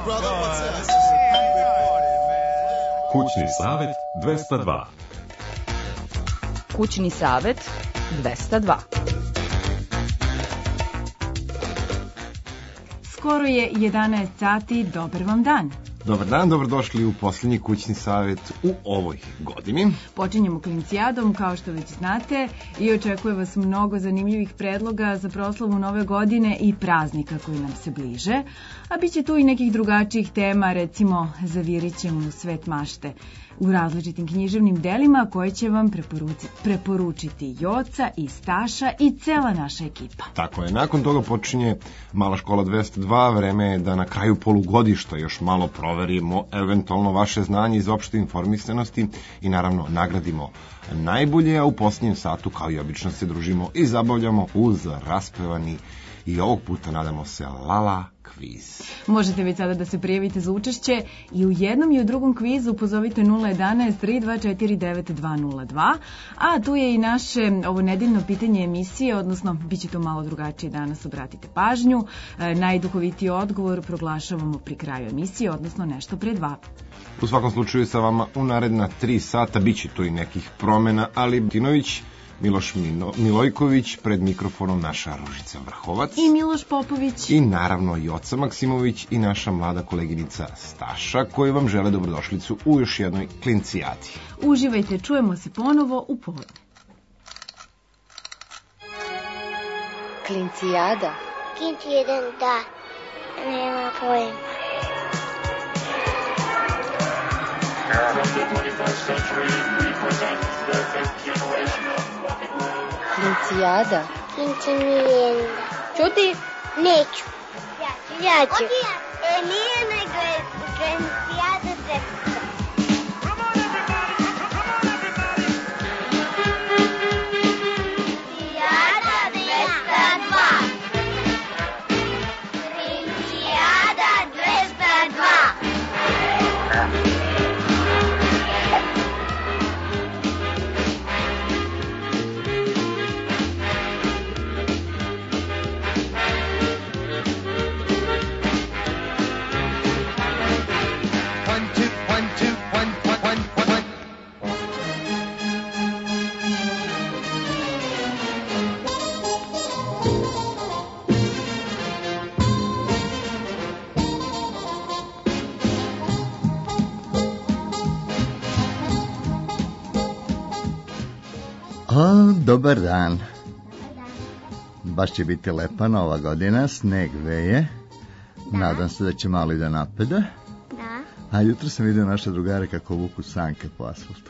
Kućni savet 202. Kućni savet 202. Skoro je 11 sati, dobar vam dan. Dobar dan, dobrodošli u posljednji kućni savjet u ovoj godini. Počinjemo klincijadom, kao što već znate, i očekuje vas mnogo zanimljivih predloga za proslavu nove godine i praznika koji nam se bliže, a bit će tu i nekih drugačijih tema, recimo zavirit ćemo u svet mašte u različitim književnim delima koje će vam preporučiti Joca i Staša i cela naša ekipa. Tako je, nakon toga počinje Mala škola 202, vreme je da na kraju polugodišta još malo proverimo eventualno vaše znanje iz opšte informisanosti i naravno nagradimo najbolje, a u posljednjem satu kao i obično se družimo i zabavljamo uz raspevani i ovog puta nadamo se lala kviz. Možete već sada da se prijavite za učešće i u jednom i u drugom kvizu pozovite 011 324 9202, a tu je i naše ovo nedeljno pitanje emisije, odnosno bit će to malo drugačije danas, obratite pažnju. Najduhovitiji odgovor proglašavamo pri kraju emisije, odnosno nešto pre 2. U svakom slučaju sa vama u naredna 3 sata bit će tu i nekih promena, ali Tinović, Miloš Milojković, pred mikrofonom naša Ružica Vrhovac i Miloš Popović i naravno Joca Maksimović i naša mlada koleginica Staša, koji vam žele dobrodošlicu u još jednoj klincijadi. Uživajte, čujemo se ponovo u podne. Klincijada. Klincijada, da, nema pojma. Klincijada. Klincijada. Čuti? Neću. Ja ću. Nije nego je Klincijada 202. Dobar dan. Baš će biti lepa nova godina, sneg veje. Da. Nadam se da će malo i da napada. Da. A jutro sam vidio naše drugare kako vuku sanke po asfaltu.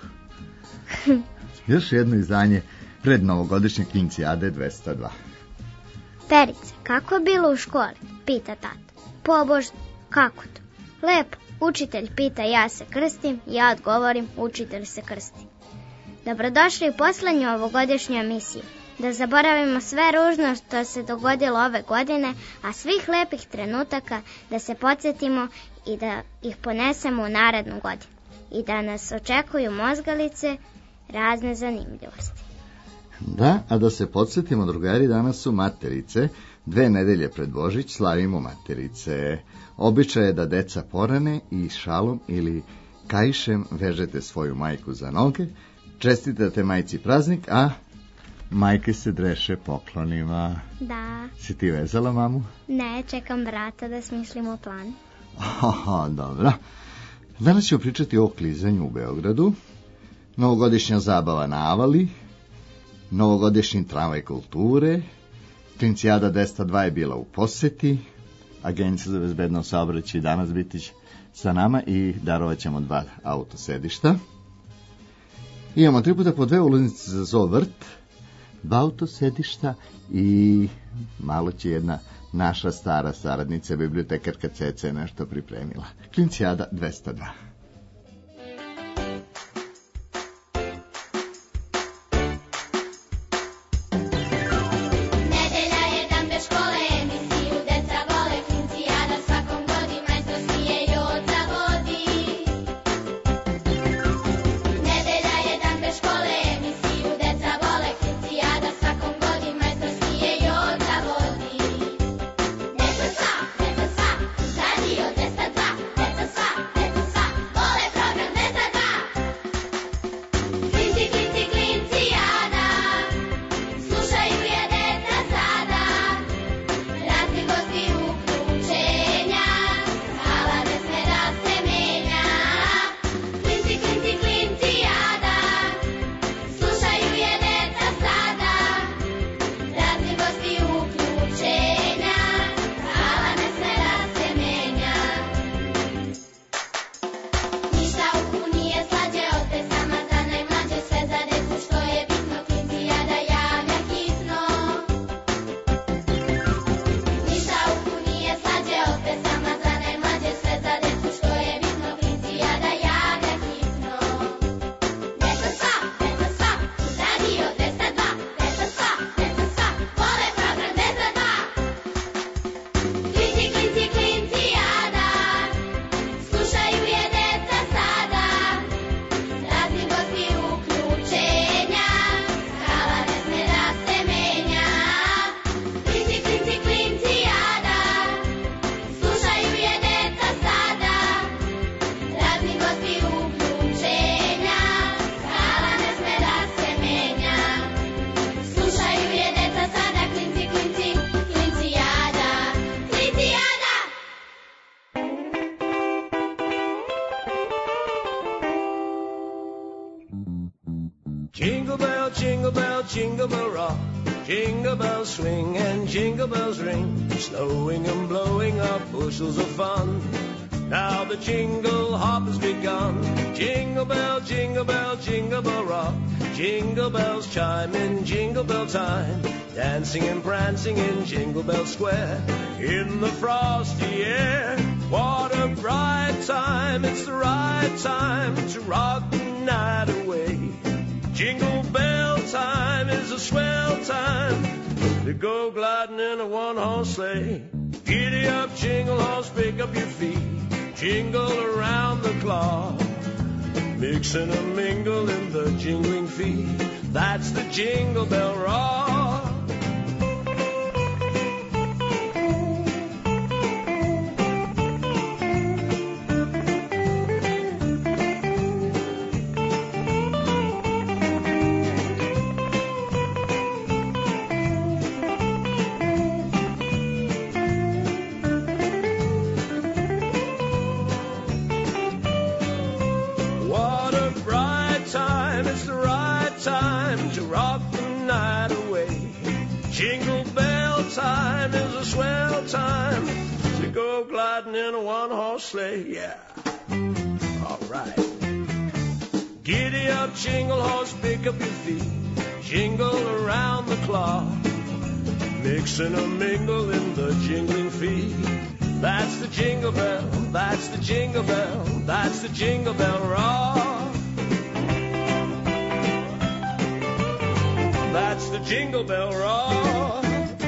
Još jedno izdanje pred novogodišnje klincijade 202. Perice, kako je bilo u školi? Pita tata. Pobožno, kako to? Lepo, učitelj pita, ja se krstim, ja odgovorim, učitelj se krsti. Dobrodošli u poslednju ovogodišnju emisiju. Da zaboravimo sve ružno što se dogodilo ove godine, a svih lepih trenutaka da se podsjetimo i da ih ponesemo u narednu godinu. I da nas očekuju mozgalice, razne zanimljivosti. Da, a da se podsjetimo, drugari, danas su materice. 2 nedelje pred Božić slavimo materice. Običaj je da deca porane i šalom ili kaišem vežete svoju majku za noge. Čestitate majci praznik, a majke se dreše poklonima. Da. Si ti vezala mamu? Ne, čekam brata da smislimo plan. Aha, dobro. Danas ćemo pričati o klizanju u Beogradu, novogodišnja zabava na Avali, novogodišnji tramvaj kulture, klincijada 202 je bila u poseti, Agencija za bezbedno saobraćaj danas biti sa nama i darovat ćemo 2 autosedišta. Imamo 3 puta po 2 ulaznice za zoo vrt, 2 autosedišta i malo će jedna naša stara saradnica, bibliotekarka Ceca, nešto pripremila. Klincijada 202. Radio 202. Jingle bell, jingle bell, jingle bell rock. Jingle bells swing and jingle bells ring, snowing and blowing up bushels of fun. Now the jingle hop has begun. Jingle bell, jingle bell, jingle bell rock. Jingle bells chime in jingle bell time, dancing and prancing in Jingle Bell Square. In the frosty air, what a bright time. It's the right time to rock the night away. Jingle bell time is a swell time to go gliding in a one-horse sleigh. Giddy up, jingle horse, pick up your feet. Jingle around the clock, mix and a mingle in the jingling feet. That's the Jingle Bell Rock. Jingle bell time is a swell time to go gliding in a one-horse sleigh, yeah. All right. Giddy up, jingle horse, pick up your feet. Jingle around the clock, mix and a mingle in the jingling feet. That's the jingle bell, that's the jingle bell, that's the Jingle Bell Rock. That's the Jingle Bell Rock.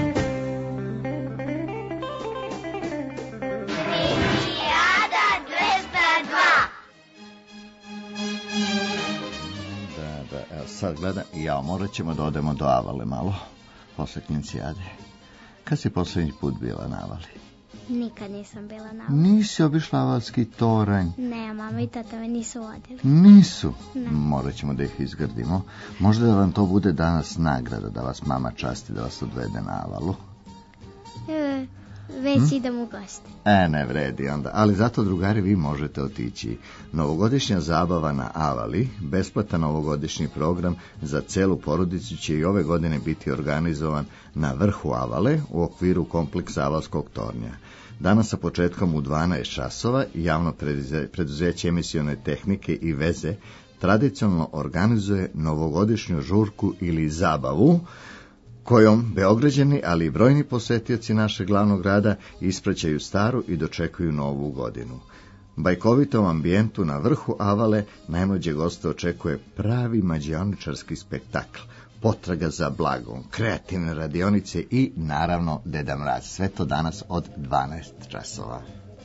Klincijada 202. Da, evo sad gledam, morat ćemo da odemo do Avale malo, posle Klincijade. Kad si poslednji put bila na Avali? Nikad nisam bila na Avali. Nisi obišla Avalski toranj? Ne, mama i tata me nisu vodili. Nisu? Ne. Morat ćemo da ih izgradimo. Možda da vam to bude danas nagrada, da vas mama časti, da vas odvede na Avalu. Već idem u goste. Ne vredi onda, ali zato, drugari, vi možete otići. Novogodišnja zabava na Avali, besplatan novogodišnji program za celu porodicu će i ove godine biti organizovan na vrhu Avale u okviru kompleksa Avalskog tornja. Danas sa početkom u 12 časova javno preduzeće emisione tehnike i veze tradicionalno organizuje novogodišnju žurku ili zabavu, kojom Beograđani, ali i brojni posetioci našeg glavnog grada ispraćaju staru i dočekuju novu godinu. Bajkovitom ambijentu na vrhu Avale najmlađe goste očekuje pravi mađioničarski spektakl, potraga za blagom, kreativne radionice i, naravno, Deda Mraz. Sve to danas od 12 časova.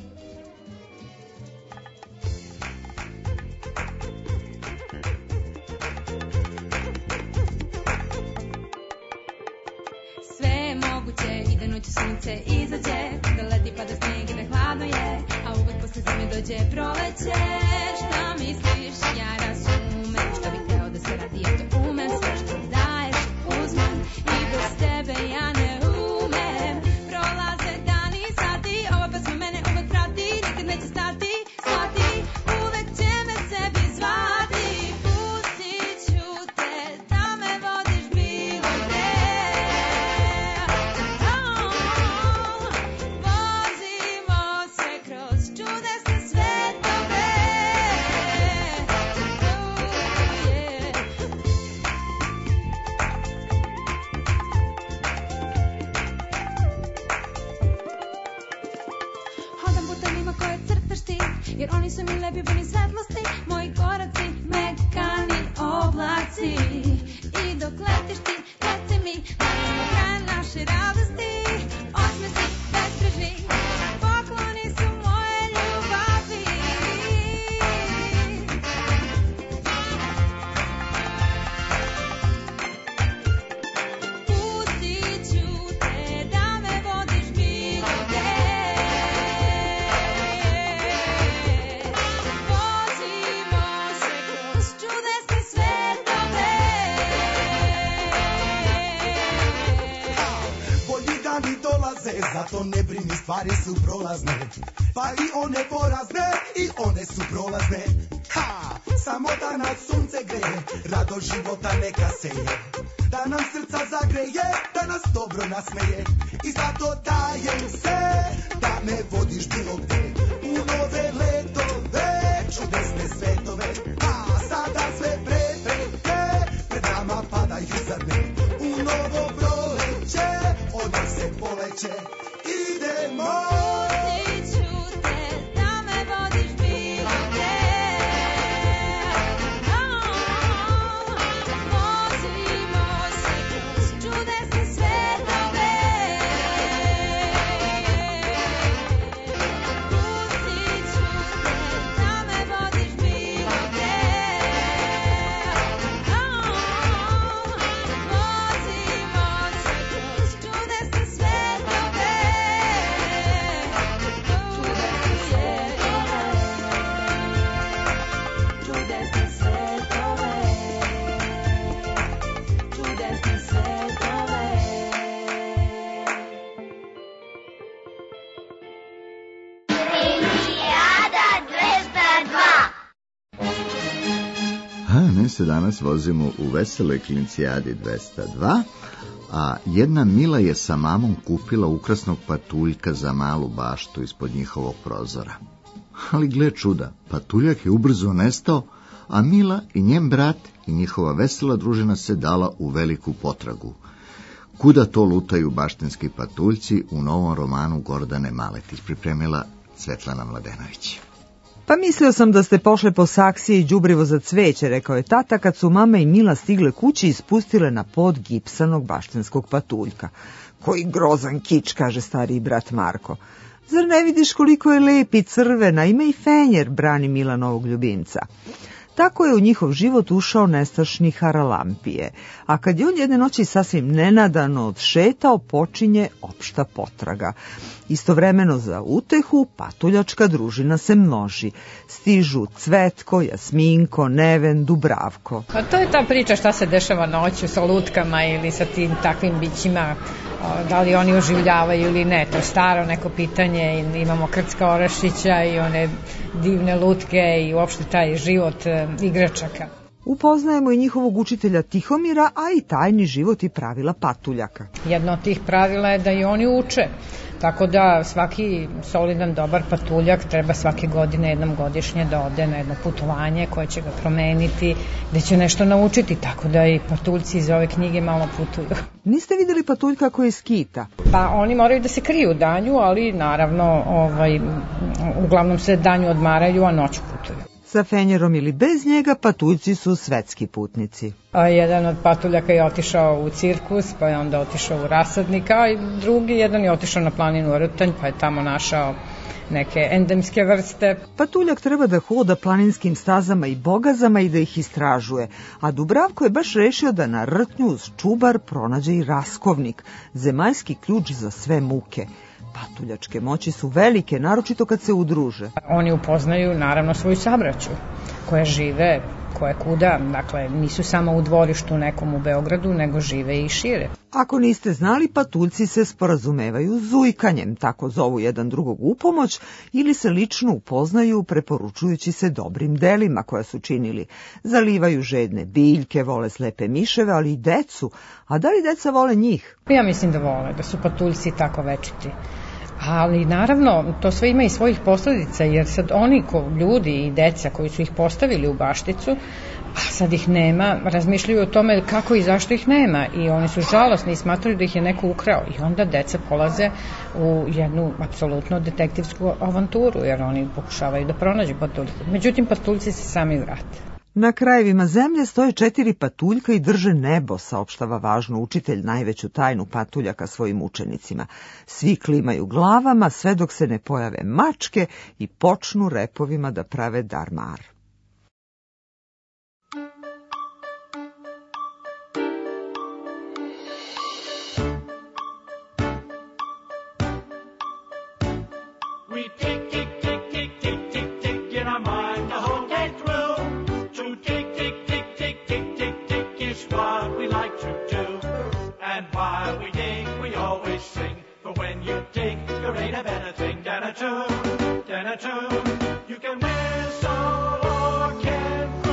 I da noću sunce izađe, da leti pa da snijeg i da hladno je, a uvek posle zime dođe proleće. Šta misliš, ja razumem, što bih hteo da se radi, eto umem, sve što daješ uzmem, i bez tebe ja ne umem. Prolaze dani i sati, ova pesma mene uvek prati, nikad neće stati, shvati, uvek će me sebi zvati. Pustit ću te da me vodiš bilo gde. Jer oni su mi lepi puni svetlosti, moji koraci mekani oblaci. I dok letiš ti, leti mi, danas smo kraj naše radosti. Osmesi bezbrižni, pokloni su moje ljubavi. Pustit ću te da me vodiš bilo gde. Zato ne brini, stvari su prolazne, pa i one porazne, i one su prolazne. Ha! samo da nas sunce greje, rado života neka seje, da nam srca zagreje, da nas dobro nasmeje. I zato dajem se, da me vodiš bilo gde, u nove letove, čudesne svetove. A sada sve prepreke pred nama padaju za dne, u novo proleće, odmah se poleće. Idemo! Mi se danas vozimo u veseloj Klincijadi 202, a jedna Mila je sa mamom kupila ukrasnog patuljka za malu baštu ispod njihovog prozora. Ali gle čuda, patuljak je ubrzo nestao, a Mila i njen brat i njihova vesela družina se dala u veliku potragu. Kuda to lutaju baštenski patuljci u novom romanu Gordane Maletić, pripremila Svetlana Mladenović. Pa mislio sam da ste pošle po saksije i đubrivo za cveće, rekao je tata kad su mama i Mila stigle kući i spustile na pod gipsanog baštenskog patuljka. Koji grozan kič, kaže stariji brat Marko. Zar ne vidiš koliko je lep i crvena, ima i fenjer, brani Mila novog ljubimca. Tako je u njihov život ušao nestašni Haralampije, a kad je on jedne noći sasvim nenadano odšetao, počinje opšta potraga. Istovremeno za utehu patuljačka družina se množi. Stižu Cvetko, Jasminko, Neven, Dubravko. A to je ta priča šta se dešava noću sa lutkama ili sa tim takvim bićima, da li oni oživljavaju ili ne, to je staro neko pitanje. Imamo Krcka Orašića i one divne lutke i uopšte taj život igračaka. Upoznajemo i njihovog učitelja Tihomira, a i tajni život i pravila patuljaka. Jedno od tih pravila je da i oni uče, tako da svaki solidan, dobar patuljak treba svake godine, jednom godišnje da ode na jedno putovanje koje će ga promeniti, gde će nešto naučiti, tako da i patuljci iz ove knjige malo putuju. Niste videli patuljka koji skita? Pa oni moraju da se kriju danju, ali naravno uglavnom se danju odmaraju, a noću putuju. Sa fenjerom ili bez njega patuljci su svetski putnici. A jedan od patuljaka je otišao u cirkus, pa je onda otišao u rasadnika, a drugi jedan je otišao na planinu Rtanj, pa je tamo našao neke endemske vrste. Patuljak treba da hoda planinskim stazama i bogazama i da ih istražuje, a Dubravko je baš rešio da na Rtnju uz čubar pronađe i raskovnik, zemaljski ključ za sve muke. Patuljačke moći su velike, naročito kad se udruže. Oni upoznaju naravno svoju sabraću, koje žive, koje kuda, dakle nisu samo u dvorištu nekom u Beogradu, nego žive i šire. Ako niste znali, patuljci se sporazumevaju zujkanjem, tako zovu jedan drugog upomoć, ili se lično upoznaju preporučujući se dobrim delima koja su činili. Zalivaju žedne biljke, vole slepe miševe, ali i decu. A da li deca vole njih? Ja mislim da vole, da su patuljci tako večiti. Ali naravno, to sve ima i svojih posledica, jer sad oni ljudi i deca koji su ih postavili u bašticu, a sad ih nema, razmišljaju o tome kako i zašto ih nema i oni su žalosni i smatraju da ih je neko ukrao i onda deca polaze u jednu apsolutno detektivsku avanturu, jer oni pokušavaju da pronađu patuljce. Međutim, patuljci se sami vrate. Na krajevima zemlje stoje 4 patuljka i drže nebo, saopštava važno učitelj najveću tajnu patuljaka svojim učenicima. Svi klimaju glavama sve dok se ne pojave mačke i počnu repovima da prave darmar. You can whistle or can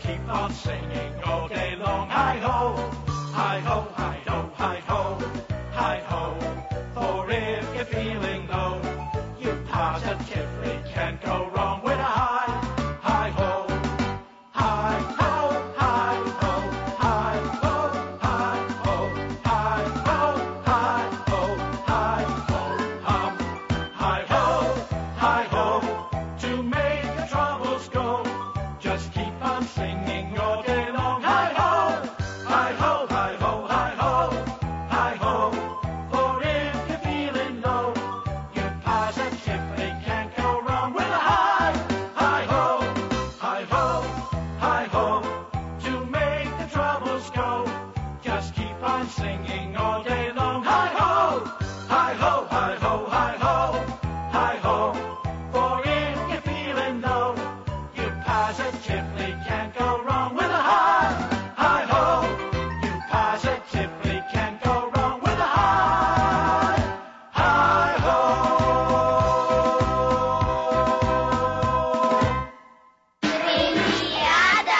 keep on singing all day long. Hi-ho, hi-ho, hi-ho, hi-ho, hi-ho. For if you're feeling low, you positively can't go wrong with a hi, hi-ho, hi-ho, hi-ho, hi-ho, hi-ho, hi-ho, hi-ho, hi-ho, hi-ho, hi-ho. To make your troubles go, just keep on singing all day long. Hi-ho, hi-ho, hi-ho, hi-ho, hi-ho. For if you're feeling low, you positively can't go wrong with a hi, hi-ho, hi-ho, hi-ho. To make the troubles go, just keep on singing all day long. Hi-ho, hi-ho, hi-ho, hi-ho, hi-ho. For if you're feeling low, you positively can't go wrong with a hi, hi-ho. You positively can't go wrong with a hi, hi-ho. Limijada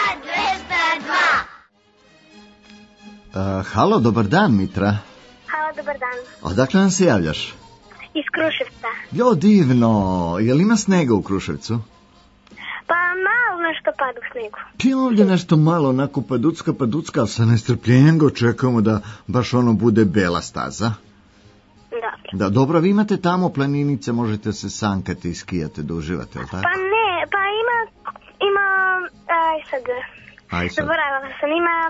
202. Halo, dobar dan, Mitra. Halo, dobar dan. Odakle nam se javljaš? Iz Kruševca. Jo, divno. Jel ima snega u Kruševcu? Pa malo nešto pada u snegu. Ti ovdje nešto malo onako paducka, ali sa nestrpljenjem ga očekujemo da baš ono bude bela staza. Dobro. Da, dobro, vi imate tamo planinice, možete se sankati i skijate da uživate, jel tako? Pa ne, pa Aj sad. Zaboravila sam, ima...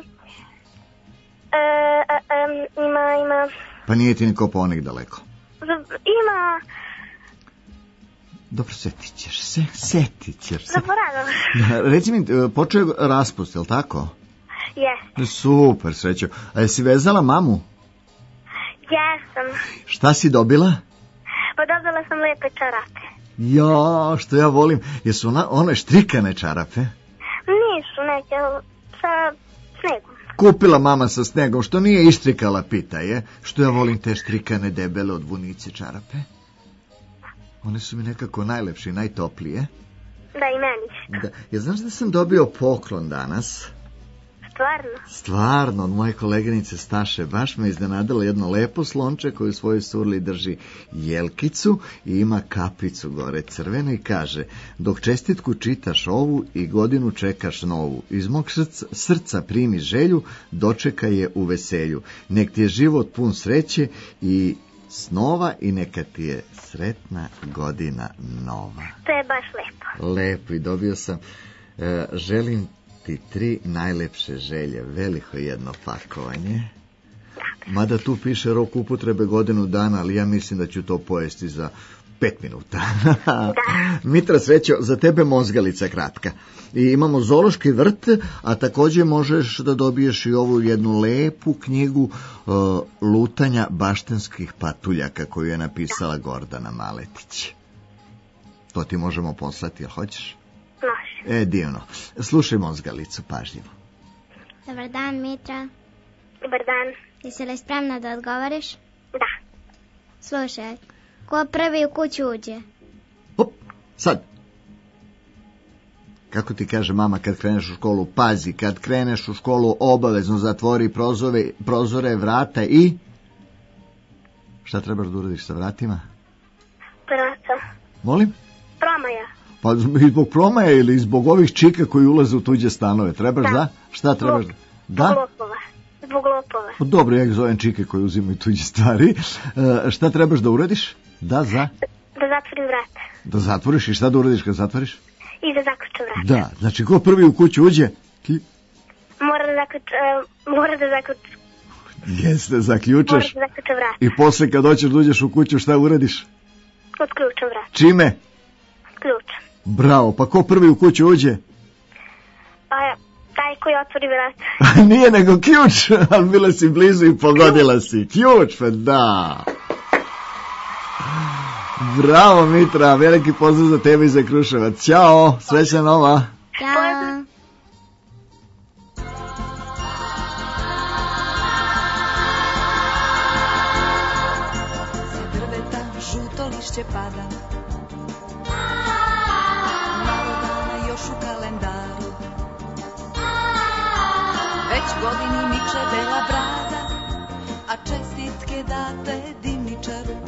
Pa nije ti ni Kopaonik daleko. Ima... Dobro, setit ćeš se. Zaboravila sam. Reci mi, počeo je raspust, jel tako? Jes. Super, srećo. A jesi vezala mamu? Jesam. Šta si dobila? Pa dobila sam lepe čarape. Ja, što ja volim. Jesu one štrikane čarape? Nisu neke sa snegom. Kupila mama sa snegom, što nije ištrikala, pita je. Što ja volim te štrikane debele od vunice čarape. One su mi nekako najlepše i najtoplije. Da, i meni. Da. Ja znaš da sam dobio poklon danas? Stvarno, od moje koleginice Staše. Baš me iznenadilo jedno lepo slonče koje u svojoj surli drži jelkicu i ima kapicu gore crvenu i kaže: dok čestitku čitaš ovu i godinu čekaš novu, iz mog srca primi želju, dočekaj je u veselju. Nek ti je život pun sreće i snova i neka ti je sretna godina nova. To je baš lepo. Lepo, i dobio sam želim ti 3 najlepše želje, veliko jedno pakovanje. Mada tu piše rok upotrebe godinu dana, ali ja mislim da ću to pojesti za 5 minuta. Mitra, srećo, za tebe mozgalica kratka. I imamo zoološki vrt, a također možeš da dobiješ i ovu jednu lepu knjigu lutanja baštenskih patuljaka koju je napisala Gordana Maletić. To ti možemo poslati, jel hoćeš? Može. Divno. Slušaj mozgalicu pažljivo. Dobar dan, Mitra. Dobar dan. Jesi li spremna da odgovoriš? Da. Slušaj, ko prvi u kuću uđe? Hop, sad. Kako ti kaže mama kad kreneš u školu? Pazi, kad kreneš u školu obavezno zatvori prozore, vrata i... Šta trebaš da uradiš sa vratima? Vrata. Molim? Promaja. Pa zbog promaja ili zbog ovih čika koji ulaze u tuđe stanove? Trebaš da? Šta trebaš da? Da? Zbog lopova. Dobro, ja ih zovem čike koji uzimaju tuđe stvari. Šta trebaš da uradiš? Da zatvorim vrata. Da zatvoriš i šta da uradiš kad zatvoriš? I da zaključam vrata. Da, znači ko prvi u kuću uđe? Mora da zaključam. Jeste, zaključaš. Mora da zaključam vrata. I posle kad hoćeš da uđeš u kuću, šta uradiš? Otključam vrata. Čime? Ključem. Bravo, pa ko prvi u kuću uđe? Pa taj koji otvori vrata. Nije nego ključ, ali bila si blizu i pogodila si. Ključ, pa da. Bravo, Mitra, veliki pozdrav za tebe i za Kruševac. Ćao, srećna nova. Ćao. Sa drveta žuto lišće pada, malo dana još u kalendaru, već godini miče bela brada, a čestitke date dimničaru.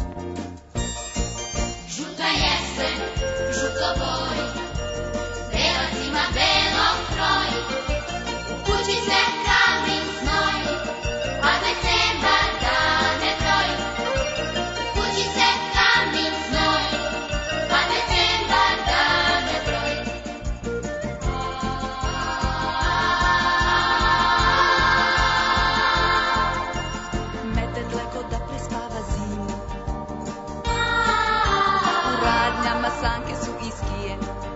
Žuta jesen, žuto boji, belacima belog kroji, u kući se kamin znoji, a decembar dane broji. U kući se kamin znoji, a decembar dane broji. Medved lego da prespava zimu, u radnjama sanke su iskije,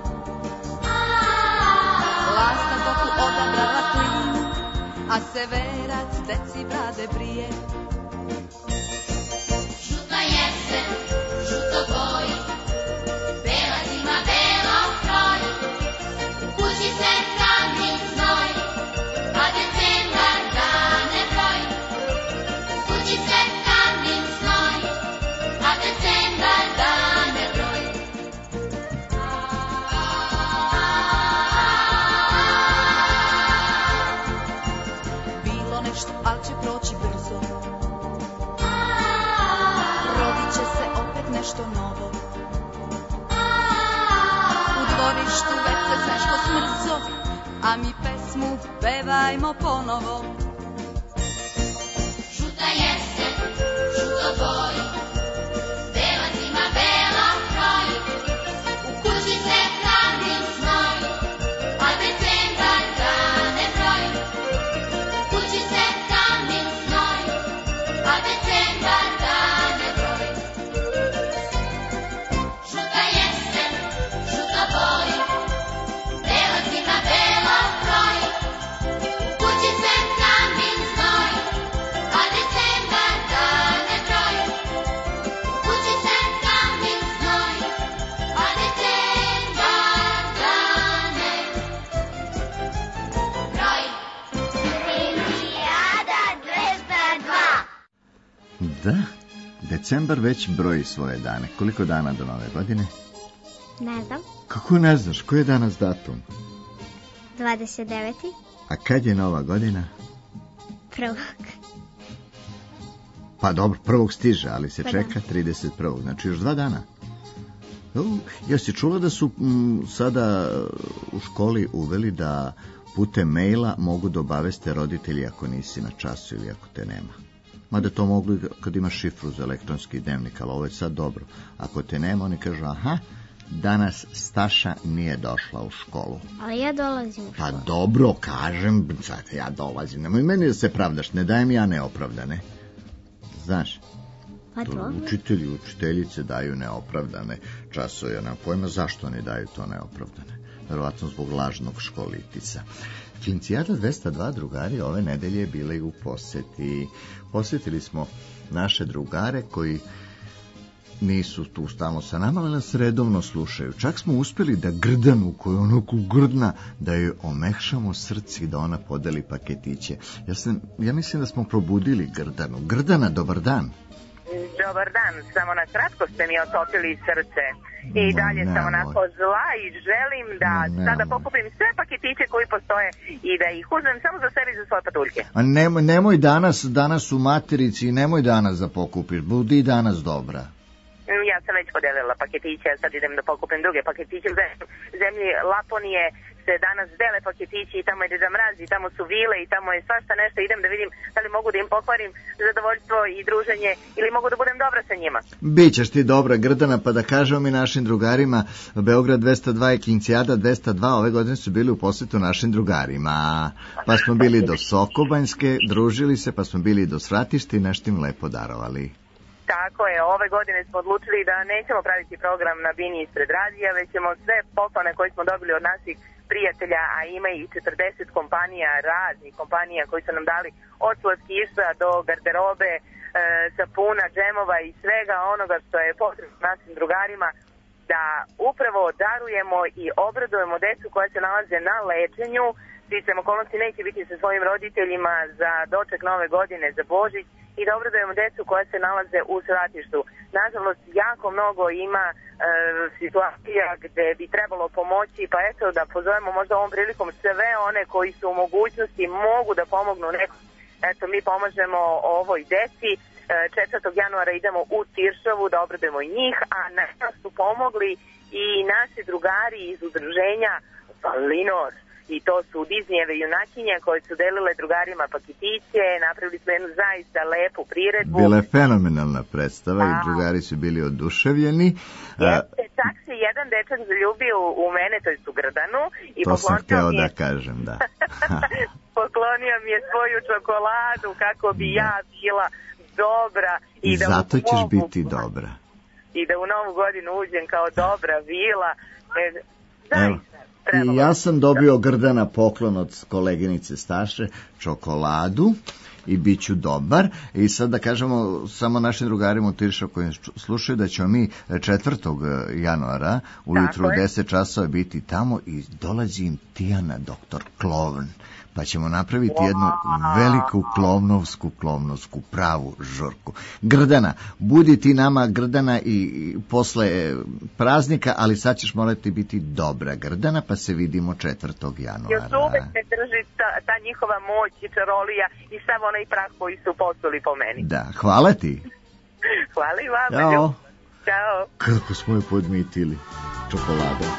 Lasta boku odabrala plinu, a severac deci brade brije. Žuta jesen, žuto boji, belacima belog kroji, u kući se kamin znoji, a decembar dane broji. U kući se kamin znoji, a decembar dane broji. Bilo nešto, al će proći brzo, rodit će se opet nešto novo. U dvorištu već se sešlo smrco, a mi pesmu pevajmo ponovo. Žuta jesen, žuto boji, belacima belog kroji, u kući se kamin znoji, a decembar dane broji. U kući se kamin znoji, a decembar dane broji. Žuta jesen, žuto boji, belacima belog kroji, u kući se kamin znoji, a decembar dane broji. U kući se kamin znoji, a decembar dane broji. Iliada 202. Da, decembar već broji svoje dane. Koliko dana do nove godine? Ne znam. Kako ne znaš, koji je danas datum? 29. A kad je nova godina? 1. Pa dobro, 1. stiže, ali se Pa čeka 31. Znači još 2 dana. Jesi čula da su sada u školi uveli da putem maila mogu da obaveste roditelji ako nisi na času ili ako te nema? Mada to mogu i kad imaš šifru za elektronski dnevnik, ali ovo je sad dobro. Ako te nema, oni kažu, aha, danas Staša nije došla u školu. Ali ja dolazim u školu. Pa dobro, kažem, sad ja dolazim. Nemoj meni da se pravdaš, ne dajem ja neopravdane. Znaš, Pa to dobro. učitelji i učiteljice daju neopravdane časove. Ja nemam pojma zašto oni daju to neopravdane. Verovatno zbog lažnog školitisa. Klincijada 202 drugari ove nedelje bile u poseti. Posetili smo naše drugare koji nisu tu stalno sa nama, ali nas redovno slušaju. Čak smo uspjeli da Grdanu, koja je onako grdna, da joj omekšamo srce i da ona podeli paketiće. Ja mislim da smo probudili Grdanu. Grdana, dobar dan. Dobar dan, samo na kratko ste mi otopili srce. I dalje sam onako zla i želim da sada pokupim sve paketiće koji postoje i da ih uzmem samo za sebe i za svoje patuljke. A nemoj danas u materici i nemoj danas da pokupiš, budi danas dobra. Ja sam već podelila paketiće, a sad idem da pokupim druge paketiće. U zemlji Laponije se danas dele paketići i tamo je Deda Mraz i tamo su vile i tamo je svašta nešto. Idem da vidim da li mogu da im pokvarim zadovoljstvo i druženje ili mogu da budem dobra sa njima. Bićeš ti dobra, Grdana, pa da kažemo mi našim drugarima, Beograd 202 i Klincijada 202 ove godine su bili u posetu našim drugarima. Pa smo bili do Sokobanjske, družili se, pa smo bili do Svratišta i nešto im lepo darovali. Tako je, ove godine smo odlučili da nećemo praviti program na bini ispred radija, već ćemo sve poklone koje smo dobili od naših prijatelja, a ima i 40 kompanija, raznih kompanija koji su nam dali od slatkiša do garderobe, sapuna, džemova i svega onoga što je potrebno našim drugarima, da upravo darujemo i obradujemo decu koja se nalaze na lečenju. Sticajem okolnosti neće biti sa svojim roditeljima za doček nove godine, za Božić i da obradujemo decu koja se nalaze u svratištu. Nažalost, jako mnogo ima situacija gde bi trebalo pomoći, pa eto da pozovemo možda ovom prilikom sve one koji su u mogućnosti mogu da pomognu nekom. Eto, mi pomažemo ovoj deci. 4. januara idemo u Tiršovu da obradujemo i njih, a nas su pomogli i naši drugari iz udruženja Palinos. I to su Disneyjeve junakinje koje su delile drugarima paketiće, napravili smo jednu zaista lepu priredbu. Bila je fenomenalna predstava i drugari su bili oduševljeni. Jeste, čak se jedan dečak zaljubio u mene, to je u Grdanu. I to sam hteo da kažem, da. Poklonio mi je svoju čokoladu kako bi ja bila dobra. I da zato ćeš biti dobra. I da u novu godinu uđem kao dobra vila. I ja sam dobio Grdana poklon od koleginice Staše, čokoladu, i bit ću dobar. I sad da kažemo samo našim drugarima u Tiršu koji slušaju da ćemo mi 4. januara ujutru u 10 časova biti tamo i dolazi im Tijana, doktor Klovn. Pa ćemo napraviti jednu veliku klovnovsku pravu žurku. Grdana, budi ti nama Grdana i posle praznika, ali sad ćeš morati biti dobra Grdana, pa se vidimo 4. januara. Još uvek me drži ta njihova moć i čarolija i sav onaj prah koji su posuli po meni. Da, hvala ti. Hvala i vama. Ćao. Ćao. Kako smo je podmitili čokoladom.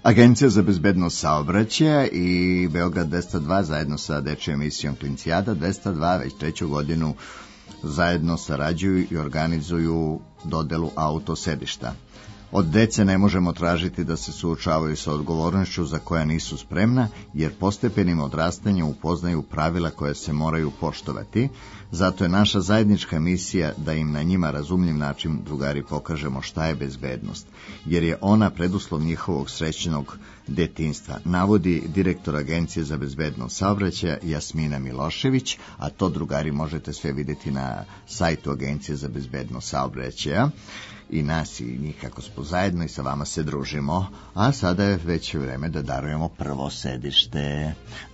Agencija za bezbednost saobraćaja i Beograd 202 zajedno sa dečijom emisijom Klincijada 202 već 3. godinu zajedno sarađuju i organizuju dodelu autosedišta. Od dece ne možemo tražiti da se suočavaju sa odgovornošću za koja nisu spremna, jer postepenim odrastanjem upoznaju pravila koje se moraju poštovati. Zato je naša zajednička misija da im na njima razumljiv način, drugari, pokažemo šta je bezbednost, jer je ona preduslov njihovog srećnog detinjstva, navodi direktor Agencije za bezbednost saobraćaja Jasmina Milošević, a to, drugari, možete sve vidjeti na sajtu Agencije za bezbednost saobraćaja. I nas i njih kako smo zajedno i sa vama se družimo, a sada je već vreme da darujemo prvo sedište.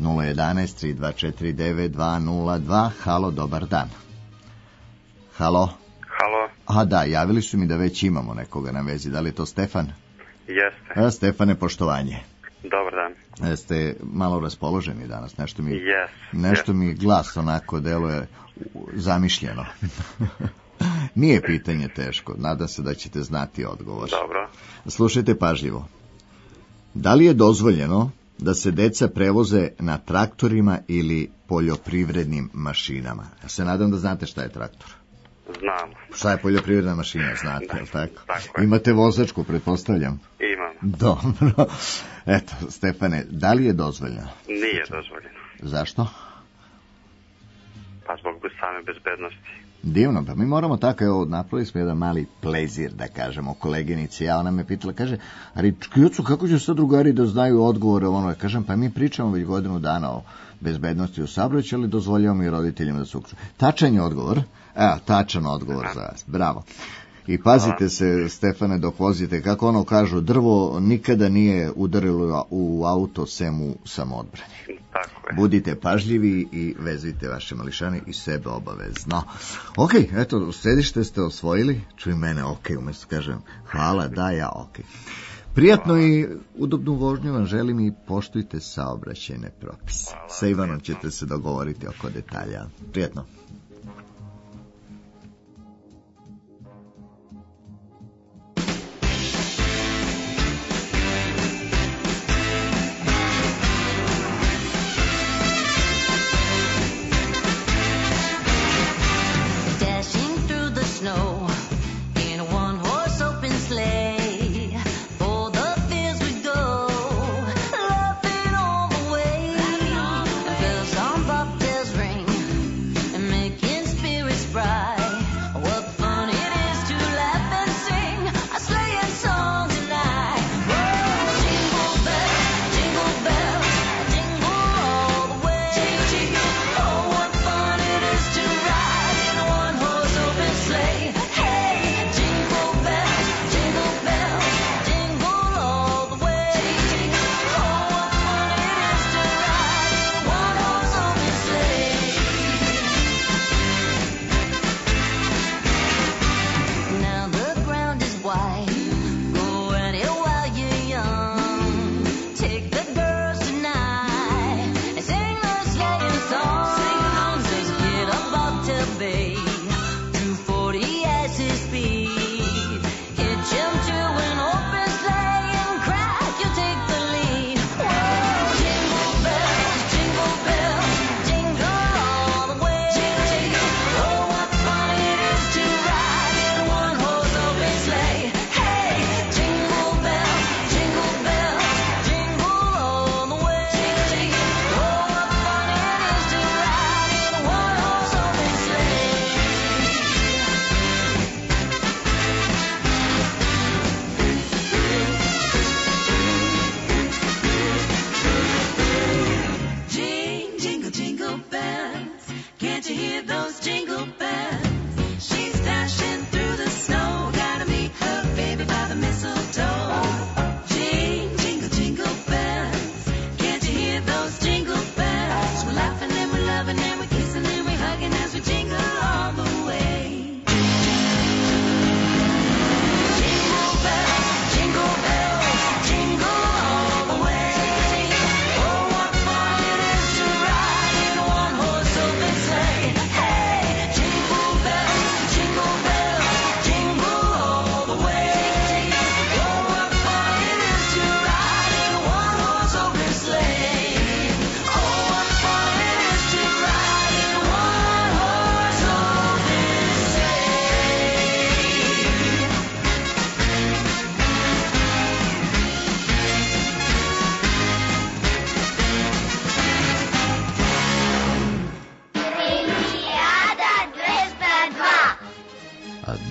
011-3249-202. Halo, dobar dan. Halo. Halo. A da, javili su mi da već imamo nekoga na vezi. Da li je to Stefan? Jeste. Stefane, poštovanje. Dobar dan. Jeste malo raspoloženi danas, nešto mi, Yes. mi glas onako deluje zamišljeno. Nije pitanje teško, nadam se da ćete znati odgovor. Dobro. Slušajte pažljivo. Da li je dozvoljeno da se deca prevoze na traktorima ili poljoprivrednim mašinama? Ja se nadam da znate šta je traktor. Znam. Šta je poljoprivredna mašina, znate, je li tako? Tako je. Imate vozačku, pretpostavljam? Imam. Dobro. Eto, Stefane, da li je dozvoljeno? Nije dozvoljeno. Zašto? Pa zbog same bezbednosti. Divno, pa mi moramo tako, evo, napravili smo jedan mali plezir, da kažemo, koleginici, ja, ona me pitala, kaže, ali Kljucu, kako će sad drugari da znaju odgovore, ono, ja kažem, pa mi pričamo već godinu dana o bezbednosti u saobraćaju, ali dozvoljavamo i roditeljima da se uključe. Tačan je odgovor, tačan odgovor za vas, bravo. I pazite se, Stefane, dok vozite, kako ono kažu, drvo nikada nije udarilo u auto sem u samoodbrani. Tako je. Budite pažljivi i vezite vaše mališane i sebe obavezno. Ok, eto, sedište ste osvojili, čuj mene, ok, umjesto kažem hvala, da, ja, ok. Prijatno i udobnu vožnju vam želim i poštujte saobraćajne propise. Sa Ivanom ćete se dogovoriti oko detalja. Prijatno.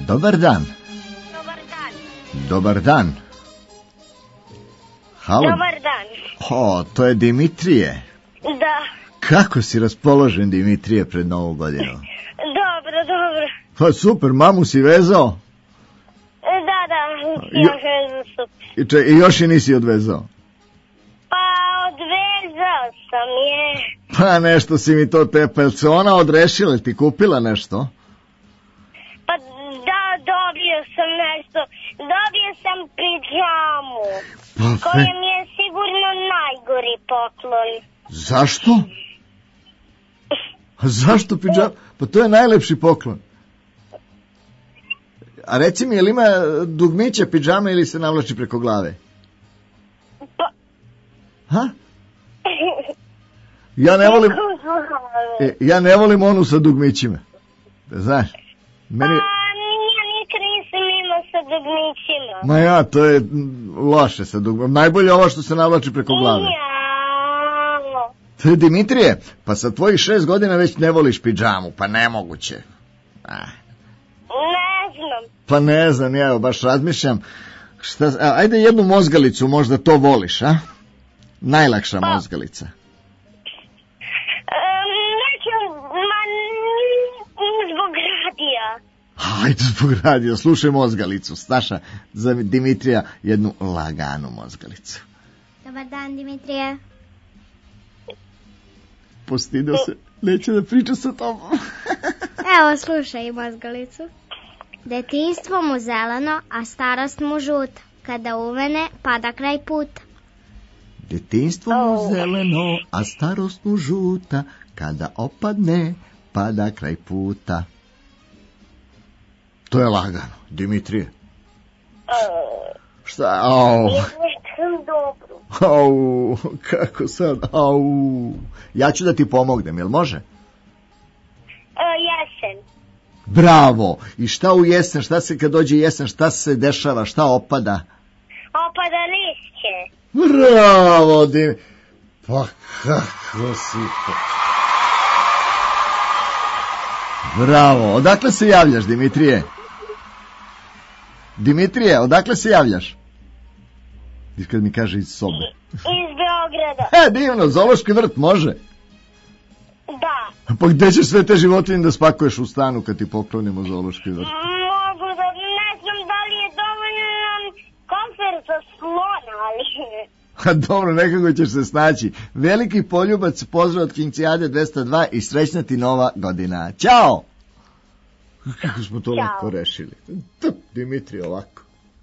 Dobar dan. Dobar dan. Halo. Dobar dan. O, to je Dimitrije. Da. Kako si raspoložen, Dimitrije, pred Novu godinu? Dobro. Pa super, mamu si vezao? Da, još vezao super. I još je nisi odvezao? Pa, odvezao sam je. Pa nešto si mi to tepa, jel se ona odrešila, ti kupila nešto? Pa da, dobio sam nešto. Dobio sam pidžamu, koja mi je sigurno najgori poklon. Zašto? A zašto pidžama? Pa to je najlepši poklon. A reci mi, je li ima dugmiće pidžame ili se navlači preko glave? Pa... Ha? Ja ne volim onu sa dugmićima. Znaš, meni... Ja nikad nisam imao sa dugmićima. Ma ja, to je loše sa dugmićima. Najbolje ovo što se navlači preko glave. To je Dimitrije, pa sa tvojih 6 godina već ne voliš pidžamu, pa nemoguće. Ne znam. Pa ne znam, ja baš razmišljam. Ajde jednu mozgalicu, možda to voliš, a? Najlakša mozgalica. Zbog radija. Ajde zbog radija, slušaj mozgalicu. Staša, za Dimitrija jednu laganu mozgalicu. Dobar dan, Dimitrije. Postidio se, neće da priča sa tobom. Evo, slušaj mozgalicu. Detinjstvo mu zeleno, a starost mu žuta. Kada uvene, pada kraj puta. Detinjstvo mu zeleno, a starost mu žuta. Kada opadne, pada kraj puta. To je lagano, Dimitrije. Šta? Dobro. Au, kako sad? Au. Ja ću da ti pomognem, jel može? Jesen. Bravo. I šta u jesen? Šta se kad dođe jesen? Šta se dešava? Šta opada? Opada lišće. Bravo, Pa kako si... Bravo. Odakle se javljaš, Dimitrije? Dimitrije, odakle se javljaš? Kad mi kaže iz sobe. Iz Beograda. Divno, zoološki vrt, može? Da. Pa gde ćeš sve te životinje da spakuješ u stanu kad ti poklonimo zoološki vrt? Mogu da, ne znam da li je dovoljno kofer za slona, ali... Dobro, nekako ćeš se snaći. Veliki poljubac, pozdrav od Kincijade 202 i srećna ti nova godina. Ćao! Kako smo to lako rešili. Dimitrije, ovako.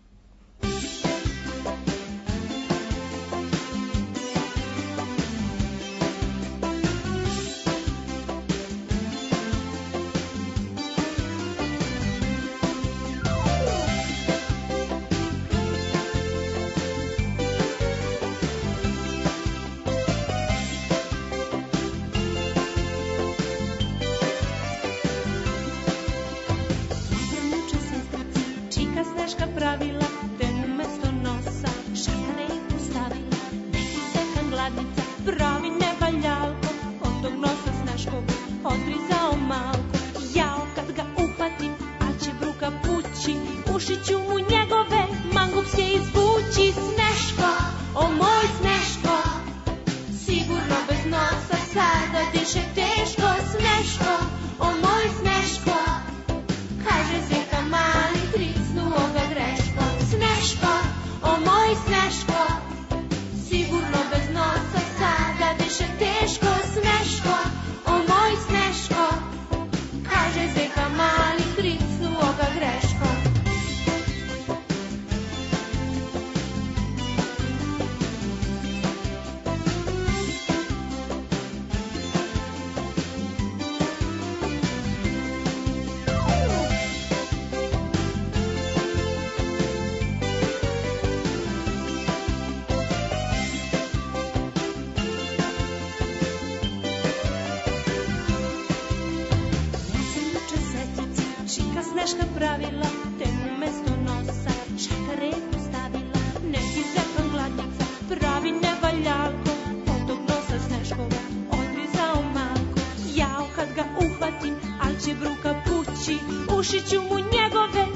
Sneška pravila, te umesto nosa šakare postavila, neki zepan gladnjica, pravi nevaljalko, od tog nosa Sneškova odrizao malko. Jao kad ga uhvatim, al će bruka pući, uši ću mu njegove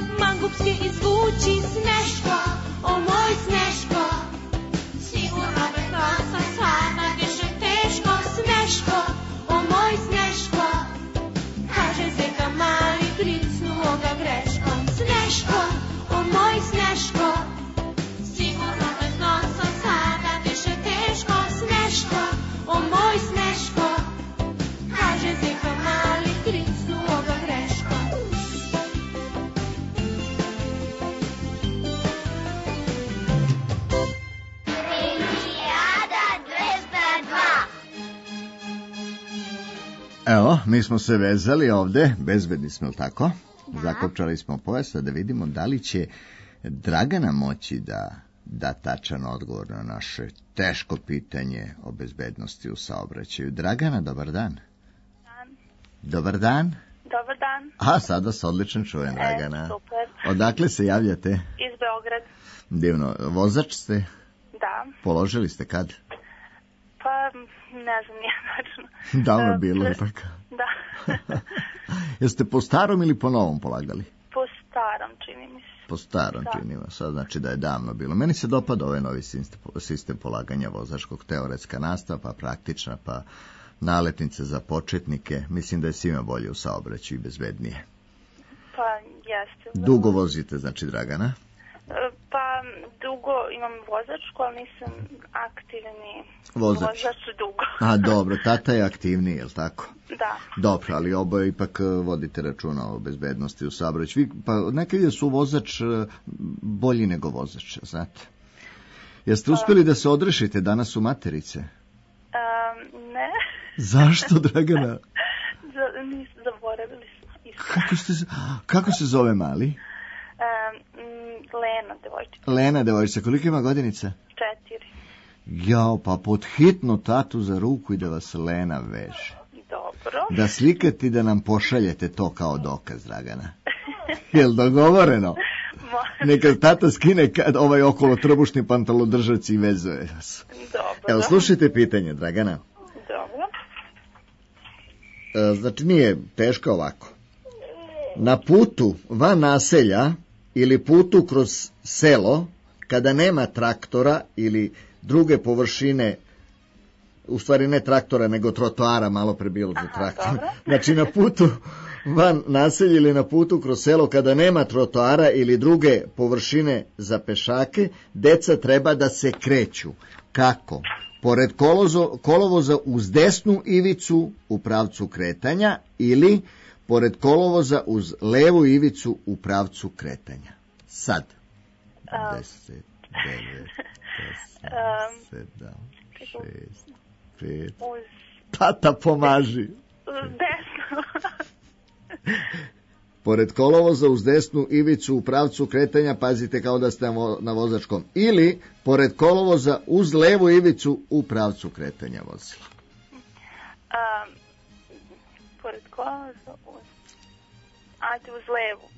Jakupske izvući Sneško, o moj Sneško. Sigurno bez nosa sama više teško Sneško, o moj Sneško. Kaže zeka mali gricnuo ga greškom Sneško, o moj Sneško. Sigurno bez nosa sada više teško Sneško, o moj Sneško. Kaže zeka mali gricnuo ga greškom. Evo, mi smo se vezali ovde, bezbedni smo, ili tako? Zakopčali smo pojasa da vidimo da li će Dragana moći da da tačan odgovor na naše teško pitanje o bezbednosti u saobraćaju. Dragana, dobar dan. Dobar dan. Dobar dan. A, sada se odlično čujem, Dragana. Super. Odakle se javljate? Iz Beograd. Divno. Vozač ste? Da. Položili ste kad? Pa, ne znam, nije tačno. Davno bilo, tako. Da. Jeste po starom ili po novom polagali? Po starom, čini mi se. Po starom čini mi se, sad znači da je davno bilo. Meni se dopada ovaj novi sistem polaganja vozačkog, teoretska nastava, pa praktična, pa naletnice za početnike. Mislim da je svima bolje u saobraćaju i bezbednije. Pa, jeste. Dugo vozite, znači, Dragana? Pa, dugo imam vozačku, ali nisam aktivni vozač dugo. A, dobro, tata je aktivniji, je li tako? Da. Dobro, ali oboje ipak vodite računa o bezbednosti u saobraćaju. Pa nekad je su vozač bolji nego vozač, znate. Jeste uspjeli da se odrešite danas u materice? Ne. Zašto, Dragana? Zaboravili smo. Kako se zove mali? Lena, devojčica. Lena, devojčica. Koliko ima godinica? 4. Jao, pa pod hitno tatu za ruku i da vas Lena veže. Dobro. Da slikate i da nam pošaljete to kao dokaz, Dragana. Jel dogovoreno? Neka tata skine ovaj okolo trbušni pantalodržac i vezuje vas. Dobro. Evo, slušajte pitanje, Dragana. Dobro. Znači, nije teško ovako. Na putu van naselja ili putu kroz selo, kada nema traktora ili druge površine, u stvari ne traktora, nego trotoara, malo pre bilo za traktor. Znači, na putu van naselja ili na putu kroz selo, kada nema trotoara ili druge površine za pešake, deca treba da se kreću. Kako? Pored kolovoza uz desnu ivicu u pravcu kretanja ili pored kolovoza uz levu ivicu u pravcu kretanja. Sad. 10, 9, 8, 7, 6, 5. Tata, pomaži. Desno. Pored kolovoza uz desnu ivicu u pravcu kretanja, pazite kao da ste na vozačkom. Ili pored kolovoza uz levu ivicu u pravcu kretanja vozila. Pored kolovoza ajde uz levu.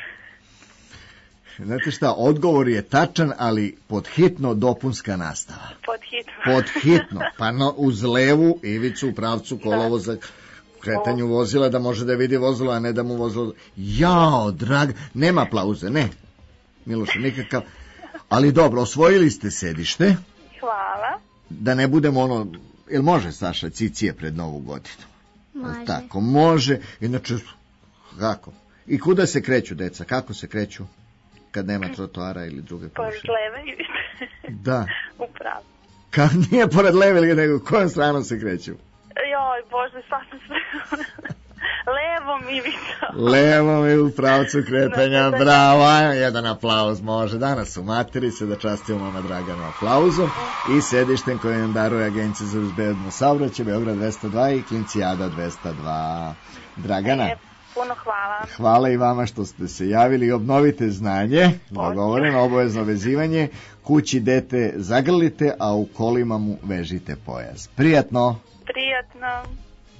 Znate šta, odgovor je tačan, ali pod hitno dopunska nastava. Pod hitno, pa uz levu ivicu u pravcu kolovoza kretanju vozila, da može da vidi vozilo, a ne da mu vozilo... Jao, drag, nema aplauze, ne. Miloše, nikakav... Ali dobro, osvojili ste sedište. Hvala. Da ne budemo ono... Jel može, Saša, cicije pred Novu godinu? Može. Tako, može. Inače, kako? I kuda se kreću, deca? Kako se kreću? Kad nema trotoara ili druge površine? Pored leve ivice. Da. Upravo. Kad nije pored leve, nego kojom stranom se kreću? Joj, Bože, sad sam sve... Levom ivicom. Levom i u pravcu kretanja, bravo, jedan aplauz može. Danas u materice da častimo mama Draganu aplauzom i sedištem koje nam daruje Agencija za bezbedno saobraćaj, Beograd 202 i Klincijada 202. Dragana. Puno hvala. Hvala i vama što ste se javili i obnovite znanje, dogovoreno, obavezno vezivanje, kući dete zagrlite, a u kolima mu vežite pojas. Prijatno! Prijatno!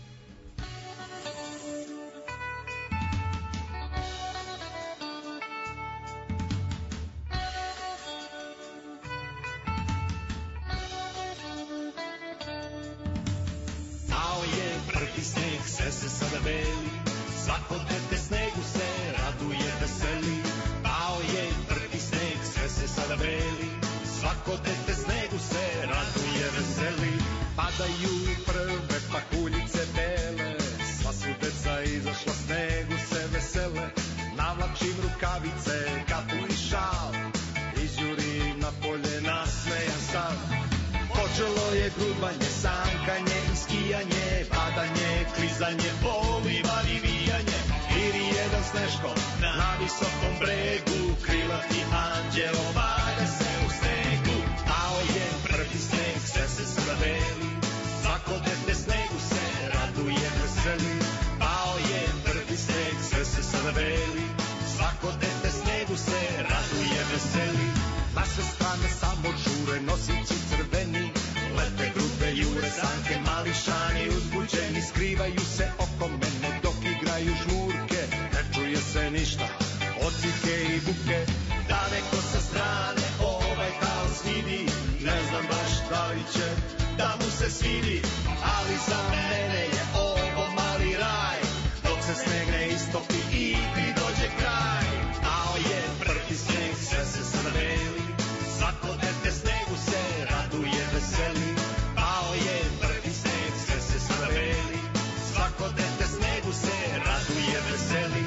Pao je prvi sneg, sve se sada beli, svako dete snegu se raduje, veseli. Pao rukavice, kapu i šal, izjuri na polje nasmejan sav. Počelo je grudvanje, sankanje i skijanje, padanje, klizanje, polivar i vijanje. Ili jedan Sneško na visokom bregu, krilati anđeo valja se u snegu. Pao je prvi sneg, sve se sada veli, svako dete snegu se raduje, veseli. Pao je prvi sneg, sve se sada veli, svako dete snegu se raduje, veseli. Na sve strane samo žure, nosići crveni, lete grupe jure, sanke, mališani uzbuđeni, skrivaju se oko mene dok igraju žmurke. Ne čuje se ništa od cike i buke, da neko sa strane ovaj haos vidi. Ne znam baš da li će da mu se svidi, ali za mene je ovo mali raj, dok se sneg ne istopi i dođe kraj. Pao je prvi sneg, sve se sada veli, svako dete snegu se raduje, veseli. Pao je prvi sneg, sve se sada veli, svako dete snegu se raduje, veseli.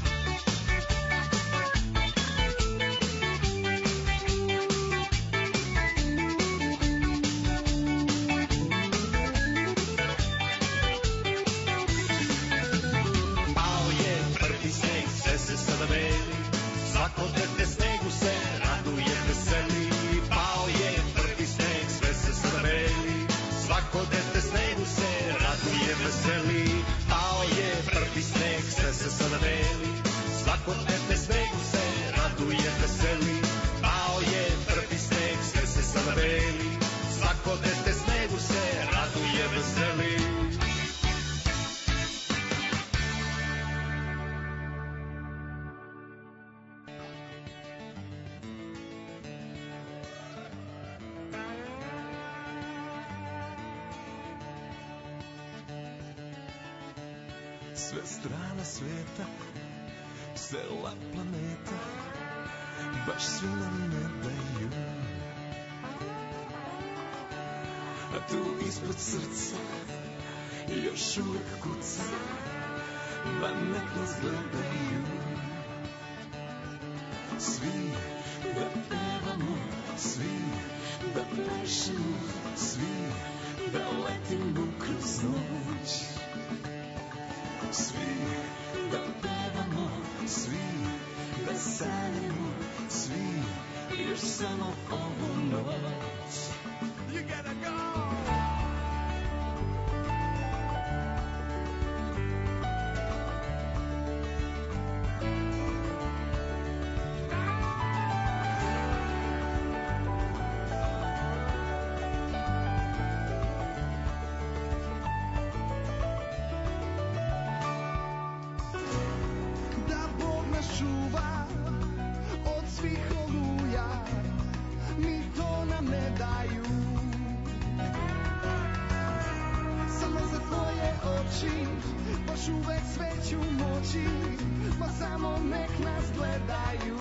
Svako dete snegu se raduje, veseli. Pao je prvi sneg, sve se sada veli, svako dete snegu se raduje, veseli. Pao je prvi sneg, sve se sada veli, svako dete snegu se raduje, veseli. Pao je prvi sneg, sve se sada veli, svako dete snegu se raduje, veseli. Sve strane sveta, cela planeta, baš svi nam ne daju. A tu ispod srca još uvek kuca, ma nek nas gledaju. Svi da pevamo, svi da plešemo, svi da letimo kroz noć. Svi da pevamo, svi da sanjamo, svi još samo ovu noć. You gotta go! Baš uvek sveću moći, ma samo nek nas gledaju.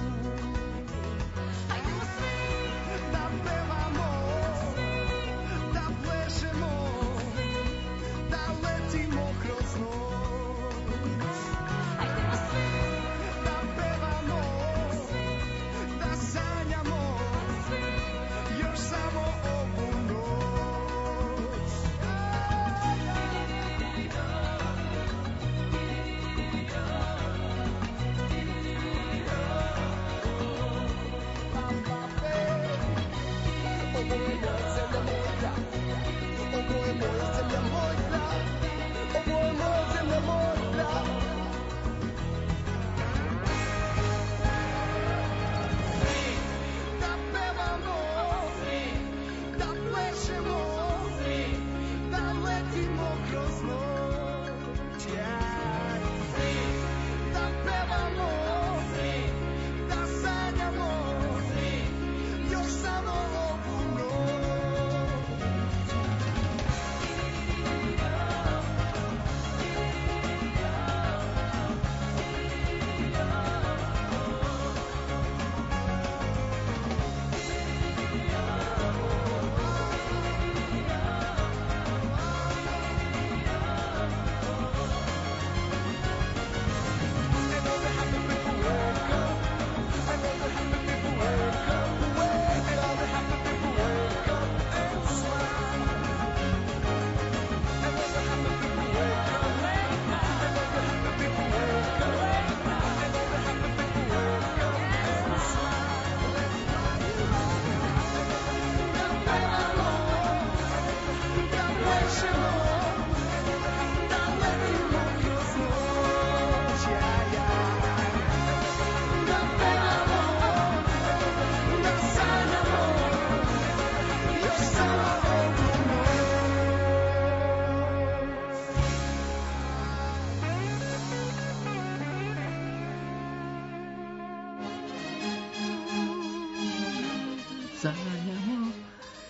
Hajdemo svi da pevamo, da plešemo, da letimo kroz noć. Hajdemo svi da pevamo, da sanjamo, još samo ovu noć.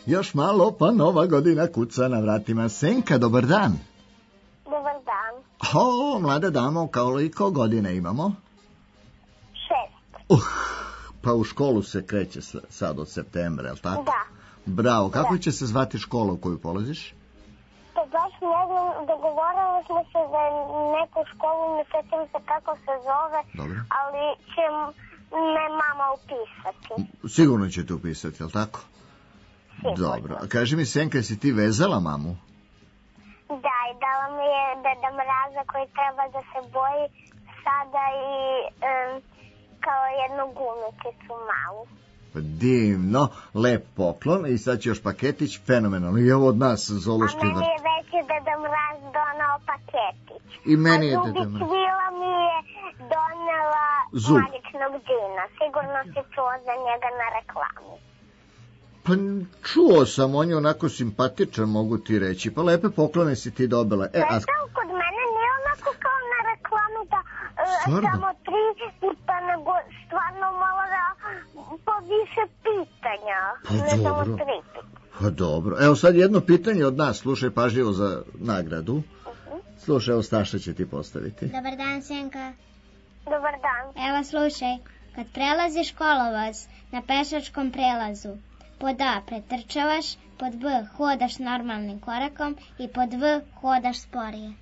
Još malo, pa nova godina kuca na vratima. Senka, dobar dan. Dobar dan. O, mlada damo, koliko godina imamo? 6. Pa u školu se kreće sad od septembra, je li tako? Da. Bravo, kako će se zvati škola u koju polaziš? Pa baš ne znam, dogovorili smo se za neku školu, ne sjećam se kako se zove, Dobro. ali će me mama upisati. Sigurno ćete upisati, je li tako? Sigurno. Dobro, a kaži mi, Senka, si ti vezala mamu? Da, i dala mi je Deda Mraza koji treba da se boji sada i kao jednu gumičicu malu. Divno, lep poklon i sad će još paketić, fenomenalno. I evo od nas, Zoološki A meni vrt. je već Deda Mraz donao paketić. I meni je A Deda Mraz. Svila mi je donela Zub. magičnog džina. Sigurno si čuo za njega na reklami. Pa čuo sam, on je onako simpatičan, mogu ti reći. Pa lepe poklone si ti dobila. Kod mene nije onako kao na reklami da Stvarno? samo 3 puta, nego stvarno malo da po više pitanja. Pa ne samo dobro. 3 puta. Pa dobro. Evo sad jedno pitanje od nas. Slušaj pažljivo za nagradu. Slušaj, evo Staša će ti postaviti. Dobar dan, Senka. Dobar dan. Evo slušaj, kad prelaziš kolovoz na pešačkom prelazu, pod A pretrčavaš, pod B hodaš normalnim korakom i pod V hodaš sporije.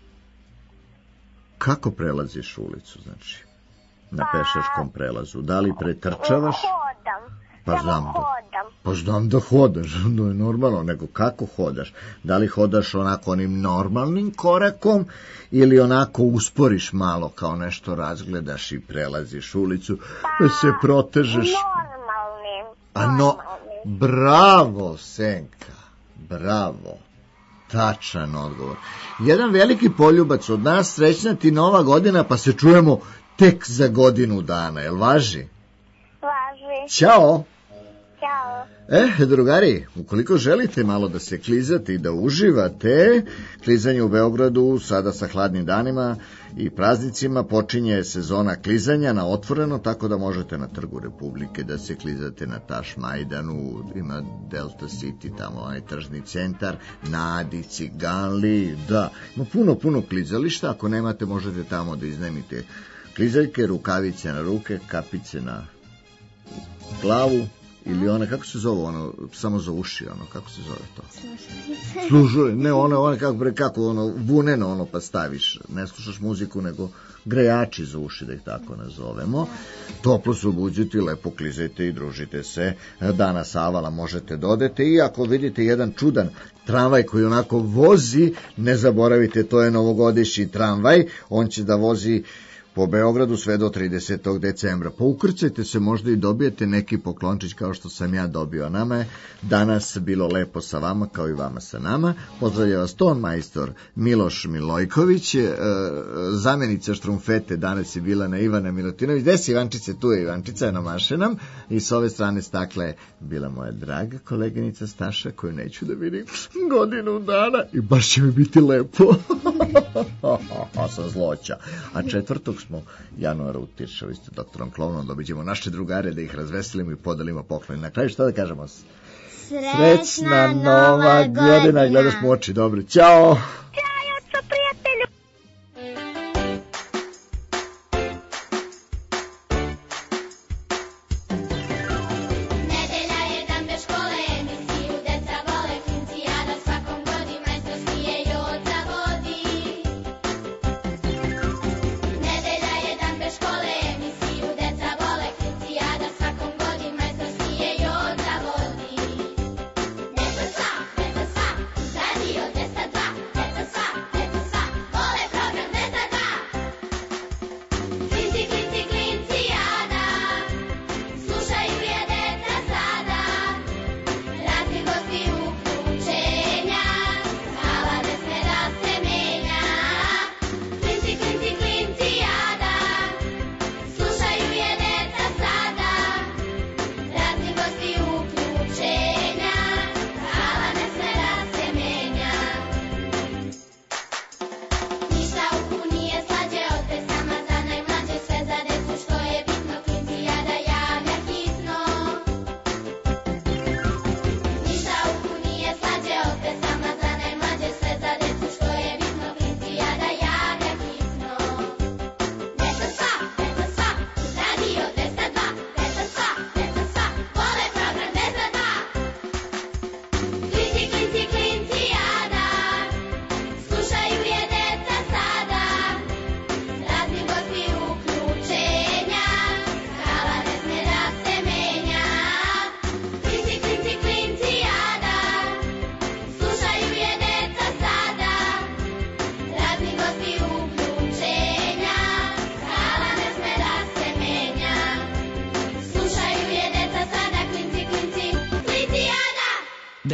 Kako prelaziš ulicu, znači? Na pešačkom prelazu. Da li pretrčavaš? Hodam. Pa znam da hodaš, to je normalno, nego kako hodaš? Da li hodaš onako onim normalnim korakom ili onako usporiš malo kao nešto razgledaš i prelaziš ulicu, da se protežeš? Normalnim. Bravo, Senka, bravo. Tačan odgovor. Jedan veliki poljubac od nas, srećna ti nova godina, pa se čujemo tek za godinu dana, jel važi? Važi. Ćao. Ćao. Drugari, ukoliko želite malo da se klizate i da uživate, klizanje u Beogradu sada sa hladnim danima i praznicima počinje sezona klizanja na otvoreno, tako da možete na Trgu Republike da se klizate na Tašmajdanu, ima Delta City, tamo onaj tržni centar, na Adi, Ciganli, da, ima puno klizališta, ako nemate možete tamo da iznajmite klizaljke, rukavice na ruke, kapice na glavu, ili one, kako se zove ono, samo za uši, ono, kako se zove to? Slušalice. Ne, one kako ono, vuneno ono pa staviš, ne slušaš muziku, nego grejači za uši, da ih tako nazovemo. Toplo se obuđite, lepo klizajte i družite se. Danas avala možete dodati i ako vidite jedan čudan tramvaj koji onako vozi, ne zaboravite, to je novogodišnji tramvaj, on će da vozi po Beogradu sve do 30. decembra. Poukrcajte se, možda i dobijete neki poklončić kao što sam ja dobio. Nama je danas bilo lepo sa vama kao i vama sa nama. Pozdravlja vas ton majstor Miloš Milojković, zamjenica štrumfete danas je bila na Ivana Milutinović. Gde si Ivančice? Tu je Ivančica, namaše nam. I s ove strane stakle bila moja draga koleginica Staša koju neću da vidim godinu dana i baš će mi biti lepo. Sa zloća. A 4. smo januara u Tiršovu s doktorom Klovnom, dobićemo naše drugare da ih razveselimo i podelimo poklon. Na kraju šta da kažemo? Srećna nova godina. Gledaš mu oči, dobro. Ćao! Let's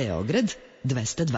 Beograd 202.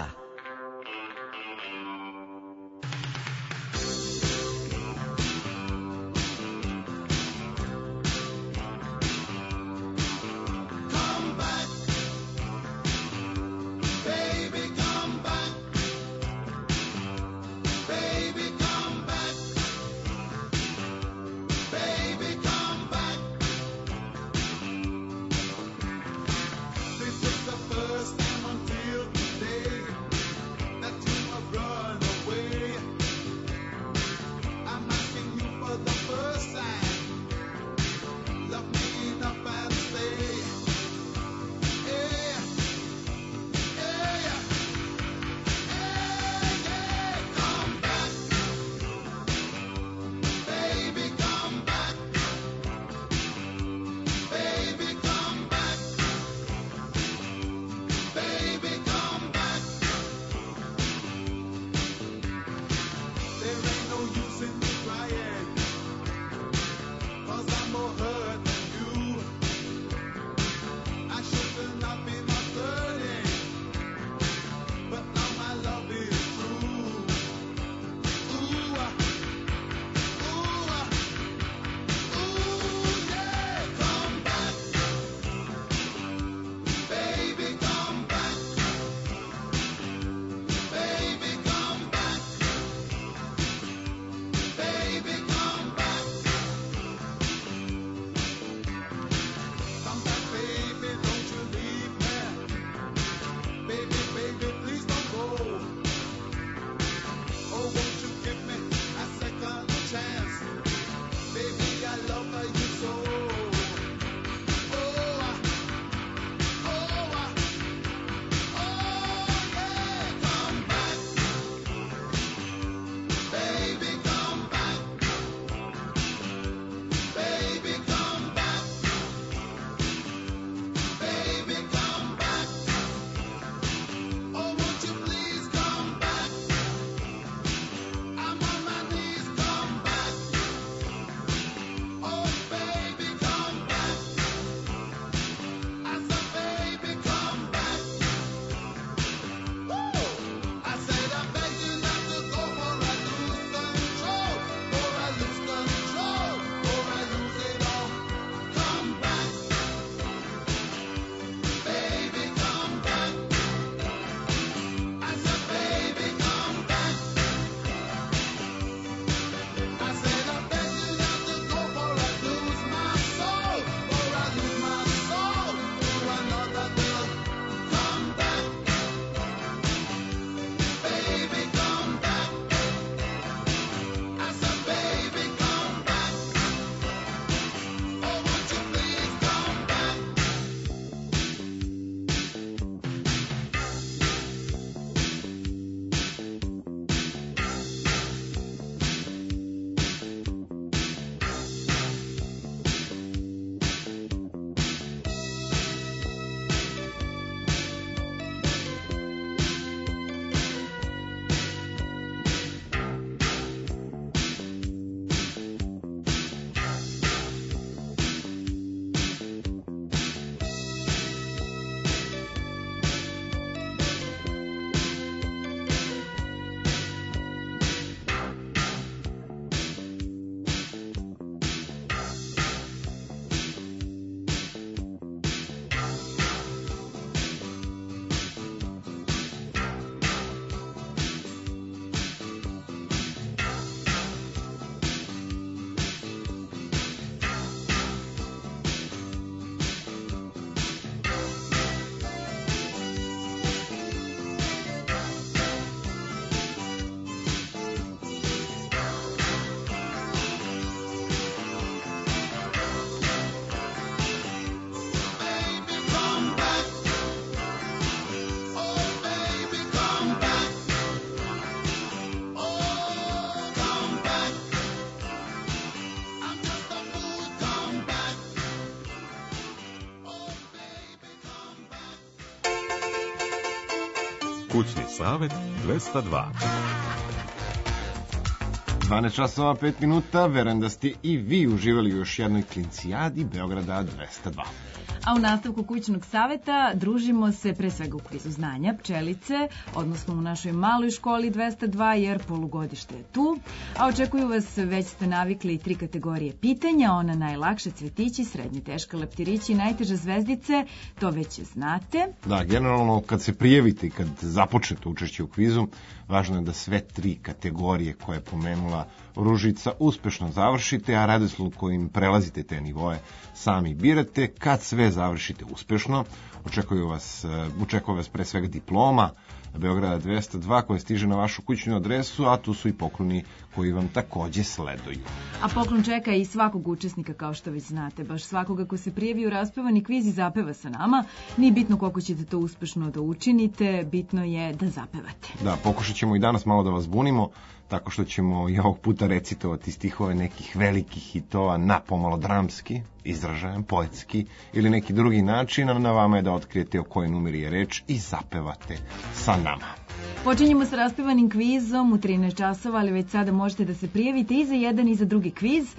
Kućni savet 202. 12 časova 5 minuta, verujem da ste i vi uživali u još jednoj klincijadi Beograda 202. A u nastavku kućnog saveta družimo se pre svega u kvizu znanja, pčelice, odnosno u našoj maloj školi 202, jer polugodište je tu. A očekuju vas, već ste navikli, 3 kategorije pitanja, ona najlakše cvetići, srednje teška leptirići i najteže zvezdice, to već znate. Da, generalno kad se prijavite i kad započnete učešće u kvizu, važno je da sve 3 kategorije koje je pomenula Ružica uspešno završite, a redosled kojim prelazite te nivoe sami birate. Kad sve završite uspešno, očekuje vas pre svega diploma Beograda 202 koja stiže na vašu kućnu adresu, a tu su i pokloni koji vam takođe sleduju. A poklon čeka i svakog učesnika, kao što već znate, baš svakoga ko se prijavi u raspevani kviz i zapeva sa nama. Nije bitno koliko ćete to uspešno da učinite, bitno je da zapevate. Da, pokušat ćemo i danas malo da vas bunimo, tako što ćemo i ovog puta recitovati stihove nekih velikih hitova na pomalo dramski, izražajan, poetski ili neki drugi način, a na vama je da otkrijete o kojoj numeri je reč i zapevate sa nama. Počinjemo sa raspevanim kvizom u 13 časova, ali već sada možete da se prijavite i za jedan i za drugi kviz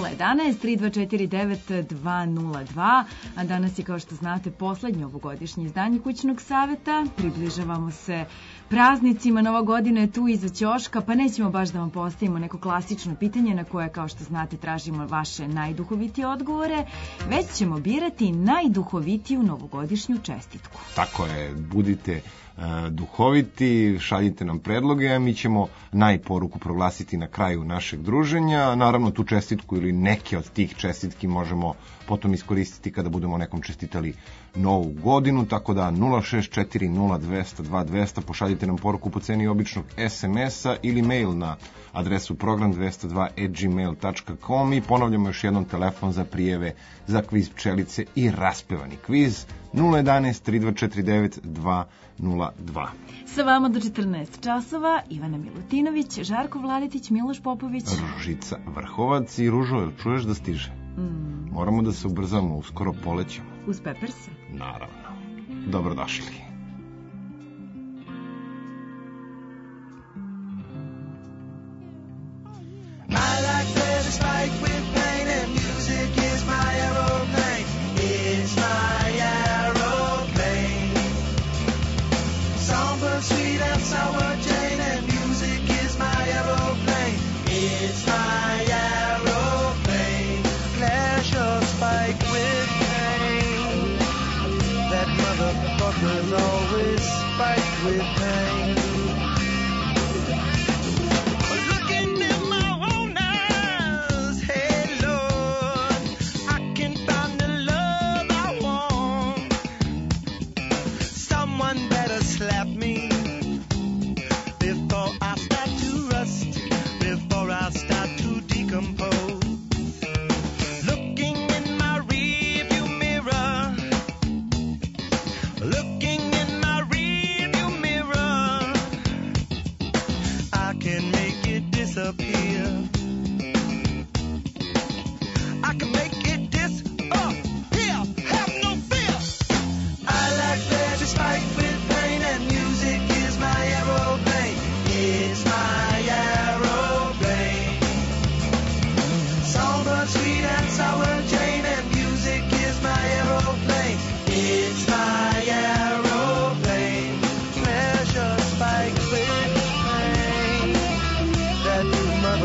011-3249-202, a danas je, kao što znate, poslednje ovogodišnje izdanje kućnog saveta. Približavamo se praznicima, Nova godina je tu iza ćoška, pa nećemo baš da vam postavimo neko klasično pitanje na koje, kao što znate, tražimo vaše najduhovitije odgovore, već ćemo birati najduhovitiju novogodišnju čestitku. Tako je, budite duhoviti, šaljite nam predloge, a mi ćemo najporuku proglasiti na kraju našeg druženja. Naravno, tu čestitku ili neke od tih čestitki možemo potom iskoristiti kada budemo nekom čestitali novu godinu, tako da 06402002200 pošaljite nam poruku po ceni običnog SMS-a ili mail na adresu program202@gmail.com i ponavljamo još jednom telefon za prijeve za kviz pčelice i raspevani kviz 011-3249-202. Sa vama do 14 časova Ivana Milutinović, Žarko Vladetić, Miloš Popović, Ružica Vrhovac. I Ružo, jel čuješ da stiže? Moramo da se ubrzamo, uskoro polećemo. Uz Pepperse? Naravno. Dobrodošli. I like letters spiked with pain and music is my aeroplane. It's my aeroplane. Songbird sweet and sour Jane and music is my aeroplane. It's my aeroplane. Pleasure spiked with pain. That motherfucker's always spiked with pain. Slap me before I start to rust, before I start to decompose. Looking in my rearview mirror, looking in my rearview mirror, I can make it disappear. I can make it disappear. Have no fear. I like pleasure spiked with pain and music is my aeroplane. It's my aeroplane. Songbird sweet and sour Jane and music is my aeroplane. It's my aeroplane. Pleasure spiked with pain. That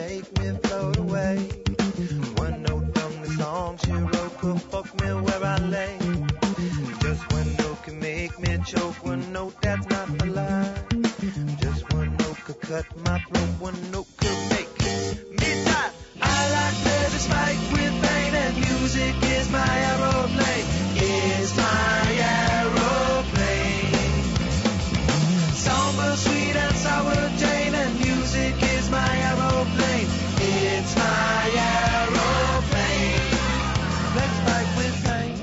make me float away. One note from the song she wrote could fuck me where I lay. Just one note can make me choke, one note that's not a lie. Just one note could cut my throat, one note could make me die. I like to spike with pain and music is my aeroplane. Is my aeroplane. Somber, sweet and sour Jane and music is my aeroplane. It's my aeroplane. Let's fight with pain.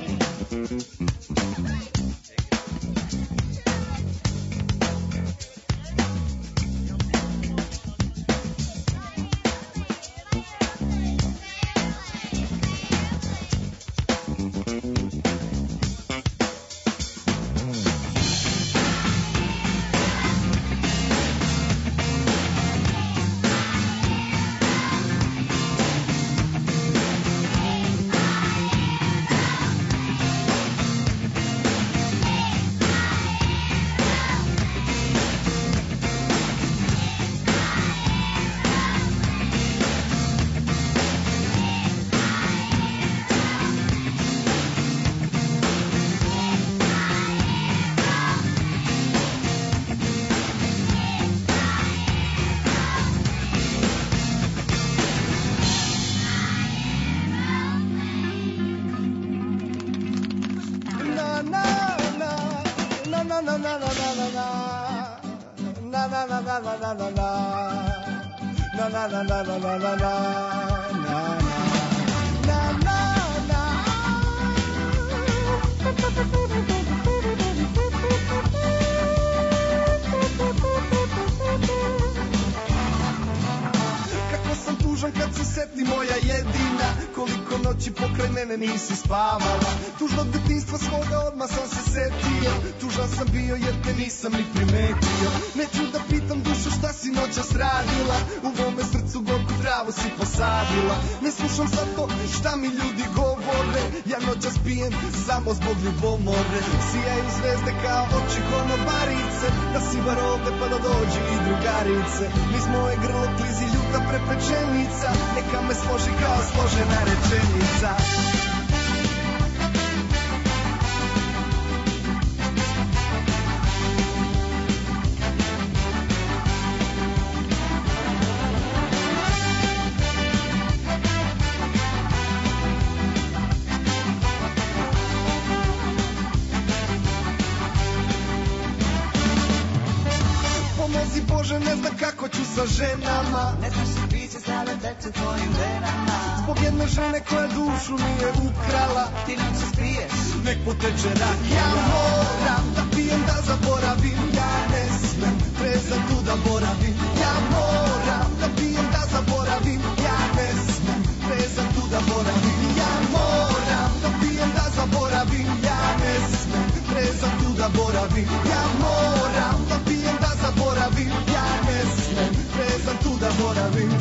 Kako sam tužan kad se seti moja jedina, koliko noći pokraj mene nisi spavala. Tužnog detinjstva svoga odmah sam se setio, tužan sam bio jer te nisam ni primetio. Neću da pitam dušu šta si noćas radila, u mome srcu gorku travu si posadila. Ne slušam sad to šta mi ljudi govore, ja noćas pijem samo zbog ljubomore. Sijaju zvezde kao oči konobarice, da si bar ovde pa da dođi i drugarice. Niz moje grlo klizi ljuta prepečenica, neka me složi kao složena rečenica. Pomozi Bože, ne znam kako ću sa ženama. Ne znaš si biće stale teče tvojim venama. Zbog jedne žene koja dušu nije ukrala, ti noćas piješ, nek poteče rak. Ja moram da pijem da zaboravim, ja ne smem trezan tu da boravim. Ja moram da pijem da zaboravim, ja ne smem trezan tu da boravim. Ja moram da pijem da zaboravim, ja ne smem trezan tu da boravim. Ja moram da pijem da zaboravim, ja ne smem trezan tu da boravim.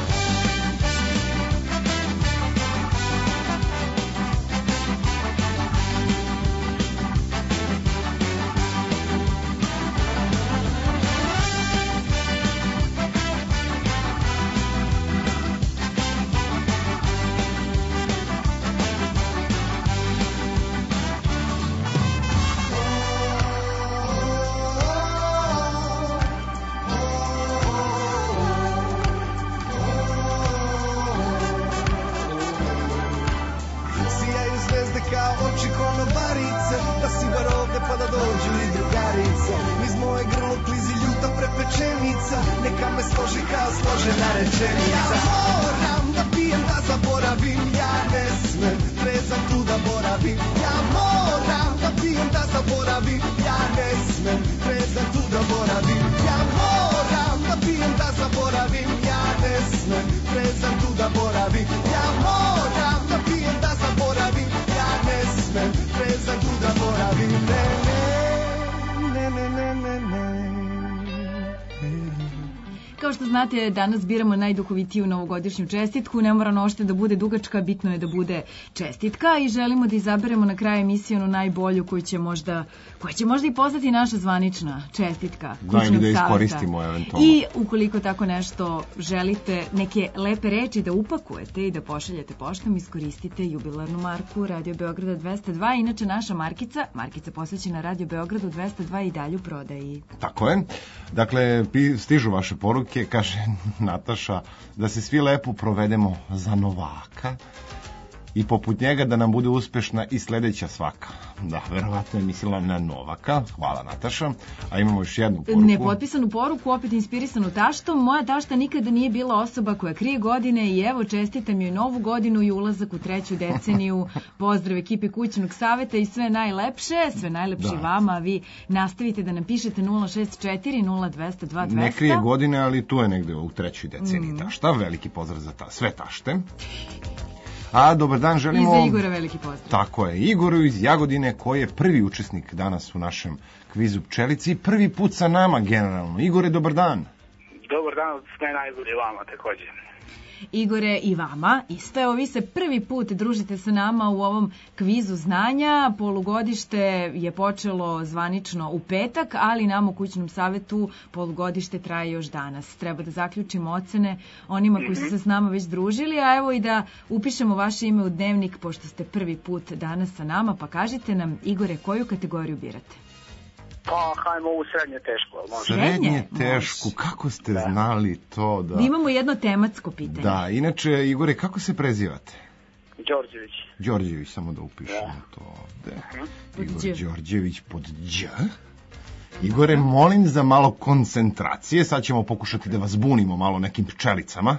Neka me složi kao složena rečenica. Ja moram da pijem da zaboravim, ja ne smem trezan tu da boravim. Ja moram da pijem da zaboravim, ja ne smem trezan tu da boravim. Ja moram da pijem da zaboravim, ja ne smem trezan tu da boravim. Ja moram da pijem da zaboravim, ja ne smem trezan tu da boravim. Ne, ne, ne, ne, ne, ne. kao što znate, danas biramo najduhovitiju novogodišnju čestitku. Ne mora nošte da bude dugačka, bitno je da bude čestitka i želimo da izaberemo na kraju emisije onu najbolju koja će možda i postati naša zvanična čestitka. Da, ili da iskoristimo eventualno. I ukoliko tako nešto želite, neke lepe reči da upakujete i da pošaljete poštom, iskoristite jubilarnu marku Radio Beograda 202. Inače, naša markica posvećena Radio Beogradu 202 i dalje u prodaji. Tako je. Dakle, stižu vaše poruke, kaže Nataša, da se svi lepo provedemo za Novaka i poput njega da nam bude uspešna i sledeća svaka. Da, verovatno je mislila na Novaka. Hvala, Nataša. A imamo još jednu poruku. Nepotpisanu poruku, opet inspirisanu taštom. Moja tašta nikada nije bila osoba koja krije godine i evo, čestitam joj novu godinu i ulazak u 3. deceniju. Pozdrav ekipe Kućnog saveta i sve najlepše vama. A vi nastavite da nam pišete 064 0200 200. Ne krije godine, ali tu je negde u 3. deceniji tašta. Veliki pozdrav za sve tašte. A dobar dan želimo... I za Igora veliki pozdrav. Tako je, Igoru iz Jagodine, koji je prvi učesnik danas u našem kvizu Pčelici. Prvi put sa nama generalno. Igore, dobar dan. Dobar dan, sve najbolje vama također. Igore, i vama. Isto, evo, vi se prvi put družite sa nama u ovom kvizu znanja. Polugodište je počelo zvanično u petak, ali nam u Kućnom savetu polugodište traje još danas. Treba da zaključimo ocene onima koji su se s nama već družili, a evo i da upišemo vaše ime u dnevnik, pošto ste prvi put danas sa nama, pa kažite nam, Igore, koju kategoriju birate? Pa, hajmo u srednje teško. Srednje teško, kako ste znali to da... Imamo jedno tematsko pitanje. Da, inače, Igore, kako se prezivate? Đorđević. Đorđević, samo da upišemo to ovde. Igor Đorđević pod Đ. Igore, molim za malo koncentracije, sad ćemo pokušati da vas bunimo malo nekim pčelicama.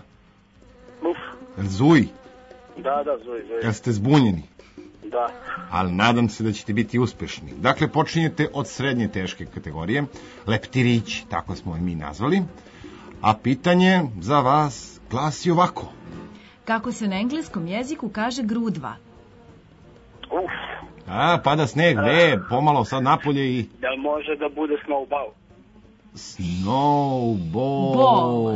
Zuj? Da, zuj. Jel ste zbunjeni? Da. Ali nadam se da ćete biti uspešni. Dakle, počinjete od srednje teške kategorije, leptirići, tako smo je mi nazvali, a pitanje za vas glasi ovako. Kako se na engleskom jeziku kaže grudva? Pada sneg, pomalo sad napolje i... Da može da bude snowball? Snowball.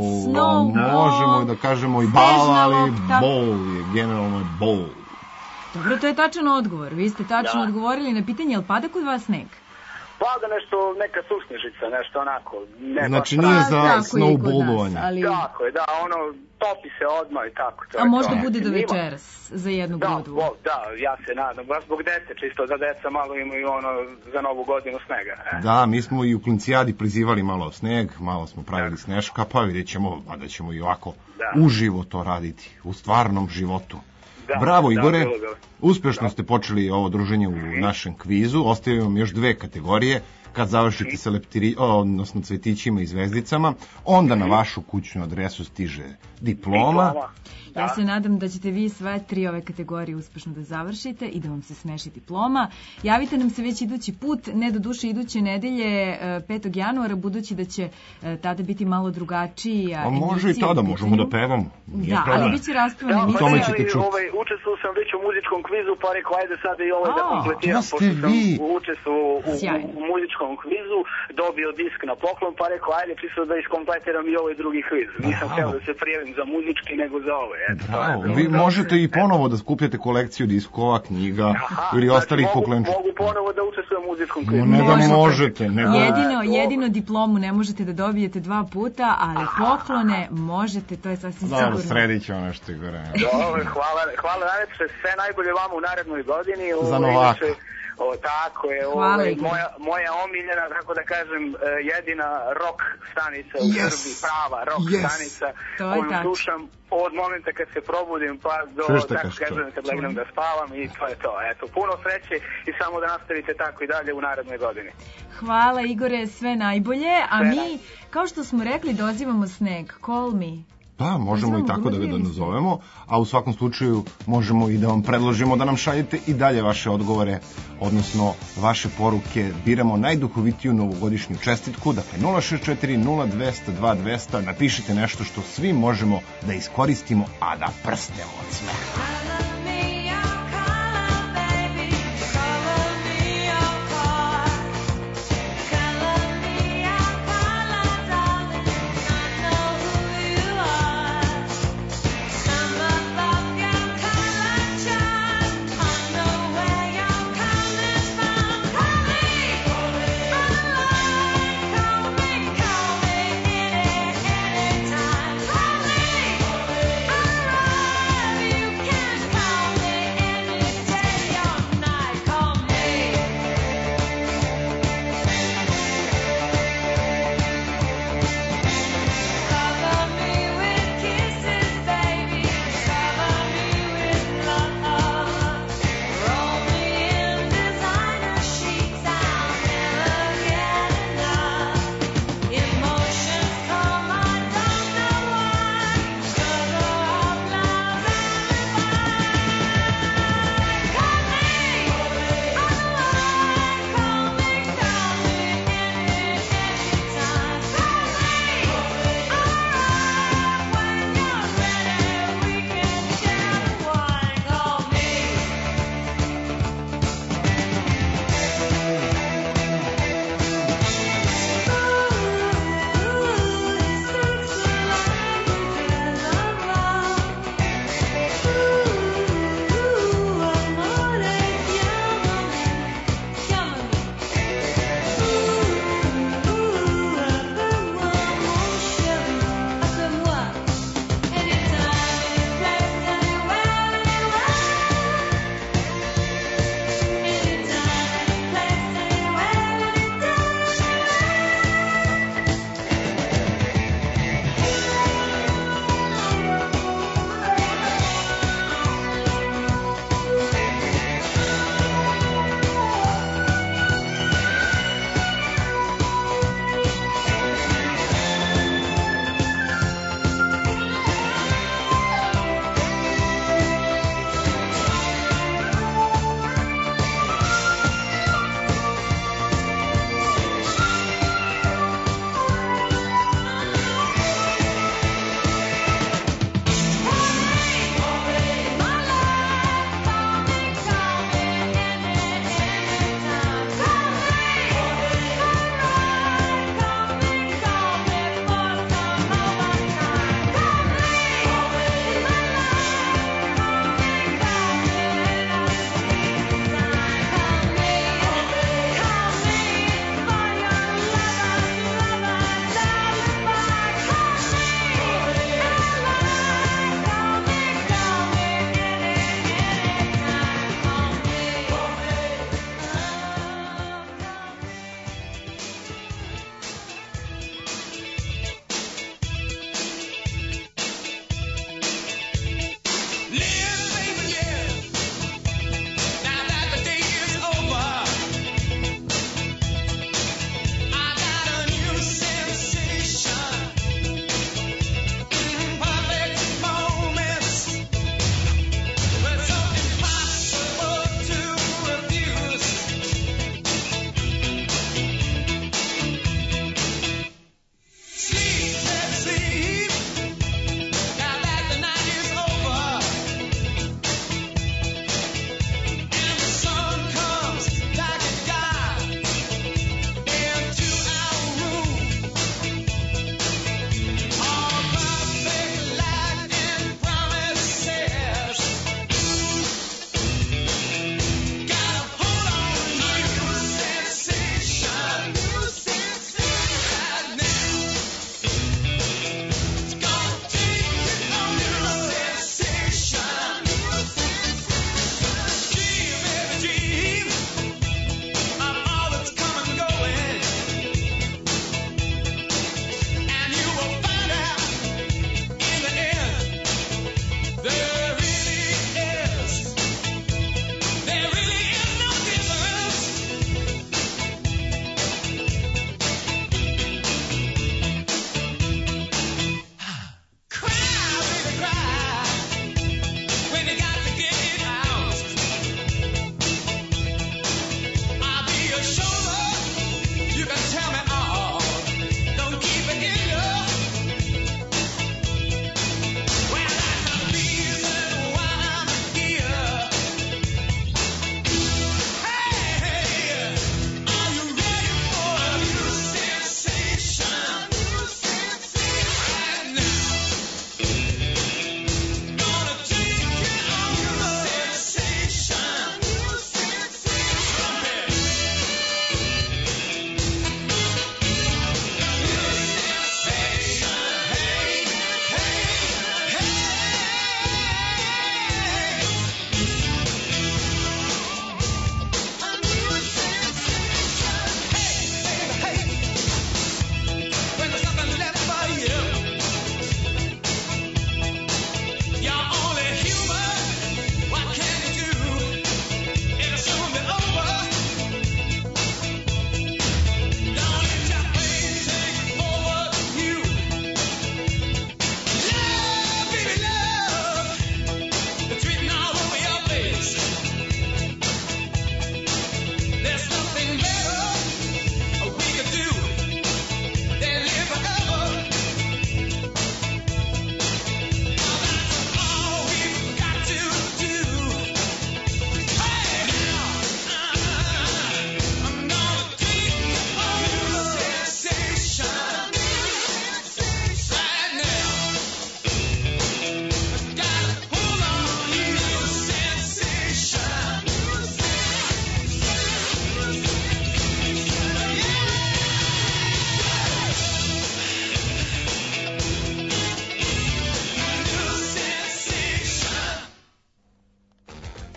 Možemo da kažemo i bal, ali ball je, generalno je ball. Dobro, to je tačan odgovor. Vi ste tačno odgovorili na pitanje, jel pada kod vas sneg? Pada nešto, neka susnežica, nešto onako. Znači nije za snowballovanje. Tako je, da, ono, topi se odmah i tako. A možda bude do večeras za jednu grudvu. Da, ja se nadam, baš zbog dece, čisto za deca malo imaju ono za novu godinu snega. Da, mi smo i u Klincijadi prizivali malo sneg, malo smo pravili sneška, pa vidjet ćemo, da ćemo i ovako uživo to raditi, u stvarnom životu. Bravo, Igore, uspešno ste počeli ovo druženje u našem kvizu, ostavimo vam još 2 kategorije, kad završite sa odnosno cvetićima i zvezdicama, onda na vašu kućnu adresu stiže diploma. Ja se nadam da ćete vi sve 3 ove kategorije uspešno da završite i da vam se smeši diploma. Javite nam se već idući put, ne do duše iduće nedelje 5. januara, budući da će tada biti malo drugačiji. A može i tada, možemo da pevamo. Da, ali bit će raspevana emisija. Učestvovao sam već u muzičkom kvizu, pa rekao, ajde sad i ovo da kompletiram, pošto sam učestvovao u muzičkom kvizu, dobio disk na poklon, pa rekao, ajde čisto da iskompletiram i ovaj drugi kviz. Nisam htio da se prijavim za muzički, nego za ovaj. Bravo, vi možete i ponovo da skupljate kolekciju diskova, knjiga ili ostalih poklenča. Mogu ponovo da učestvujem u muzičkom kvizu. Ne da možete. Jedino diplomu ne možete da dobijete 2 puta, ali poklone možete, to je sasvim sigurno. Dobro, sredit ćemo nešto, Igore. Dobro, hvala najlepše, sve najbolje vama u narednoj godini. Za Novaka. Tako je, moja omiljena, tako da kažem, jedina rock stanica u Srbiji, prava rock stanica koju slušam od momenta kad se probudim pa do, tako kažem, kad legnem da spavam i to je to. Eto, puno sreće i samo da nastavite tako i dalje u narednoj godini. Hvala, Igore, sve najbolje, a mi, kao što smo rekli, dozivamo sneg. Call me. Da, možemo i tako da ga nazovemo, a u svakom slučaju možemo i da vam predložimo da nam šaljete i dalje vaše odgovore, odnosno vaše poruke. Biramo najduhovitiju novogodišnju čestitku, dakle 064 0200 200, napišite nešto što svi možemo da iskoristimo, a da prstemo od smeha.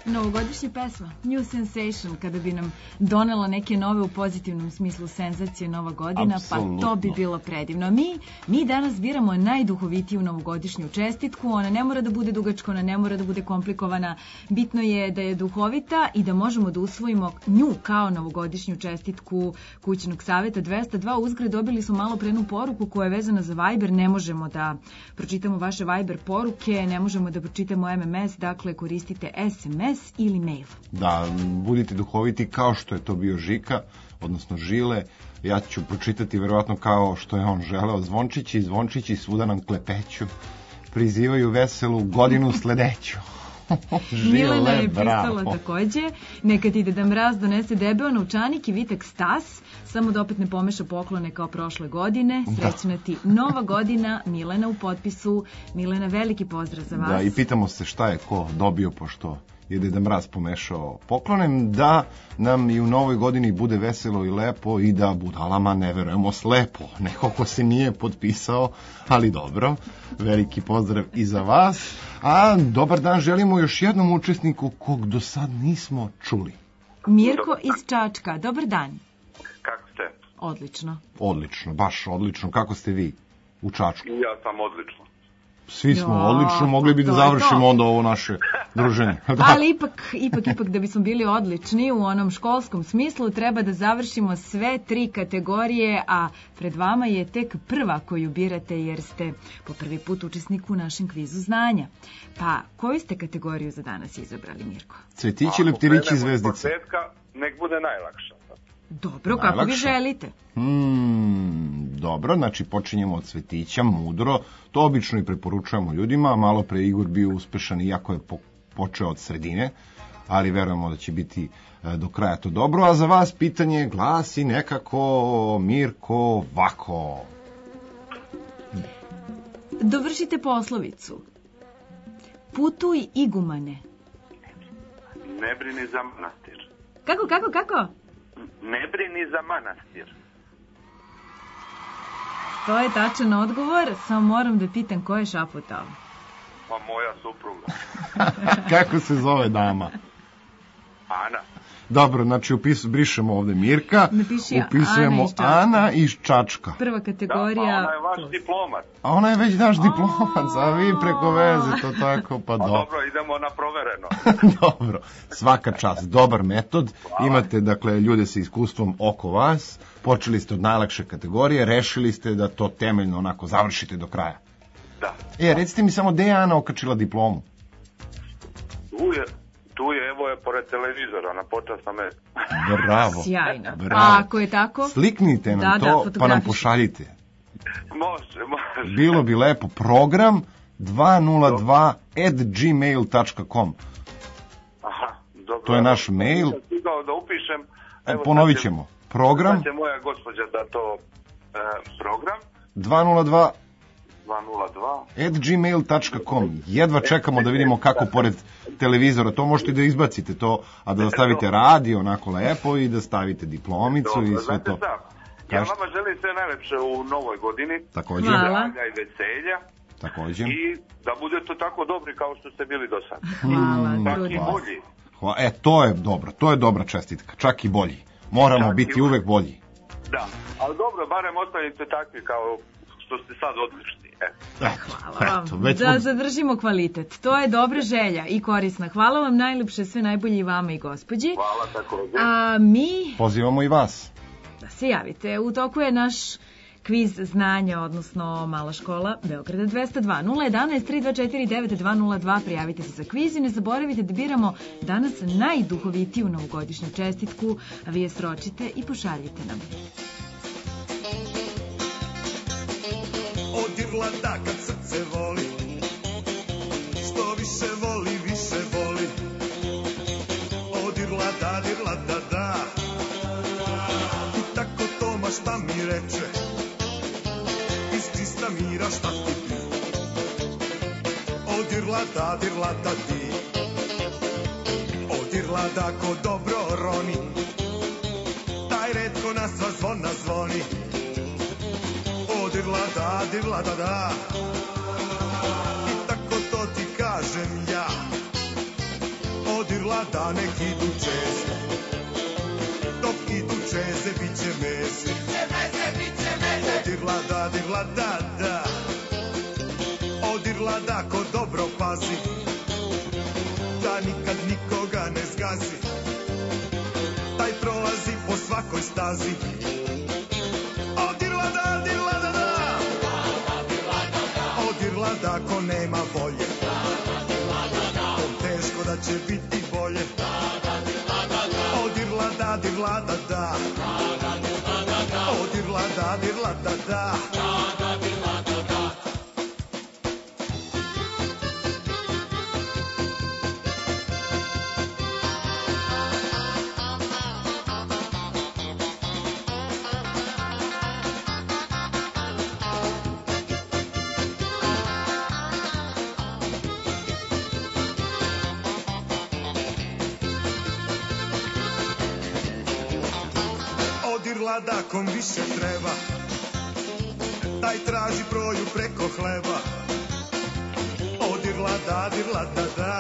Novogodišnja pesma, New Sensation, kada bi nam donela neke nove u pozitivnom smislu senzacije nova godina, Apsolutno. Pa to bi bilo predivno. Mi danas biramo najduhovitiju novogodišnju čestitku, ona ne mora da bude dugačka, ona ne mora da bude komplikovana, bitno je da je duhovita i da možemo da usvojimo nju kao novogodišnju čestitku Kućnog saveta 202. Uzgred dobili smo malo pre jednu poruku koja je vezana za Viber, ne možemo da pročitamo vaše Viber poruke, ne možemo da pročitamo MMS, dakle koristite SMS ili mail. Da, budite duhoviti kao što je to bio Žika, odnosno Žile. Ja ću pročitati verovatno kao što je on želeo. Zvončići svuda nam klepeću, prizivaju veselu godinu sledeću. Milena je Žile, pisala bravo. takođe, neka ti Deda Mraz donese debeo novčanik i vitek stas, samo da opet ne pomeša poklone kao prošle godine. Srećna ti nova godina, Milena u potpisu. Milena, veliki pozdrav za vas. Da, i pitamo se šta je ko dobio, pošto je Deda Mraz pomešao poklonem, da nam i u novoj godini bude veselo i lepo i da budalama ne verujemo slepo. Neko ko se nije potpisao, ali dobro, veliki pozdrav i za vas. A dobar dan želimo još jednom učesniku kog do sad nismo čuli. Mirko iz Čačka, dobar dan. Kako ste? Odlično. Odlično, baš odlično. Kako ste vi u Čačku? Ja sam odlično. Svi smo Ja, odlično, mogli bi da to je završimo to. onda ovo naše druženje. Da. Ali ipak da bismo bili odlični u onom školskom smislu, treba da završimo sve 3 kategorije, a pred vama je tek prva koju birate jer ste po prvi put učesnik u našem kvizu znanja. Pa, koju ste kategoriju za danas izabrali, Mirko? Cvetići, leptirići i Ako krenemo zvezdice. od početka, nek bude najlakša. Dobro, kako vi Najlakše. želite. Dobro, znači počinjemo od cvetića, mudro. To obično i preporučujemo ljudima. Malo pre Igor bio uspešan, iako je počeo od sredine, ali verujemo da će biti do kraja to dobro. A za vas pitanje glasi nekako, Mirko, ovako. Dovršite poslovicu. Putuj, igumane. Ne brini za manastir. Kako? Ne brini za manastir. To je tačan odgovor, samo moram da pitam ko je šaputao. Pa moja supruga. Kako se zove dama? Ana. Dobro, znači brišemo ovde Mirka, Napiši upisujemo Ana iz Čačka. Ana iz Čačka. Prva kategorija. Da, pa ona je vaš diplomat. A ona je već naš diplomat, a vi preko veze, to tako, pa Pa dobro. dobro, idemo na provereno. Dobro, svaka čast, dobar metod. Imate, dakle, ljude sa iskustvom oko vas, počeli ste od najlakše kategorije, rešili ste da to temeljno onako završite do kraja. Da. Recite mi samo, gde je Ana okačila diplomu? Tu je, evo je pored televizora, na počasna mesta. Bravo. Sjajno. Bravo. A ako je tako? Sliknite nam to, pa nam fotografiš. pošaljite. Može. Bilo bi lepo. Program 202@gmail.com. Aha, dobro. To je naš mail. Nisam stigao da upišem. Evo, Ponovit sad će- ćemo. Program sad će moja gospođa da to program 202 202. @gmail.com. Jedva čekamo da vidimo kako pored televizora, to možete da izbacite to, a da stavite radio onako lepo i da stavite diplomicu Dobro, i sve znate to. šta? Ja vama želim sve najlepše u novoj godini. Takođe. Hvala. Zdravlja i veselja. Takođe. I da budete tako dobri kao što ste bili do sad. Hvala, Čak i trudimo se. bolji. To je dobro, to je dobra čestitka, čak i bolji. Moramo biti uvek bolji. Da, ali dobro, barem ostanite takvi kao što ste sad odlični. Hvala vam. Da zadržimo kvalitet. To je dobra želja i korisna. Hvala vam najlepše, sve najbolje i vama i gospođi. Hvala takođe. A mi Pozivamo i vas. da se javite. U toku je naš kviz znanja, odnosno Mala škola Beograda 202. 011 324 9202. Prijavite se za kviz i ne zaboravite da biramo danas najduhovitiju novogodišnju čestitku, a vi je sročite i pošaljite nam. Od Irlanda kad srce voli, što više voli, više voli. Od Irlanda, Irlanda, da. I tako Toma šta mi reče, iz čista mira šta ti bi. Od Irlanda, Irlanda, ti. Od Irlanda ko dobro roni, taj redko na sva zvona zvoni. Dirlada, dirlada, da. I tako to ti kažem ja. Od dirla da nek idu čeze, dok idu čeze bit će meze. Odirla da, dirla da, da, odirla da ko dobro pazi, da nikad nikoga ne zgazi, taj prolazi po svakoj stazi. Odirla da, dirla da, da, odirla da ko nema volje, teško da će biti bolje. Odirla da, dirla da, da, odirla da, dirla da, da. Odirla da kom više treba, taj traži broju preko hleba. Odirla da, dirla da, da,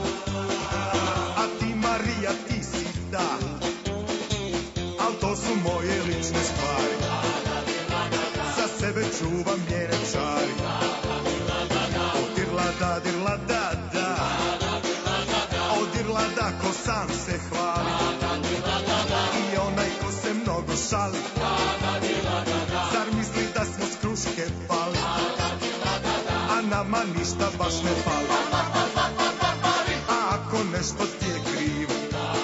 a ti Marija ti si ta, al to su moje lične stvari, za sebe čuvam njene čari. Odirla da, dirla da, da, odirla da ko sam se hvali, i onaj ko se mnogo šali, zar misli da smo s kruške pali, a nama ništa baš ne fali. A ako nešto ti je krivo,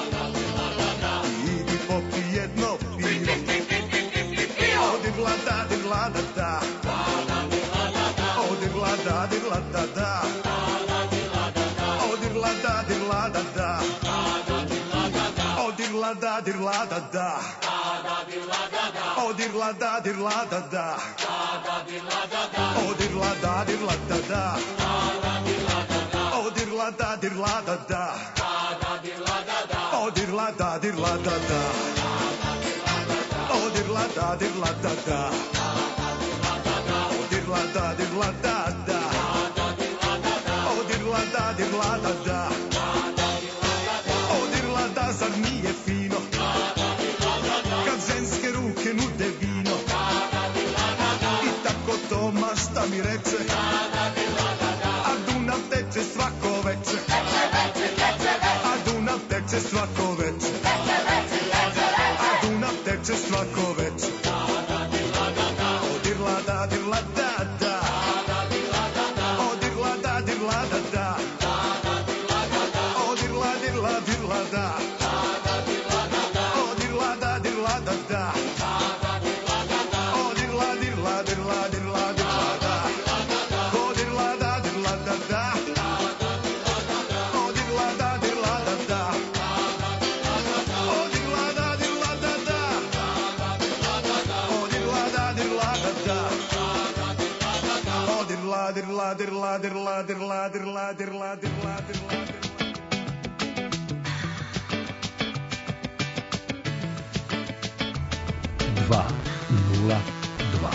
idi popi jedno pivo. Odirla da, dirla da, da, odirla da, dirla da, da, odirla da, dirla da, da, odirla da, dirla da, da, odirla da, dirla da, da, odirla da, dirla da, da, odirla da, dirla da, da, odirla da, dirla da, da, odirla da, dirla da, da, odirla da, dirla da, da, odirla da, dirla da, da, odirla da, zar nije fino kad ženske ruke nude vino, i tako to mašta mi reče, a Dunav teče svako veče, a Dunav teče svako veče, a Dunav teče svako veče. Odirla da, dirla da, da, odirla da, dirla da, da, odirla, dirla, dirla da, odirla da, dirla da, da, odirla, dirla, dirla, dirla, dirla da, odirla da, dirla da, da, odirla da, dirla da, da, odirla da, dirla da, da, odirla da, dirla da, da, odirla, dirla, dirla, dirla, dirla, dirla, dirla, dirla, dirla. 202.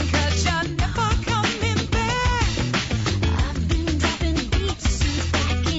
Back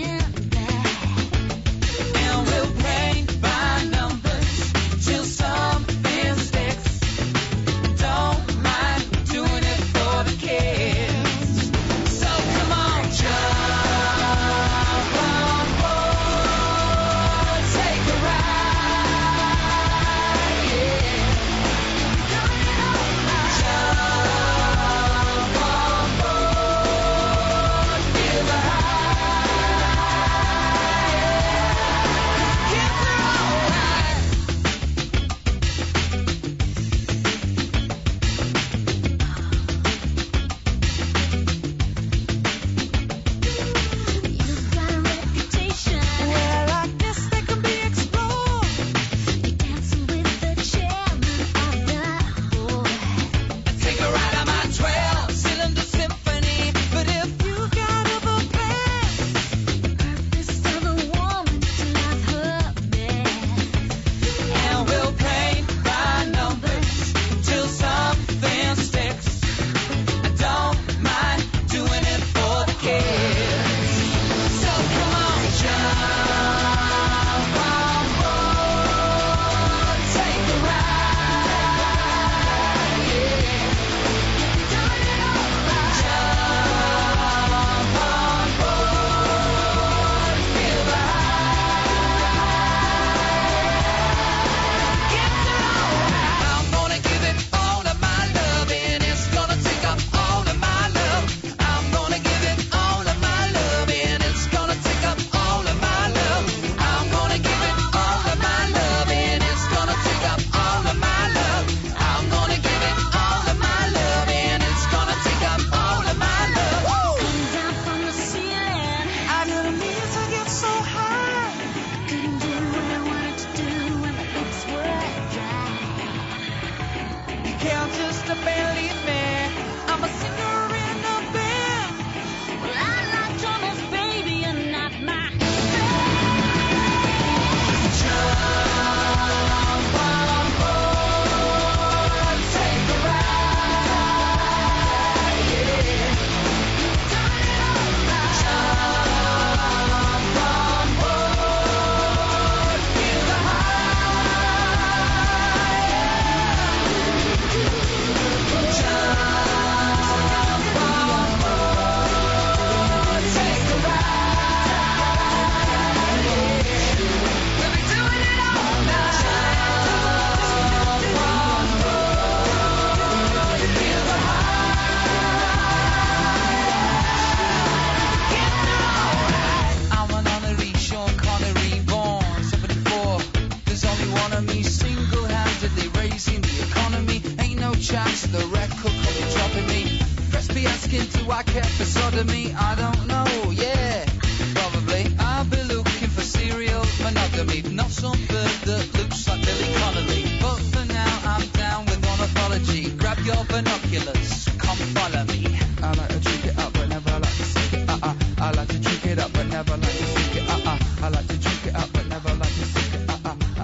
to believe me. I'm a singer in a band. Well, I like drummers, baby, and not my jump on board, take a ride, yeah. Turn it on now. Jump on board, feel the chance, the record could be dropping me. Press be asking, do I care for sodomy? I don't know, yeah, probably. I'll be looking for serial monogamy, not some bird that looks like Billy Connolly. But for now, I'm down with one apology. Grab your binoculars, come follow me. I like to drink it up, but never like to sink it. I like to drink it up, but never like to sink it. I like to drink it up, but never like to sink it.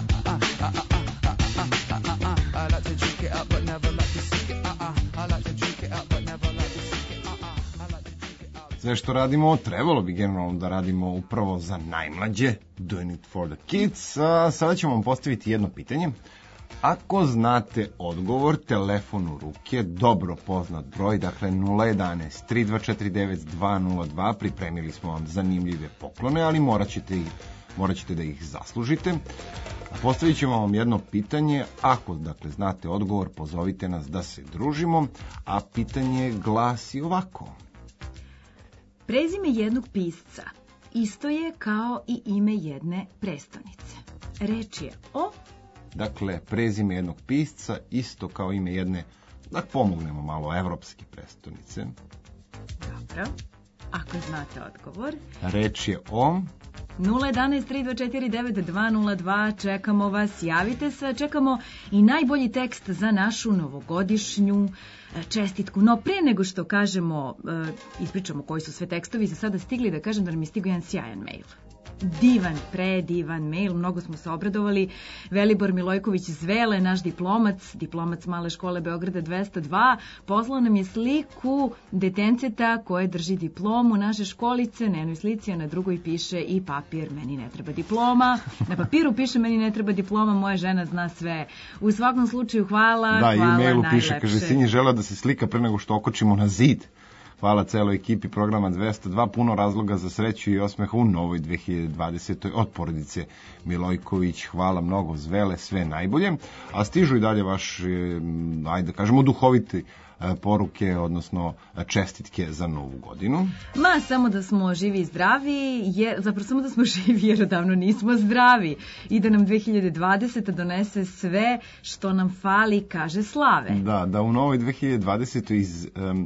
I like to drink it up, but never like to sink it. I like to drink it up, but never like to sink it. I like to drink it up. Sve što radimo, trebalo bi generalno da radimo upravo za najmlađe, doing it for the kids. Sada ćemo vam postaviti jedno pitanje. Ako znate odgovor, telefon u ruke, dobro poznat broj, dakle 011 3249 202, pripremili smo vam zanimljive poklone, ali morat ćete da ih zaslužite. Postavit ćemo vam jedno pitanje, ako dakle znate odgovor, pozovite nas da se družimo, a pitanje glasi ovako. Prezime jednog pisca isto je kao i ime jedne prestonice. Reč je o... Dakle, prezime jednog pisca isto kao ime jedne, da pomognemo malo, evropske prestonice. Dobro, ako znate odgovor. Reč je o... 011-3249-202, čekamo vas, javite se, čekamo i najbolji tekst za našu novogodišnju čestitku. No pre nego što kažemo, ispričamo koji su sve tekstovi za sada stigli, da kažem da nam je stigao jedan sjajan mail. Divan, predivan mail, mnogo smo se obradovali. Velibor Milojković Zvele, naš diplomac Male škole Beograda 202, poslao nam je sliku detenceta koje drži diplomu naše školice, na jednoj slici, a na drugoj piše i papir, meni ne treba diploma. Na papiru piše meni ne treba diploma, moja žena zna sve. U svakom slučaju hvala, da, hvala najlepše. Da, i u mailu piše, kaže, sin je želeo da se slika pre nego što okočimo na zid. Hvala celoj ekipi programa 202, puno razloga za sreću i osmeha u novoj 2020. od porodice Milojković. Hvala mnogo, Zvele, sve najbolje. A stižu i dalje vaše, ajde kažemo, duhovite poruke, odnosno čestitke za novu godinu. Ma, samo da smo živi i zdravi, zapravo samo da smo živi jer odavno nismo zdravi i da nam 2020. donese sve što nam fali, kaže Slave. Da u novoj 2020. iz...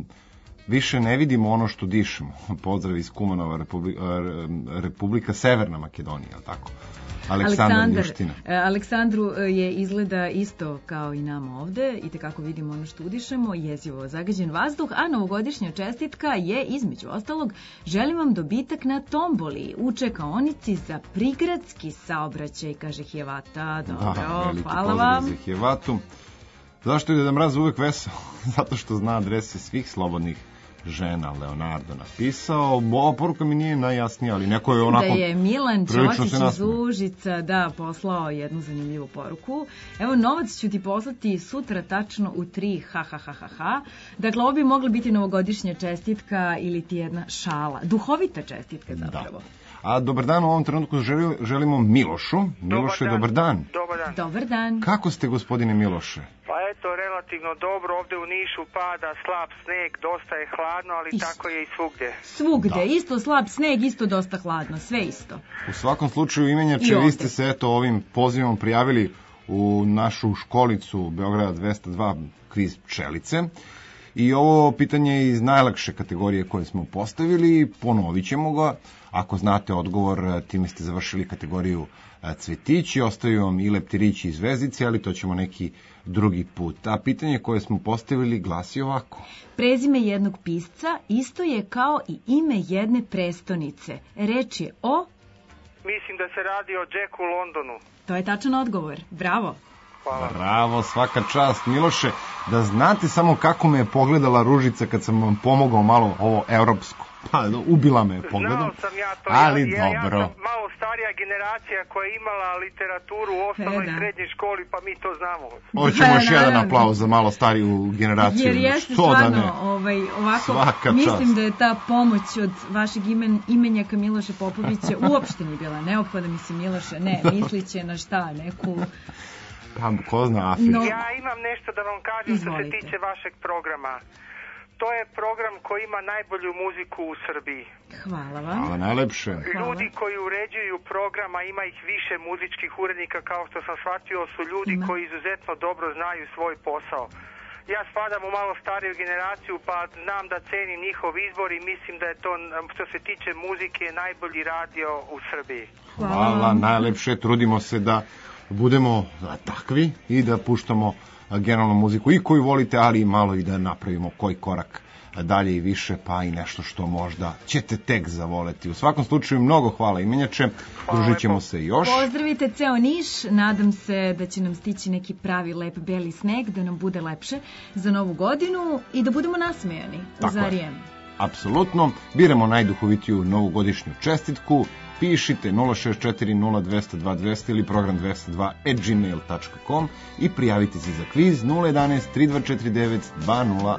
više ne vidimo ono što dišemo. Pozdrav iz Kumanova, Republika Severna Makedonija, ali tako? Aleksandar Ljuština. Aleksandru je izgleda isto kao i nama ovde, i tekako vidimo ono što udišemo, jezivo zagađen vazduh, a novogodišnja čestitka je, između ostalog, želim vam dobitak na tomboli u čekaonici za prigradski saobraćaj, kaže Hjevata. Dobro, hvala vam. Za Hjevatu. Zašto je Deda Mraz uvek vesel? Zato što zna adrese svih slobodnih žena, Leonardo napisao. Ova poruka mi nije najjasnija, ali neko je onako... Da je Milan Ćosić iz Užica poslao jednu zanimljivu poruku. Evo, novac ću ti poslati sutra tačno u 3, ha. Dakle, ovo bi mogla biti novogodišnja čestitka ili ti jedna šala. Duhovita čestitka zapravo. Da. A dobar dan u ovom trenutku želimo Milošu. Miloše, dobar dan. Dobar dan. Kako ste, gospodine Miloše? Pa eto, relativno dobro, ovde u Nišu pada slab sneg, dosta je hladno, ali tako je i svugde. Svugde, isto slab sneg, isto dosta hladno, sve isto. U svakom slučaju, imenjače, vi ste se ovim pozivom prijavili u našu školicu Beograda 202 kviz pčelice. I ovo pitanje je iz najlakše kategorije koje smo postavili, ponovit ćemo ga. Ako znate odgovor, time ste završili kategoriju cvetići, ostaju vam i leptirići i zvezdice, ali to ćemo neki drugi put. A pitanje koje smo postavili glasi ovako. Prezime jednog pisca isto je kao i ime jedne prestonice. Reč je o... Mislim da se radi o Jacku Londonu. To je tačan odgovor. Bravo. Hvala. Bravo, svaka čast. Miloše, da znate samo kako me je pogledala Ružica kad sam vam pomogao malo ovo evropsko. Pa, ubila me pogledom. Znao sam ja to, ali Ja dobro. sam malo starija generacija koja je imala literaturu u osnovnoj i srednjoj školi, pa mi to znamo. Hoćemo još jedan aplauz za malo stariju generaciju. Jer jeste stvarno, ovako, svaka mislim čast. Da je ta pomoć od vašeg imenjaka Miloša Popovića uopšte nije bila neophoda, mislim Miloše, ne, misliće na šta, neku... Pa, ko zna, Afir. Ja imam nešto da vam kažem što se tiče vašeg programa. To je program koji ima najbolju muziku u Srbiji. Hvala vam. Hvala, najlepše. Ljudi koji uređuju programa, ima ih više muzičkih urednika, kao što sam shvatio, su ljudi koji izuzetno dobro znaju svoj posao. Ja spadam u malo stariju generaciju, pa znam da cenim njihov izbor i mislim da je to, što se tiče muzike, najbolji radio u Srbiji. Hvala, najlepše. Trudimo se da budemo takvi i da puštamo generalnu muziku i koju volite, ali i malo i da napravimo koji korak dalje i više, pa i nešto što možda ćete tek zavoleti. U svakom slučaju, mnogo hvala imenjače, družit ćemo se još. Pozdravite ceo Niš, nadam se da će nam stići neki pravi lep beli sneg, da nam bude lepše za novu godinu i da budemo nasmejani u Zarijem. Apsolutno, biramo najduhovitiju novogodišnju čestitku, pišite 064-0202-200 ili program 202@gmail.com i prijavite se za kviz 011 3249 202.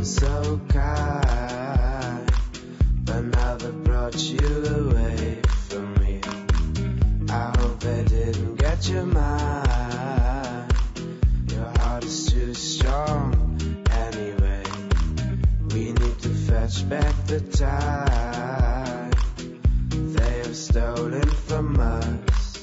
so kind, but now they brought you away from me. I hope they didn't get your mind. Your heart is too strong anyway. We need to fetch back the time they have stolen from us.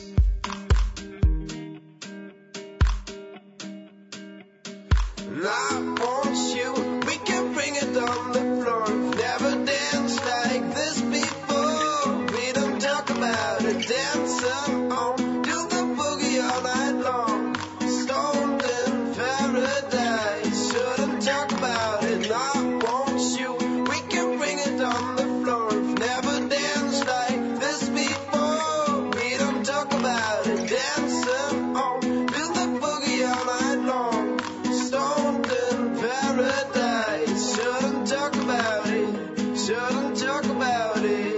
And I want you, we can bring it on the floor. Never danced like this before. We don't talk about it, dancing on, do the boogie all night long. Stoned in paradise, shouldn't talk about it. I want you, we can bring it on the floor. Never danced like this before. We don't talk about it, dancing on, do the boogie all night long. Stoned in paradise, shouldn't talk about it, shouldn't talk about it.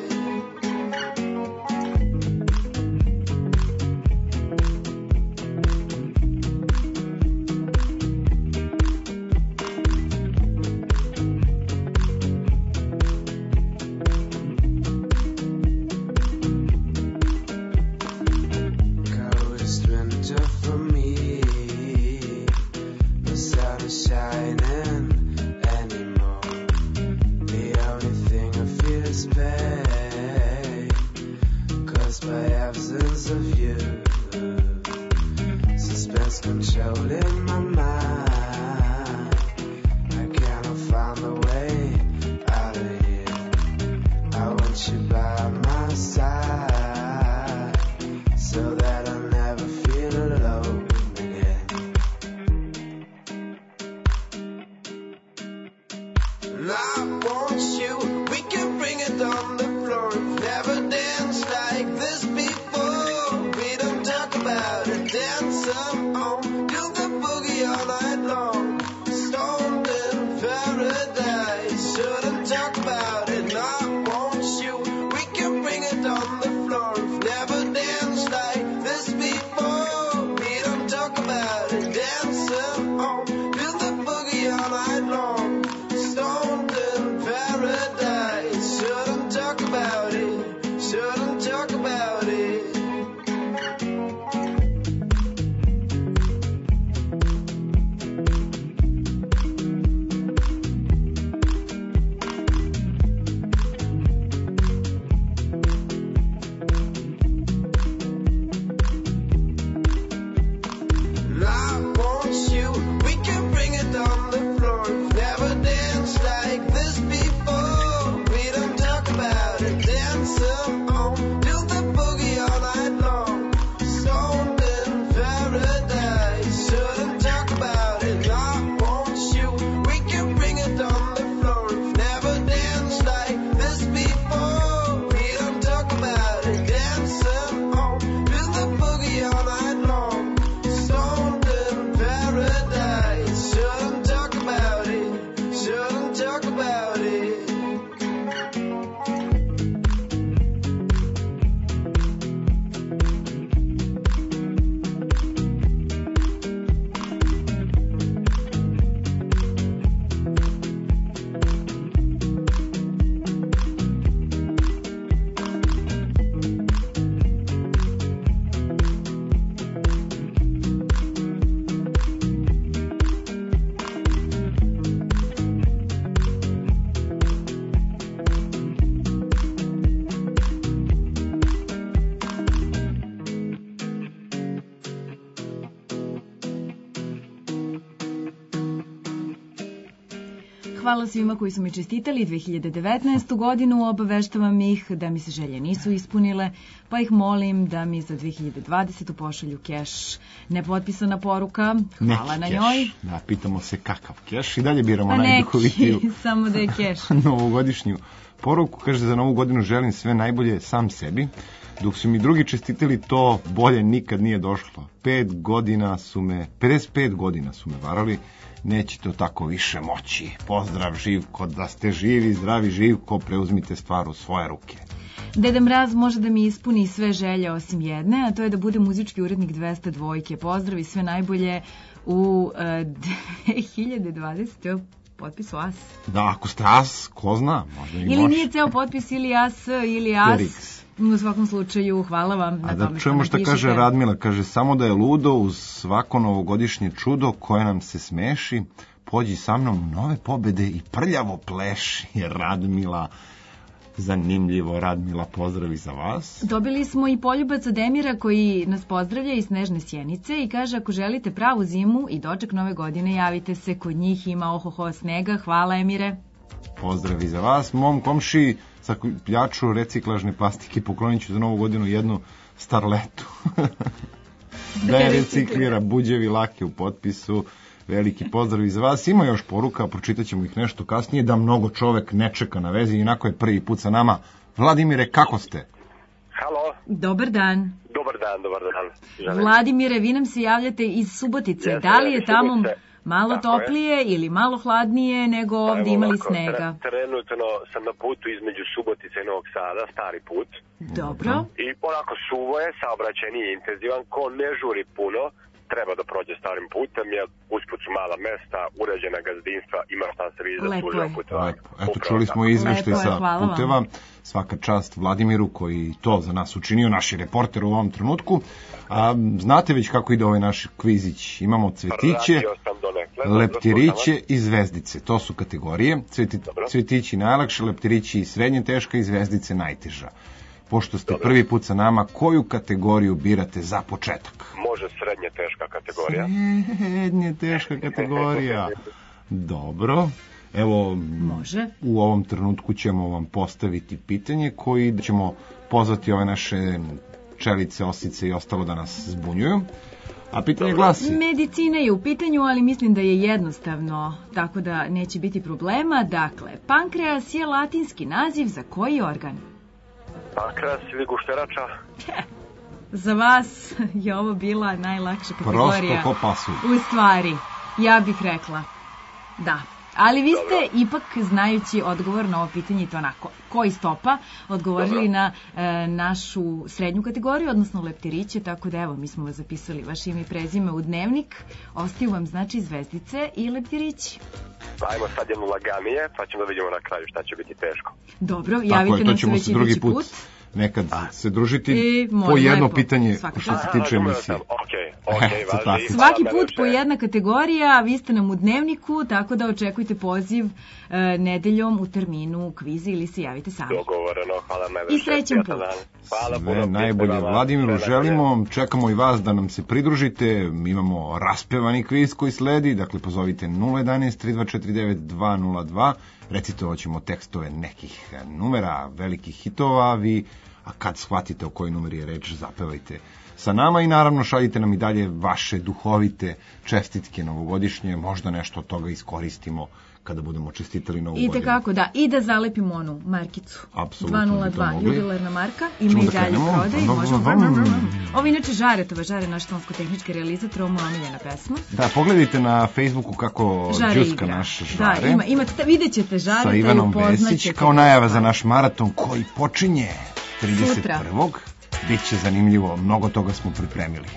Coldest winter for me, the sun is shining anymore. The only thing I feel is pain, caused by absence of you. Suspense controlling my mind. I cannot find a way out of here. I want you by my side, so that I'll never feel alone again. And I want you, we can bring it on the floor. Never danced like this before. We don't talk about it, dancing on, do the boogie all night long. Stoned in paradise, shouldn't talk about it. And I want you, we can bring it on the floor. Never danced like this before. We don't talk about it, dancing on, do the boogie all night long. Stoned in paradise, shouldn't talk about it, shouldn't talk about it. And I want you, we can bring it on the floor. Never danced like this before. We don't talk about it, dancing on, do the boogie all night long. Stoned in paradise, shouldn't talk about it. I want you, we can bring it on the floor. Never danced like this before. We don't talk about it, dancing on, do the boogie all night long. Stoned in paradise, shouldn't talk about it, shouldn't talk about it. Hvala svima koji su mi čestitali 2019. godinu, obaveštavam ih da mi se želje nisu ispunile, pa ih molim da mi za 2020. pošalju keš. Nepotpisana poruka, hvala na njoj. Da, pitamo se kakav keš i dalje biramo najduhovitiju. Neki, samo da je keš. Novogodišnju poruku, kaže za novu godinu želim sve najbolje sam sebi. Dok su mi drugi čestitali, to bolje nikad nije došlo. 55 godina su me varali. Neće to tako više moći. Pozdrav Živko, da ste živi, zdravi Živko, preuzmite stvar u svoje ruke. Deda Mraz može da mi ispuni sve želje osim jedne, a to je da bude muzički urednik 202. Pozdrav i sve najbolje u 2020. potpisu as. Da, ako ste as, ko zna, možda i Ili može. nije ceo potpis ili as ili as. Rix. U svakom slučaju, hvala vam na A tome da što čujemo nam šta pišete. kaže Radmila, kaže samo da je ludo uz svako novogodišnje čudo koje nam se smeši, pođi sa mnom nove pobede i prljavo pleši. Radmila, zanimljivo, Radmila, pozdravi za vas. Dobili smo i poljubac od Emira koji nas pozdravlja iz Snežne Sjenice i kaže ako želite pravu zimu i doček nove godine javite se, kod njih ima ohoho snega. Hvala Emire. Pozdravi za vas. Mom komšiji sakupljaču reciklažne plastike poklonit ću za novu godinu jednu starletu. Da je reciklira, buđevi lake u potpisu. Veliki pozdrav za vas. Ima još poruka, pročitat ćemo ih nešto kasnije, da mnogo čovek ne čeka na vezi, inako je prvi put sa nama. Vladimire, kako ste? Halo. Dobar dan. Dobar dan. Želim. Vladimire, vi nam se javljate iz Subotice. Jeste, Da li je iz tamo Subotice. malo Tako toplije ili malo hladnije nego ovdje imali snega? Trenutno sam na putu između Subotice i Novog Sada, stari put. Dobro. I onako suvo je, saobraćaj nije intenzivan, ko ne žuri puno, treba da prođe starim putem, jer usput su mala mesta, uređena gazdinstva, ima šta se vidi za služeno putovanje. Eto, čuli smo izveštaj sa puteva. Svaka čast Vladimiru koji to za nas učinio, naš je reporter u ovom trenutku. A znate već kako ide ovaj naš kvizić? Imamo cvetiće, leptiriće i zvezdice. To su kategorije. Cvetići najlakše, leptirići srednje teška i zvezdice najteža. Pošto ste prvi put sa nama, koju kategoriju birate za početak? Može srednje teška kategorija. Srednje teška kategorija. Dobro. Evo, može. U ovom trenutku ćemo vam postaviti pitanje koji ćemo pozvati ove naše pčelice, osice i ostalo da nas zbunjuju. A pitanje glasi... Medicina je u pitanju, ali mislim da je jednostavno, tako da neće biti problema. Dakle, pankreas je latinski naziv za koji organ? Pankreas ili gušterača? Za vas je ovo bila najlakša kategorija. Prosto ko pasulj. U stvari, ja bih rekla da. Ali vi ste ipak, znajući odgovor na ovo pitanje, i to onako, koji stopa, odgovorili na našu srednju kategoriju, odnosno leptiriće, tako da evo, mi smo vas zapisali vaše ime i prezime u dnevnik. Ostaju vam znači zvezdice i leptirići. Ajmo sad jednu laganije, pa ćemo da vidimo na kraju šta će biti teško. Dobro, javite nam se već idući put. Nekad se družiti po jedno pitanje što se tiče emisije. Svaki put po jedna kategorija, vi ste nam u dnevniku, tako da očekujte poziv nedeljom u terminu kviza ili se javite sami. Dogovoreno, hvala najveće. I srećan put. Hvala puno. Najbolje Vladimiru želimo, čekamo i vas da nam se pridružite, imamo raspevani kviz koji sledi, dakle pozovite 011 3249 202, recitovat ćemo tekstove nekih numera, velikih hitova, a kad shvatite o kojoj numeri je reč, zapevajte sa nama i naravno šaljite nam i dalje vaše duhovite čestitke novogodišnje, možda nešto od toga iskoristimo kada budemo čestitali novu godinu. I tekako, da, i da zalepimo onu markicu. Apsolutno 202, jubilarna marka, ima i dalje prodaj. Ovo inače Žaretova, Žare, naš tonsko-tehnički realizator, ovo moja omiljena pesma. Da, pogledajte na Facebooku kako džuska naš Žare. Da, vidjet ćete Žareta sa Ivanom Vesić, kao najava za naš maraton koji počinje 31. Biće zanimljivo, mnogo toga smo pripremili.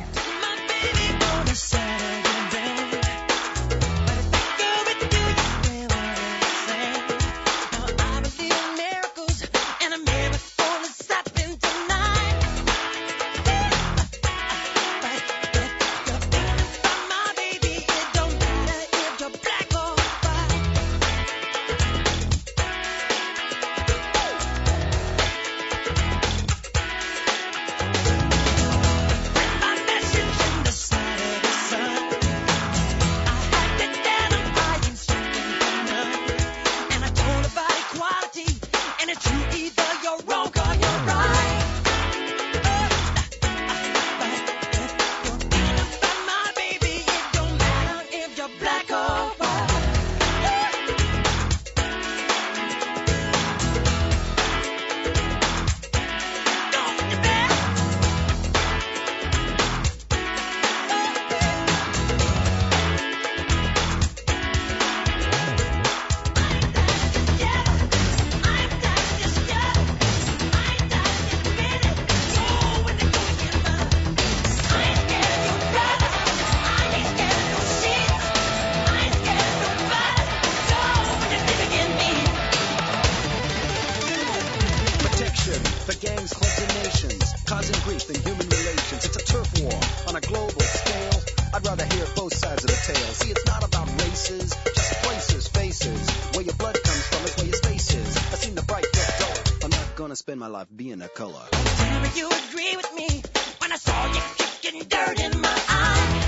spend my life being a color. Tell me you agree with me when I saw you kicking dirt in my eye.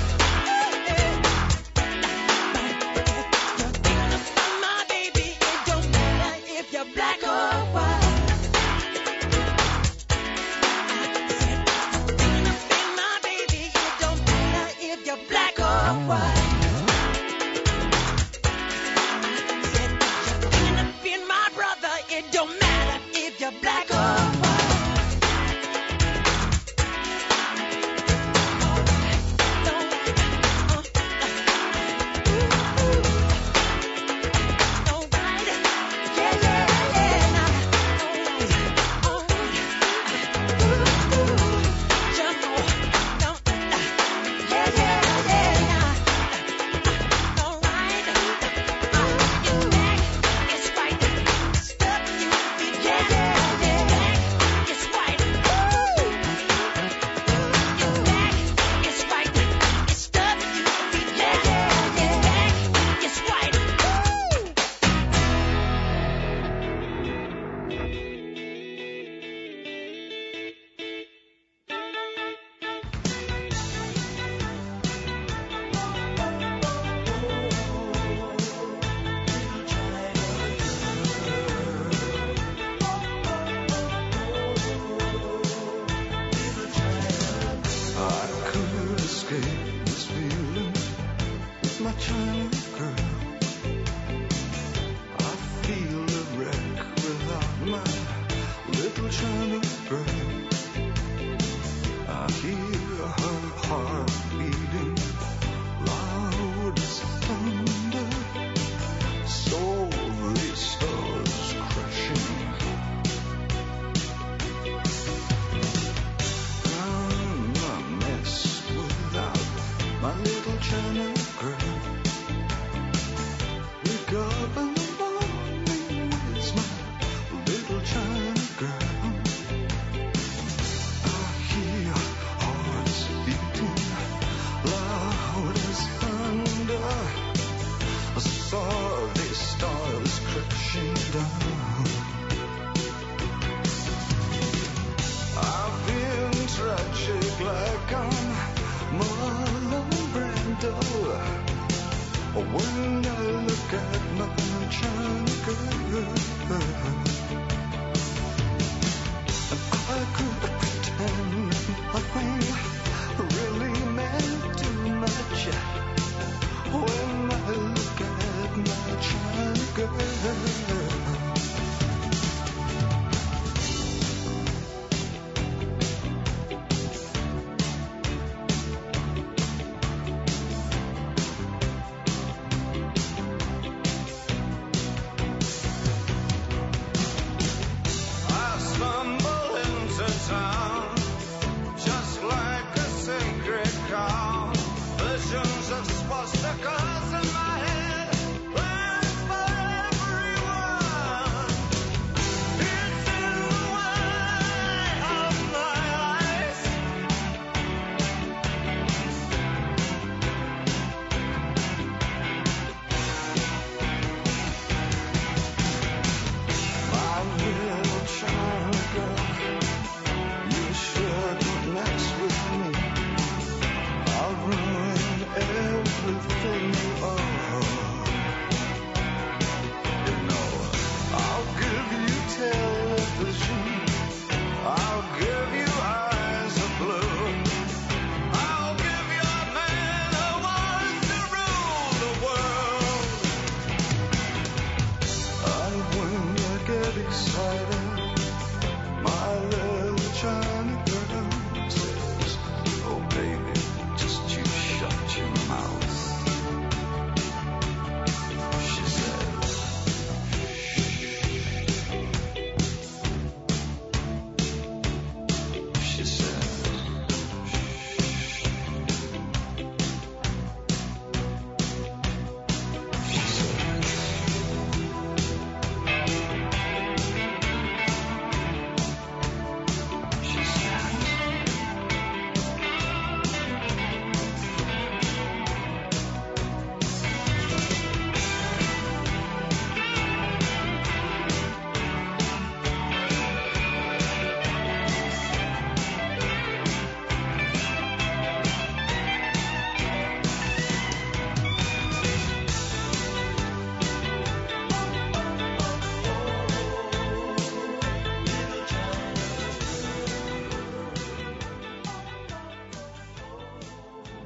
You're thinking about my baby. It don't matter if you're black or white. Said, you're thinking about my baby. It don't matter if you're black or white. Said, you're thinking of being my brother. It don't matter if you're black or white.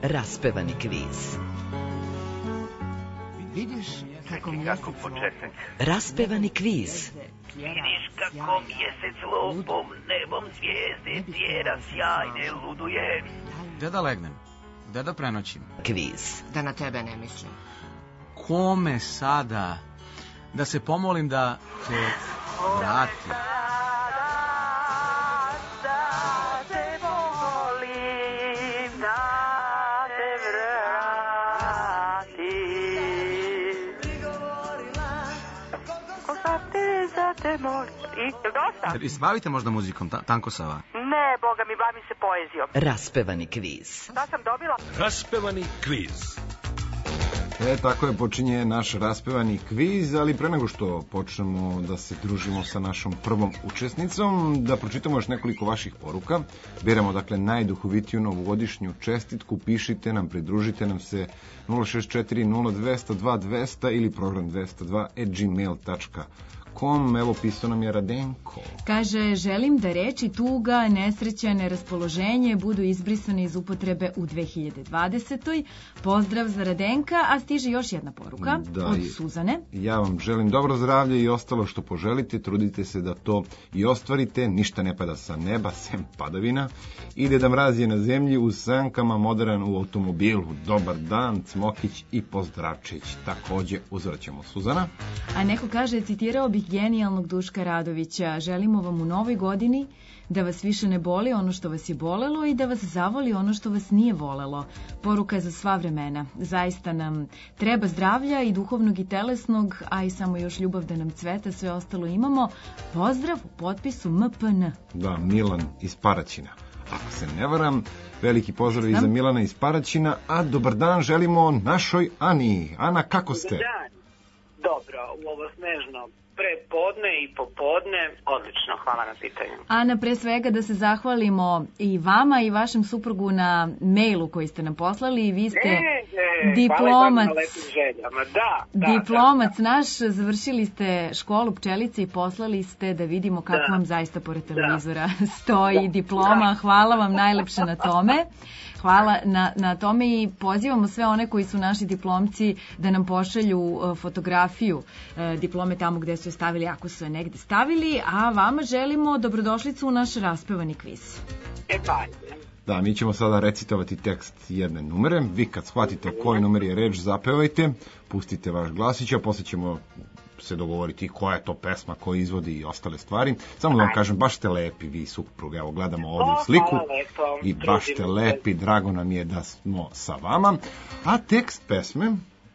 Raspevani kviz. Vidiš kako početak. Raspevani kviz. Vidiš kako mjesec lupom nebom zvijezde tjera sjajne luduje. Gde da legnem? Gde da prenoćim? Kviz. Da na tebe ne mislim. Kome sada? Da se pomolim da te vrati. Bavite možda muzikom, Tanko Sava? Ne, boga mi, bavim se poezijom. Raspevani kviz. Da sam dobila? Raspevani kviz. Tako je, počinje naš raspevani kviz, ali pre nego što počnemo da se družimo sa našom prvom učesnicom, da pročitamo još nekoliko vaših poruka. Biramo, dakle, najduhovitiju novogodišnju čestitku, pišite nam, pridružite nam se 064 0200 2200 ili program 202@gmail.com. Evo, pisao nam je Radenko. Kaže, želim da reči tuga, nesreća, neraspoloženje budu izbrisane iz upotrebe u 2020. Pozdrav za Radenka, a stiže još jedna poruka od Suzane. Ja vam želim dobro zdravlje i ostalo što poželite, trudite se da to i ostvarite, ništa ne pada sa neba, sem padavina. Ide da mraz je na zemlji, u sankama, modern u automobilu. Dobar dan, Cmokić i Pozdravčić. Takođe uzvraćamo Suzana. A neko kaže, citirao bih genijalnog Duška Radovića, želimo vam u novoj godini da vas više ne boli ono što vas je bolelo i da vas zavoli ono što vas nije volelo. Poruka za sva vremena. Zaista nam treba zdravlja i duhovnog i telesnog, a i samo još ljubav da nam cveta, sve ostalo imamo. Pozdrav u potpisu MPN. Da, Milan iz Paraćina. Ako se ne varam, veliki pozdrav i za Milana iz Paraćina, a dobar dan želimo našoj Ani. Ana, kako ste? Dobar dan. Dobro, u ovo snežno prepodne i popodne, odlično, hvala na pitanju. Ana, pre svega da se zahvalimo i vama i vašem suprugu na mailu koji ste nam poslali. Vi ste diplomac, diplomac naš, završili ste školu pčelice i poslali ste da vidimo kako vam zaista pored televizora stoji diploma. Hvala vam najlepše na tome. Hvala na tome i pozivamo sve one koji su naši diplomci da nam pošalju fotografiju diplome tamo gde su je stavili, ako su je negde stavili, a vama želimo dobrodošlicu u naš raspevani kviz. Da, mi ćemo sada recitovati tekst jedne numere. Vi kad shvatite o kojoj numeri je reč, zapevajte, pustite vaš glasić, a posle ćemo se dogovoriti koja je to pesma, ko izvodi i ostale stvari. Samo da vam kažem, baš ste lepi, vi supruga, evo gledamo ovdje sliku i baš ste lepi, drago nam je da smo sa vama. A tekst pesme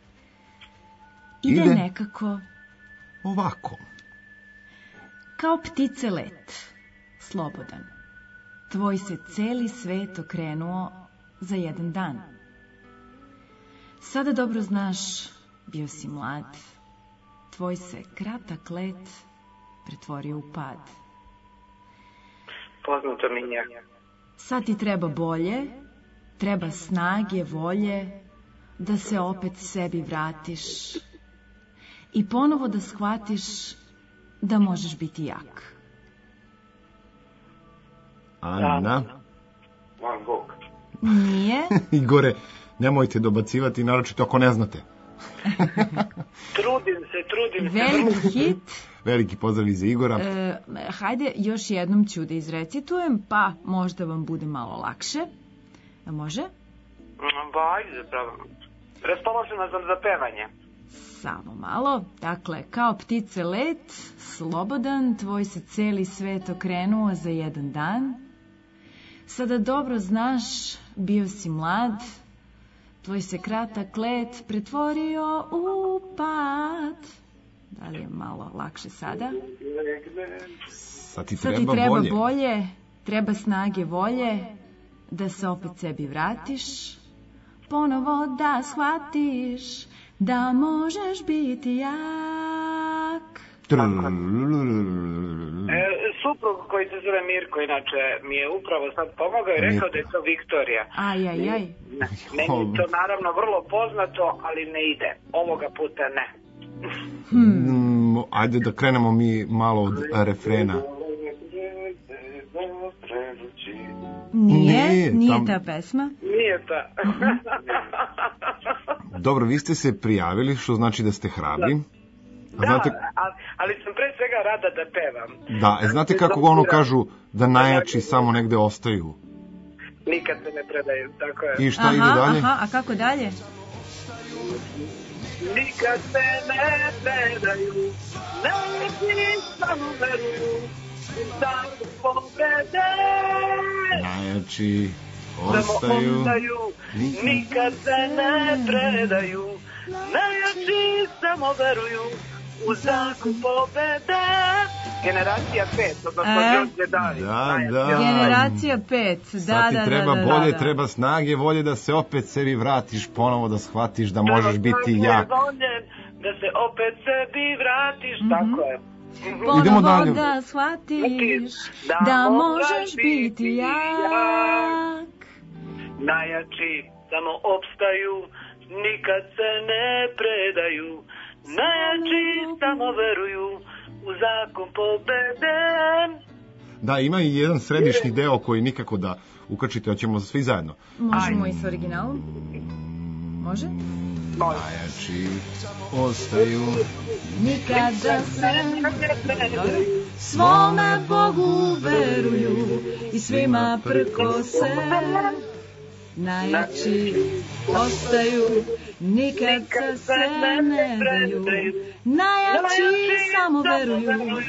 ide nekako ovako. Kao ptice let, slobodan, tvoj se celi svet okrenuo za jedan dan. Sada dobro znaš, bio si mlad, tvoj se kratak let pretvorio u pad. Poznato mi je. Sad ti treba bolje, treba snage, volje, da se opet sebi vratiš i ponovo da shvatiš da možeš biti jak. Ana? Van Gogh. Nije. Igore, nemojte dobacivati, naročito ako ne znate. Trudim se. Veliki hit. Veliki pozdrav i za Igora. Hajde, još jednom ću da izrecitujem, pa možda vam bude malo lakše. Može? Vajde, zapravo. Raspoložena sam za pevanje. Samo malo. Dakle, kao ptice let, slobodan, tvoj se celi svet okrenuo za jedan dan. Sada dobro znaš, bio si mlad, tvoj se kratak let pretvorio u pad. Da li je malo lakše sada? Sad ti treba bolje, treba snage, volje, da se opet sebi vratiš, ponovo da shvatiš da možeš biti jak. Suprug koji se zove Mirko, inače, mi je upravo sad pomogao i rekao da je to Viktorija. Ajajaj. Meni to naravno vrlo poznato, ali ne ide. Ovoga puta ne. Ajde da krenemo mi malo od refrena. Nije ta pesma. Nije ta. Dobro, vi ste se prijavili, što znači da ste hrabri. Da, ali sam pre svega rada da pevam. Da, znate kako ono kažu da najjači samo negde ostaju? Nikad se ne predaju, tako je. I šta ide dalje? A kako dalje? Nikad se ne predaju, najjači samo veruju, da pobede. Najjači ostaju, nikad se ne predaju, najjači samo veruju, u zakon pobede. Generacija 5, odnosno Đorđe David. Da. Generacija 5, da. Sad ti treba bolje, treba snage, volje da se opet sebi vratiš, ponovo da shvatiš da možeš biti jak. Da se opet sebi vratiš, tako je. Idemo dalje. Da shvatiš da možeš biti jak. Najjači samo opstaju, nikad se ne predaju. Najjači samo veruju, u zakon pobede. Da, ima i jedan središnji deo koji nikako da ukačite, hoćemo svi zajedno. Možemo i s originalom? Može? Najjači ostaju, nikada se ne predaju, svome Bogu veruju i svima prkose. Najjači ostaju, nikad se ne daju, najjači samo veruju.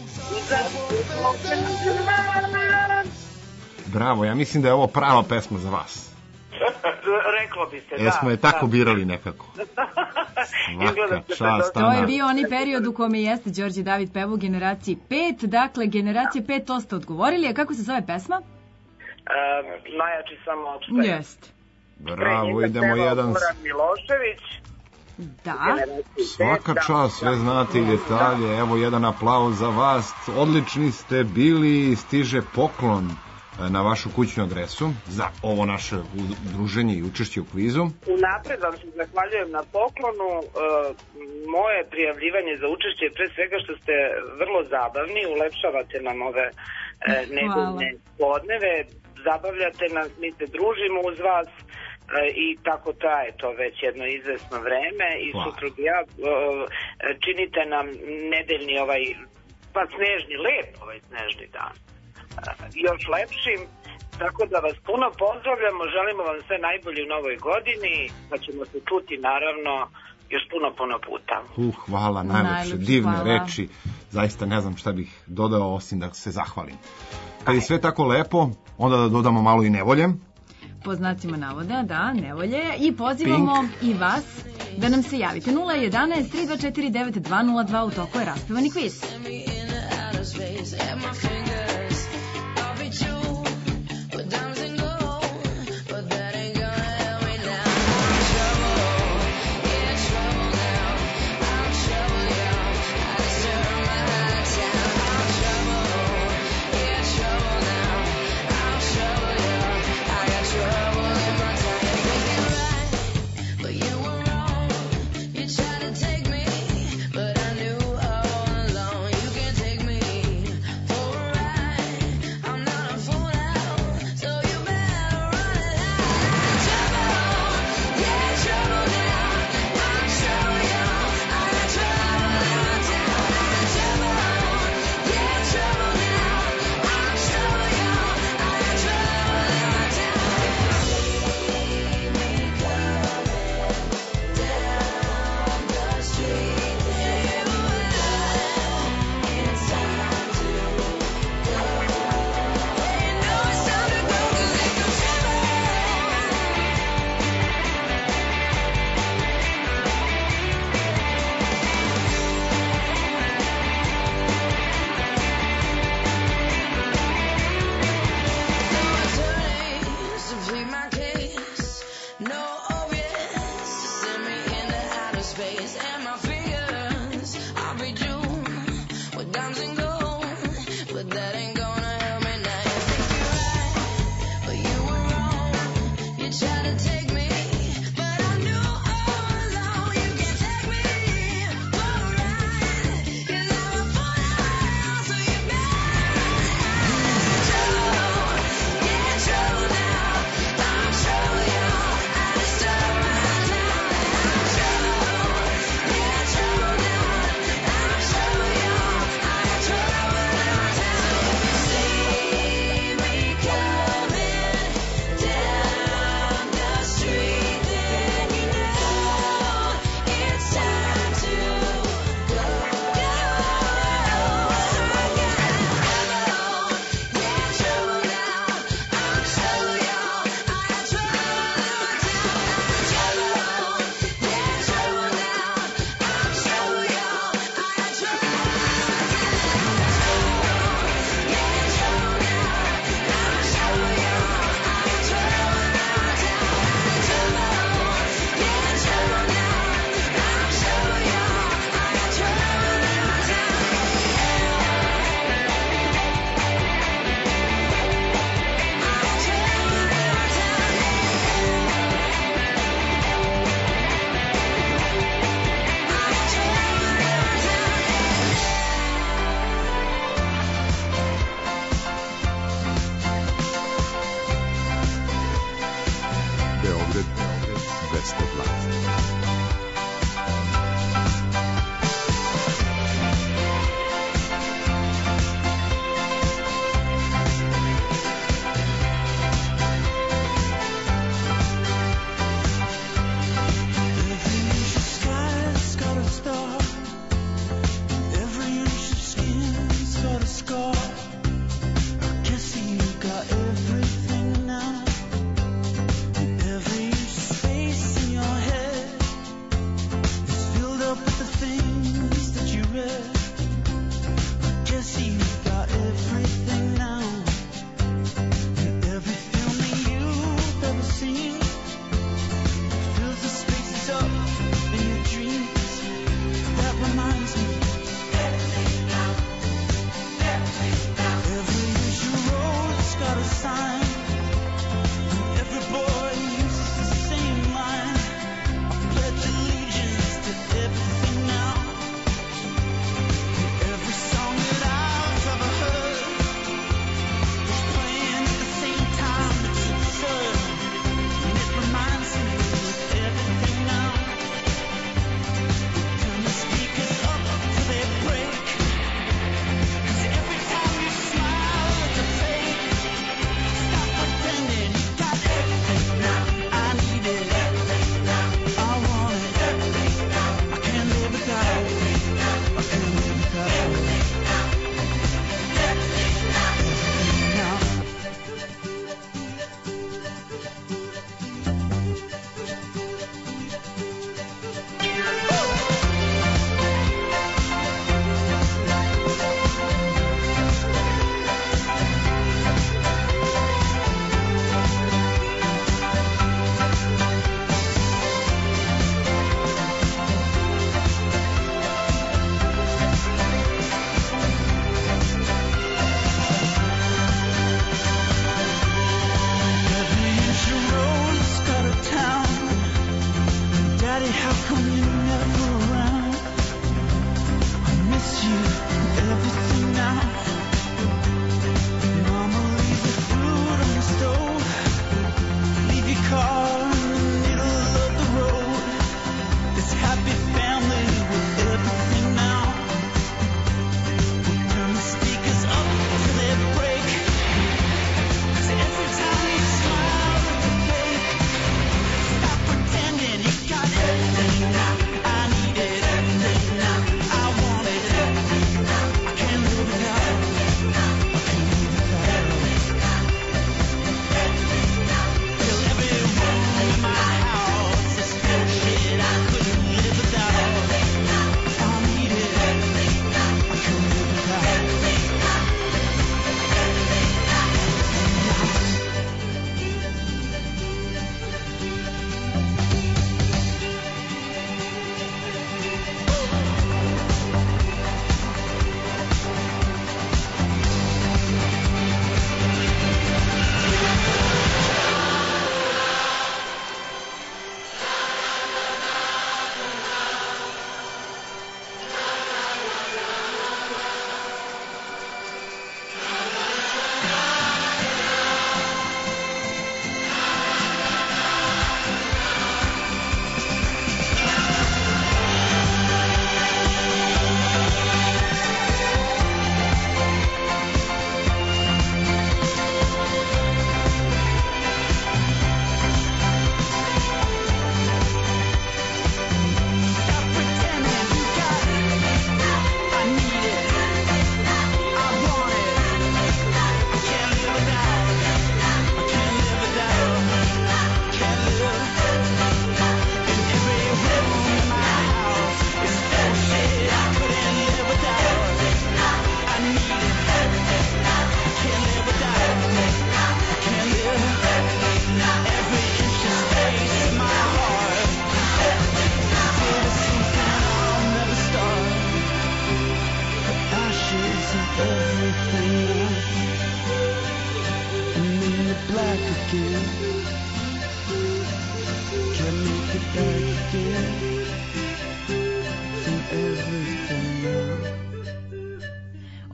Bravo, ja mislim da je ovo prava pesma za vas. Reklo bi se, da. Jesmo je tako birali nekako. Svaka čast. To je bio onaj period u kome jeste Đorđe David pevao u generaciji 5, dakle generacija 5, to ste odgovorili, a kako se zove pesma? Najjači samo opstaje. Jest. Bravo, idemo jedan. Goran Milošević. Da. Svaka čast, sve znate i detalje. Evo jedan aplauz za vas. Odlični ste bili, stiže poklon na vašu kućnu adresu za ovo naše udruženje i učešće u kvizu. Unapred vam se zahvaljujem na poklonu. Moje prijavljivanje za učešće je pre svega što ste vrlo zabavni, ulepšavate nam ove nedeljne podneve, zabavljate nas, mi se družimo uz vas i tako traje to već jedno izvesno vreme i sutra ja činite nam nedeljni pa snežni, lep snežni dan još lepšim, tako da vas puno pozdravljamo, želimo vam sve najbolje u novoj godini, pa ćemo se čuti naravno još puno puta. Hvala, najlepše, divne reči, zaista ne znam šta bih dodao osim da se zahvalim. Kad je sve tako lepo, onda da dodamo malo i nevolje. Po znacima navoda, da, nevolje. I pozivamo i vas da nam se javite. 011 3249 202, u toku je raspevani kviz.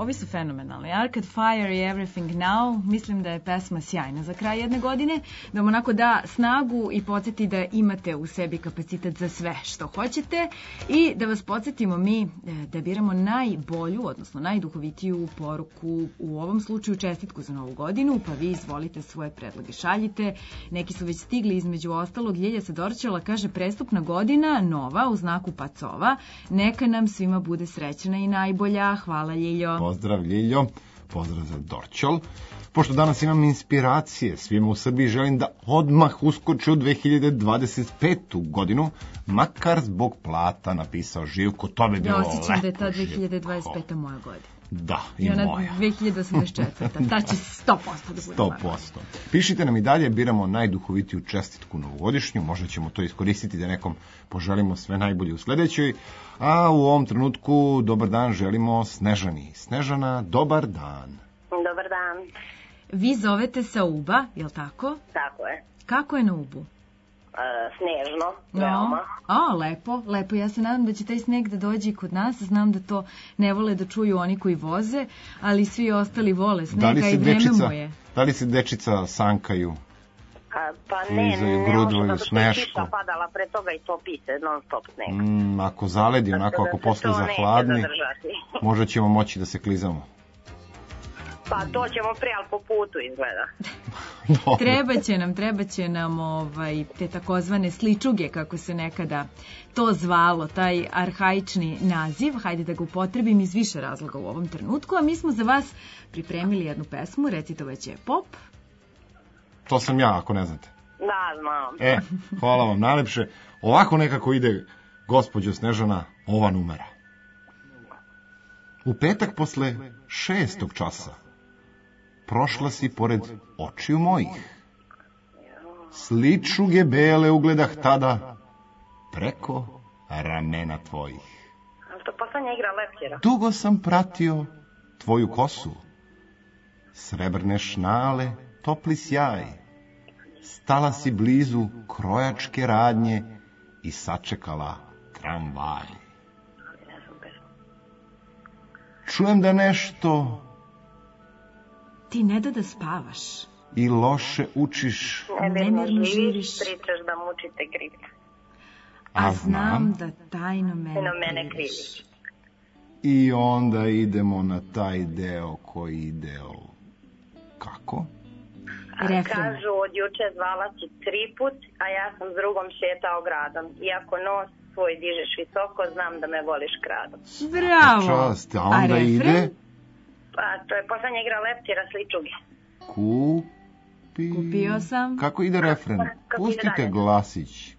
Ovi su fenomenalni. Arcade Fire i Everything Now, mislim da je pesma sjajna za kraj jedne godine, da vam onako da snagu i podsjeti da imate u sebi kapacitet za sve što hoćete i da vas podsjetimo mi da biramo najbolju, odnosno najduhovitiju poruku, u ovom slučaju čestitku za novu godinu, pa vi izvolite svoje predloge šaljite. Neki su već stigli, između ostalog. Ljilja Sadorčela kaže: prestupna godina, nova, u znaku pacova, neka nam svima bude srećna i najbolja. Hvala, Ljiljo. Pozdrav, Ljiljo. Pozdrav za Dorčol. Pošto danas imam inspiracije, svima u Srbiji želim da odmah uskoče u 2025. godinu, makar zbog plata, napisao Živko. To bi bilo lepo. Ja osjećam da je ta 2025. moja godina. Da, i ona moja. 2084. Ta će 100% da bude moja. 100%. Pišite nam i dalje, biramo najduhovitiju čestitku novogodišnju, možda ćemo to iskoristiti da nekom poželimo sve najbolje u sledećoj, a u ovom trenutku dobar dan želimo Snežani. Snežana, dobar dan. Dobar dan. Vi zovete sa Uba, je li tako? Tako je. Kako je na Ubu? Snežno, veoma. Lepo, lepo. Ja se nadam da će taj sneg da dođe i kod nas. Znam da to ne vole da čuju oni koji voze, ali svi ostali vole snega i vreme mu je. Da li se dečica sankaju? Pa ne, grudvaju što je kiša padala pre toga i topi se non stop sneg. Ako zaledi, onako, ako posle zahladni, možda ćemo moći da se klizamo. Pa to ćemo prije, ali po putu izgleda. Treba će nam te takozvane sličuge, kako se nekada to zvalo, taj arhaični naziv. Hajde da ga upotrebim iz više razloga u ovom trenutku, a mi smo za vas pripremili jednu pesmu, recitovaće je Pop. To sam ja, ako ne znate. Da, znam. Hvala vam najlepše. Ovako nekako ide, gospođo Snežana, ova numera. U petak posle 6. časa prošla si pored očiju mojih. Sličuge bele ugledah tada preko ramena tvojih. To poslednja igra Leptira. Dugo sam pratio tvoju kosu, srebrne šnale, topli sjaj. Stala si blizu krojačke radnje i sačekala tramvaj. Čujem da nešto ti ne da spavaš. I loše učiš. Nemirno živiš. Pričaš da mučite grip. A znam da tajno mene kriviš. I onda idemo na taj deo koji ide kako? Kažu, od juče zvala si 3 put, a ja sam s drugom šetao gradom. Iako nos svoj dižeš visoko, znam da me voliš kradom. Bravo! Čast, a onda ide? Pa, to je poslednja igra Leptira, Sličuge. Kupio sam. Kako ide refren? Pustite glasić.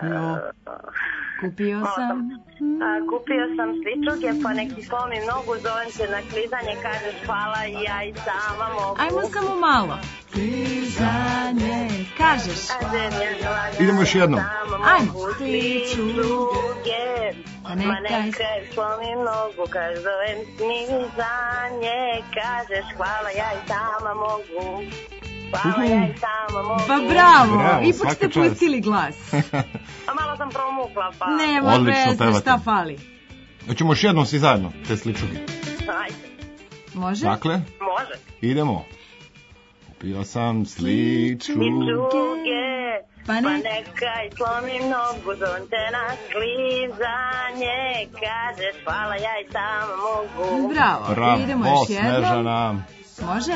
Kupio sam. Kupio sam sličuge, pa nek ti slomim nogu, zovem te na klizanje, kažeš hvala i ja i sama mogu. Ajmo samo malo. Klizanje, kažeš. Idemo još jednom. Ajmo. Sličuge, pa nekaj slomim nogu, kažeš zovem klizanje, kažeš hvala ja i sama mogu. Hvala, ja i sama mogu. Pa bravo, ipak ste pustili glas. A malo sam promukla, pa. Nema veze, šta fali. Hoćemo još jednom svi zajedno, te sličuge. Ajde. Može? Dakle? Može. Idemo. Kupio sam sličuge, pa nekaj slomim nogu, zovem te na klizanje, kažeš hvala, ja i sama mogu. Bravo, idemo još jednom. Snežana. Može?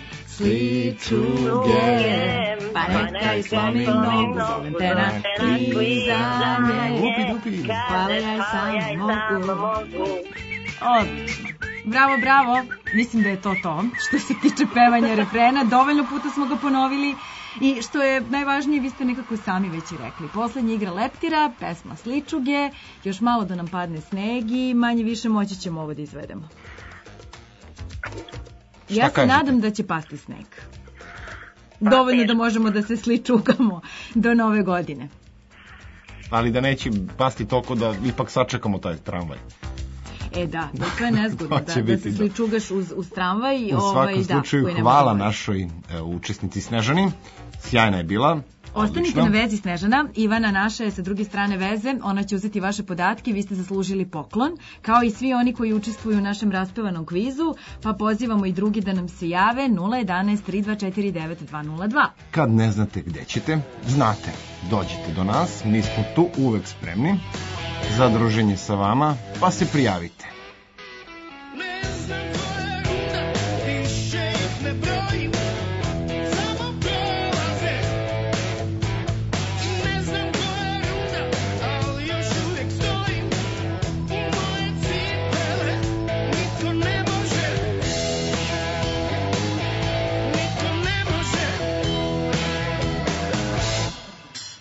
Sličuge, pa nekaj slomim nogu, zovem te na klizanje, hvala ja i sama mogu. Odlično. Bravo, mislim da je to što se tiče pevanja refrena, dovoljno puta smo ga ponovili i što je najvažnije, vi ste nekako sami već i rekli. Poslednja igra Leptira, pesma Sličuge, još malo da nam padne sneg i manje više moći ćemo ovo da izvedemo. Ja se nadam da će pasti sneg. Dovoljno da možemo da se sličugamo do nove godine. Ali da neće pasti toliko da ipak sačekamo taj tramvaj. Da, to je nezgodno, da se sličugaš uz tramvaj. U svakom slučaju, hvala našoj učesnici Snežani. Sjajna je bila. Ostanite na vezi, Snežana. Ivana naša je sa druge strane veze. Ona će uzeti vaše podatke. Vi ste zaslužili poklon. Kao i svi oni koji učestvuju u našem raspevanom kvizu. Pa pozivamo i drugi da nam se jave 011 324 9202. Kad ne znate gde ćete, znate. Dođite do nas. Mi smo tu uvek spremni za druženje sa vama. Pa se prijavite.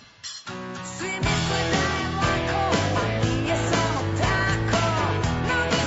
Svi misle da je lako, a nije samo tako. Mnogi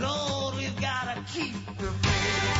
Lord, we've gotta keep the faith.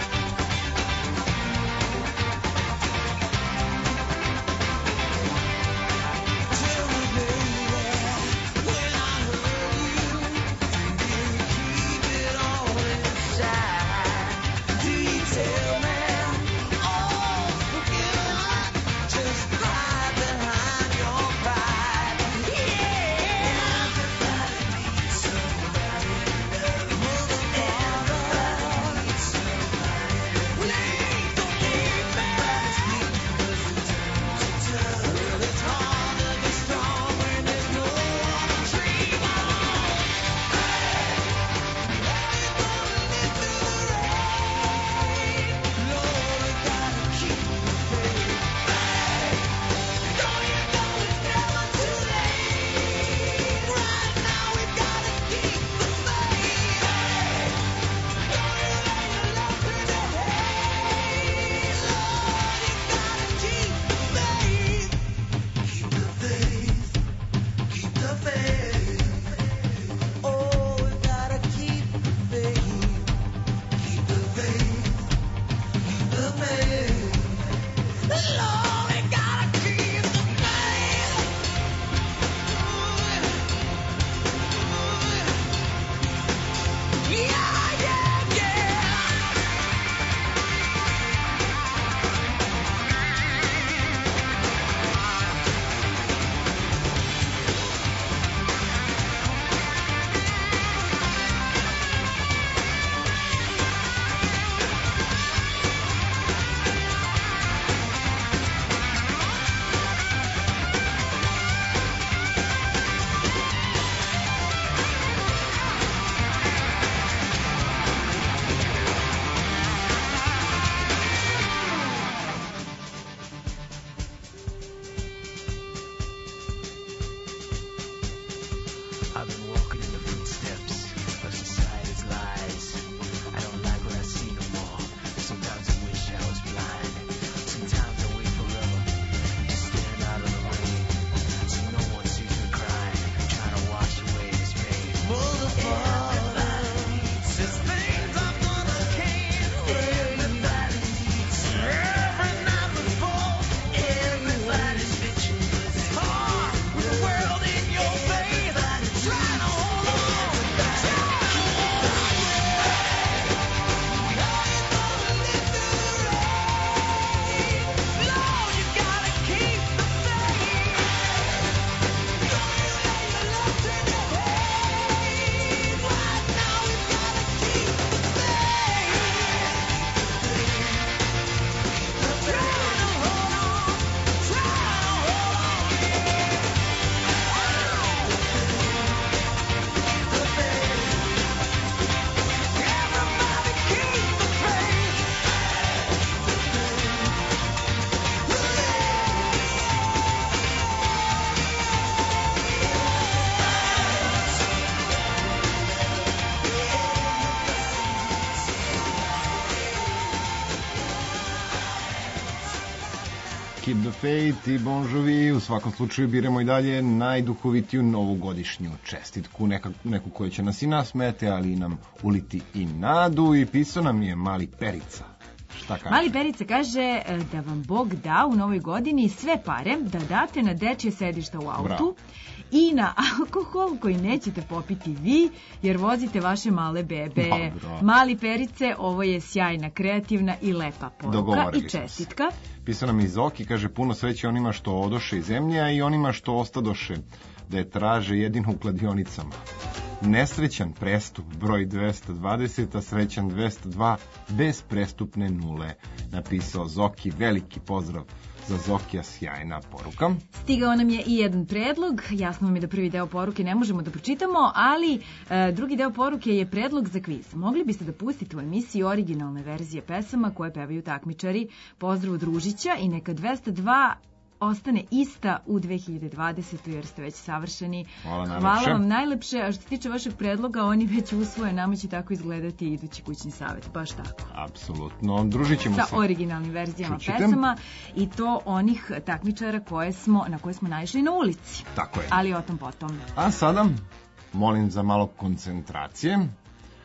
Keep the Faith i Bon Jovi. U svakom slučaju biramo i dalje najduhovitiju novogodišnju čestitku, neku koju će nas i nasmete, ali i nam uliti i nadu. I pisao nam je Mali Perica. Šta kaže? Mali Perica kaže da vam Bog da u novoj godini sve pare da date na dečje sedišta u autu. Bravo. I na alkohol koji nećete popiti vi, jer vozite vaše male bebe. Dobro. Mali Perice, ovo je sjajna, kreativna i lepa poruka i čestitka. Pisao nam iz Zoki, kaže puno sreće onima što odoše iz zemlje, a i onima što ostadoše, da je traže jedino u kladionicama. Nesrećan prestup broj 220, a srećan 202, bez prestupne nule. Napisao Zoki, veliki pozdrav za Zokija, sjajna poruka. Stigao nam je i jedan predlog, jasno vam je da prvi deo poruke ne možemo da pročitamo, ali drugi deo poruke je predlog za kviz. Mogli biste da pustite u emisiji originalne verzije pesama koje pevaju takmičari. Pozdrav od Ružića i neka 202 ostane ista u 2020. jer ste već savršeni. Hvala vam najlepše. A što se tiče vašeg predloga, oni već usvoje, nama će tako izgledati i idući kućni savjet. Baš tako. Apsolutno. Družit ćemo se. Sa originalnim verzijama pesama i to onih takmičara na koje smo naišli na ulici. Tako je. Ali o tom potom. A sada molim za malo koncentracije.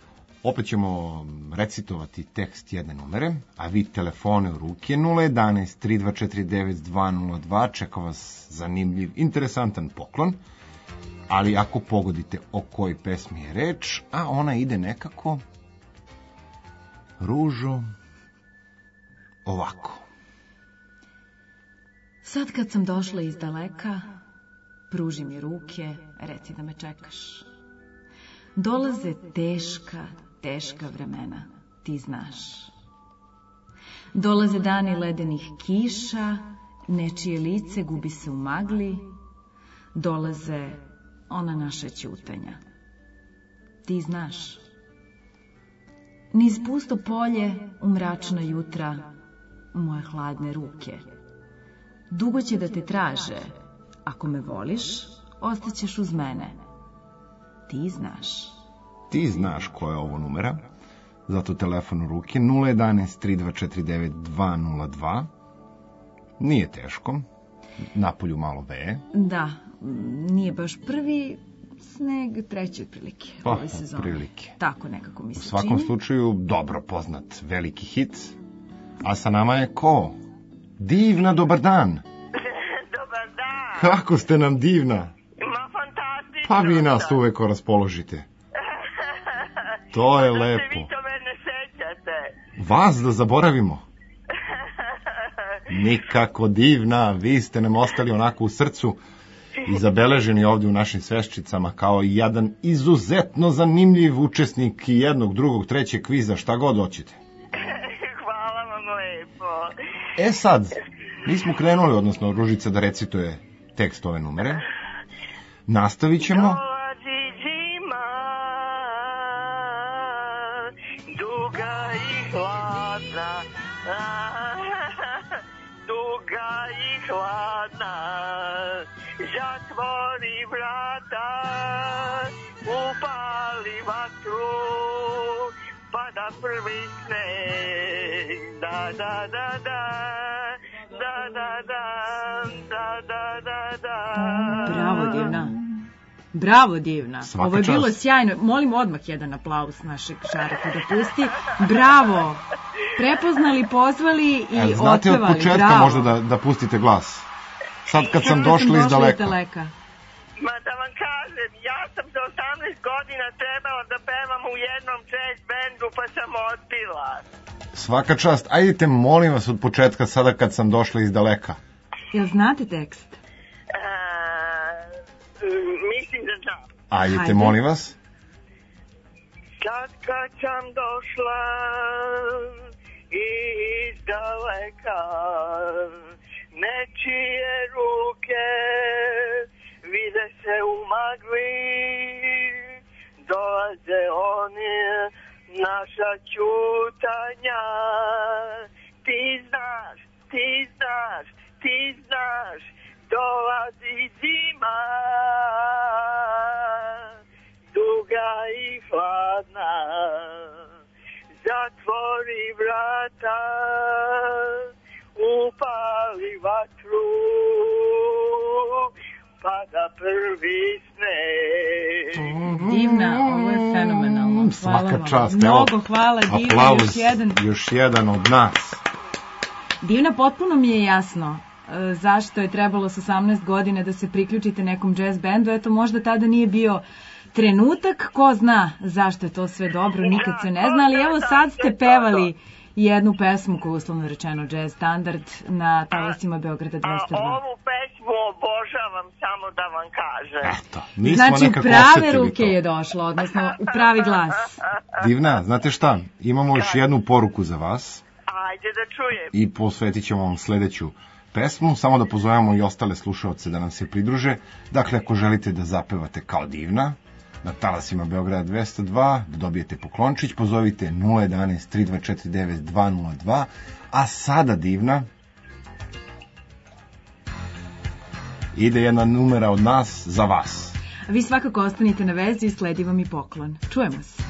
Opet ćemo recitovati tekst jedne numere, a vi telefone u ruke 011-3249-202, čeka vas zanimljiv, interesantan poklon, ali ako pogodite o kojoj pesmi je reč, a ona ide nekako, Ružo, ovako. Sad kad sam došla iz daleka, pruži mi ruke, reci da me čekaš. Dolaze teška vremena, ti znaš. Dolaze dani ledenih kiša, nečije lice gubi se u magli, dolaze ona naša ćutanja. Ti znaš. Niz pusto polje u mračna jutra, moje hladne ruke. Dugo će da te traže, ako me voliš, ostaćeš uz mene. Ti znaš. Ti znaš koja je ovo numera, zato telefon u ruke 011-3249-202. Nije teško, napolju malo veje. Da, nije baš prvi sneg, treći otprilike ove sezone. Otprilike. Tako nekako mi se čini. U svakom slučaju, dobro poznat veliki hit. A sa nama je ko? Divna, dobar dan. Dobar dan. Kako ste nam divna? Ma fantastično. Pa vi nas uvek raspoložite. To je lepo. Vi to mene sećate. Vas da zaboravimo? Nikako divna, vi ste nam ostali onako u srcu i zabeleženi ovdje u našim sveščicama kao jedan izuzetno zanimljiv učesnik i jednog, drugog, trećeg kviza, šta god hoćete. Hvala vam lepo. E sad, mi smo krenuli, odnosno Ružica da recituje tekst ove numere. Nastavit ćemo. Dolazi zima, duga i hladna, duga i hladna, zatvori vrata, upali vatru, pada prvi sneg, da, da, da, da, da, da, da, da, da, da, da. Bravo, divna. Bravo, divna. Svaka Ovo je bilo čast. sjajno. Molim odmah jedan aplauz našeg Šareka da pusti. Bravo. Prepoznali, pozvali i otpevali. Znate od početka Bravo. možda da pustite glas. Sad kad sam došla iz daleka. Ma da vam kažem, ja sam za 18 godina trebala da pevam u jednom jazz bendu, pa sam odbila. Svaka čast. Ajdite, molim vas od početka sada kad sam došla iz daleka. Jel znate tekst? Mislim da znam. Ajdite, molim vas. Sad kad sam došla iz daleka, nečije ruke vide se u magli, dolaze oni naša ćutanja. Ti znaš, ti znaš, ti znaš, dolazi zima, duga i hladna, zatvori vrata, upali vatru, pada prvi sneg. Divna, ovo je fenomenalno. Hvala Svaka vam. čast. Mnogo hvala, Divna, aplauz, još jedan. još jedan od nas. Divna, potpuno mi je jasno zašto je trebalo s 18 godine da se priključite nekom jazz bendu. Eto, možda tada nije bio trenutak, ko zna zašto je to sve dobro, nikad se ne zna, ali evo sad ste pevali jednu pesmu koja je uslovno rečeno jazz standard na talasima Beograda 202. Ovu pesmu obožavam, samo da vam kažem. Eto, Znači, u prave ruke je došlo, odnosno u pravi glas. Divna, znate šta? Imamo još jednu poruku za vas. Ajde da čujem. I posvetit ćemo vam sledeću pesmu, samo da pozovemo i ostale slušaoce da nam se pridruže. Dakle, ako želite da zapevate kao Divna, na talasima Beograda 202, da dobijete poklončić, pozovite 011-3249-202, a sada Divna, ide jedna numera od nas za vas. Vi svakako ostanite na vezi i sledi vam i poklon. Čujemo se.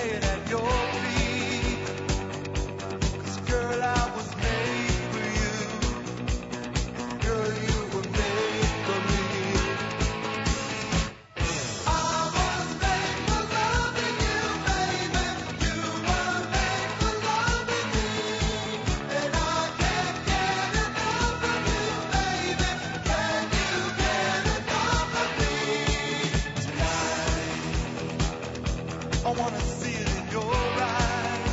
laying at your feet. 'Cause girl, I was made for you. Girl, you were made for me. I was made for loving you, baby. You were made for loving me. And I can't get enough of you, baby. Can you get enough of me? Tonight, I wanna see it in your eyes.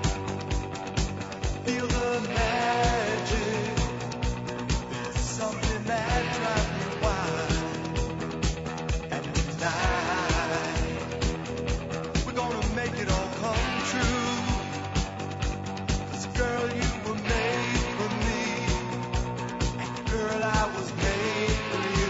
Feel the magic. There's something that drives me wild. And tonight, we're gonna make it all come true. 'Cause girl, you were made for me. And girl, I was made for you.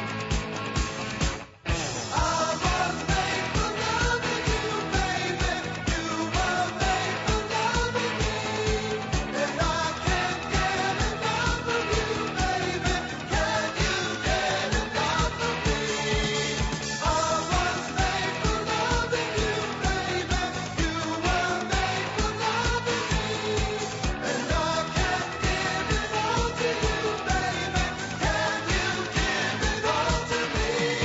I was made for loving you, baby. You were made for loving me. And I can't get enough of you, baby. Can you get enough of me? I was made for loving you, baby. You were made for loving me. And I can't give it all to you, baby. Can you give it all to me?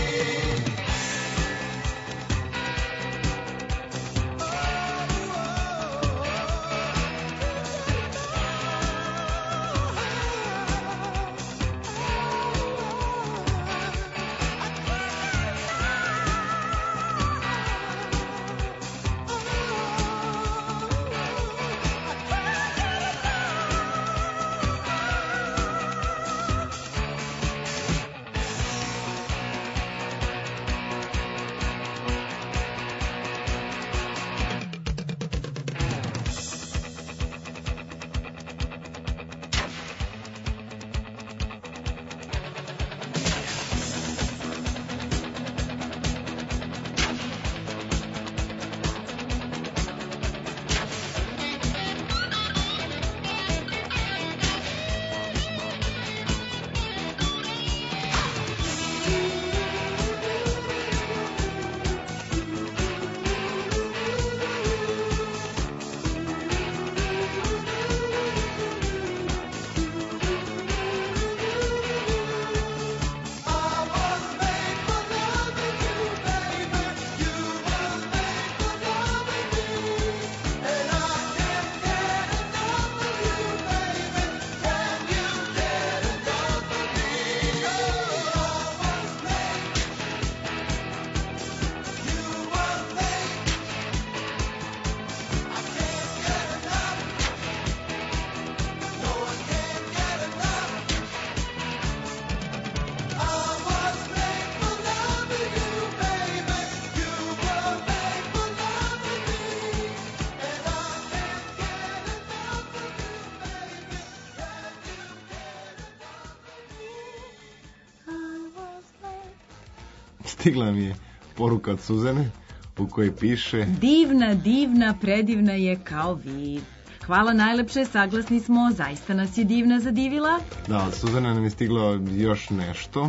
Stigla mi je poruka od Suzane u kojoj piše: Divna, divna, predivna je kao vi. Hvala najlepše, saglasni smo, zaista nas je divna zadivila. Da, od Suzane nam je stiglo još nešto,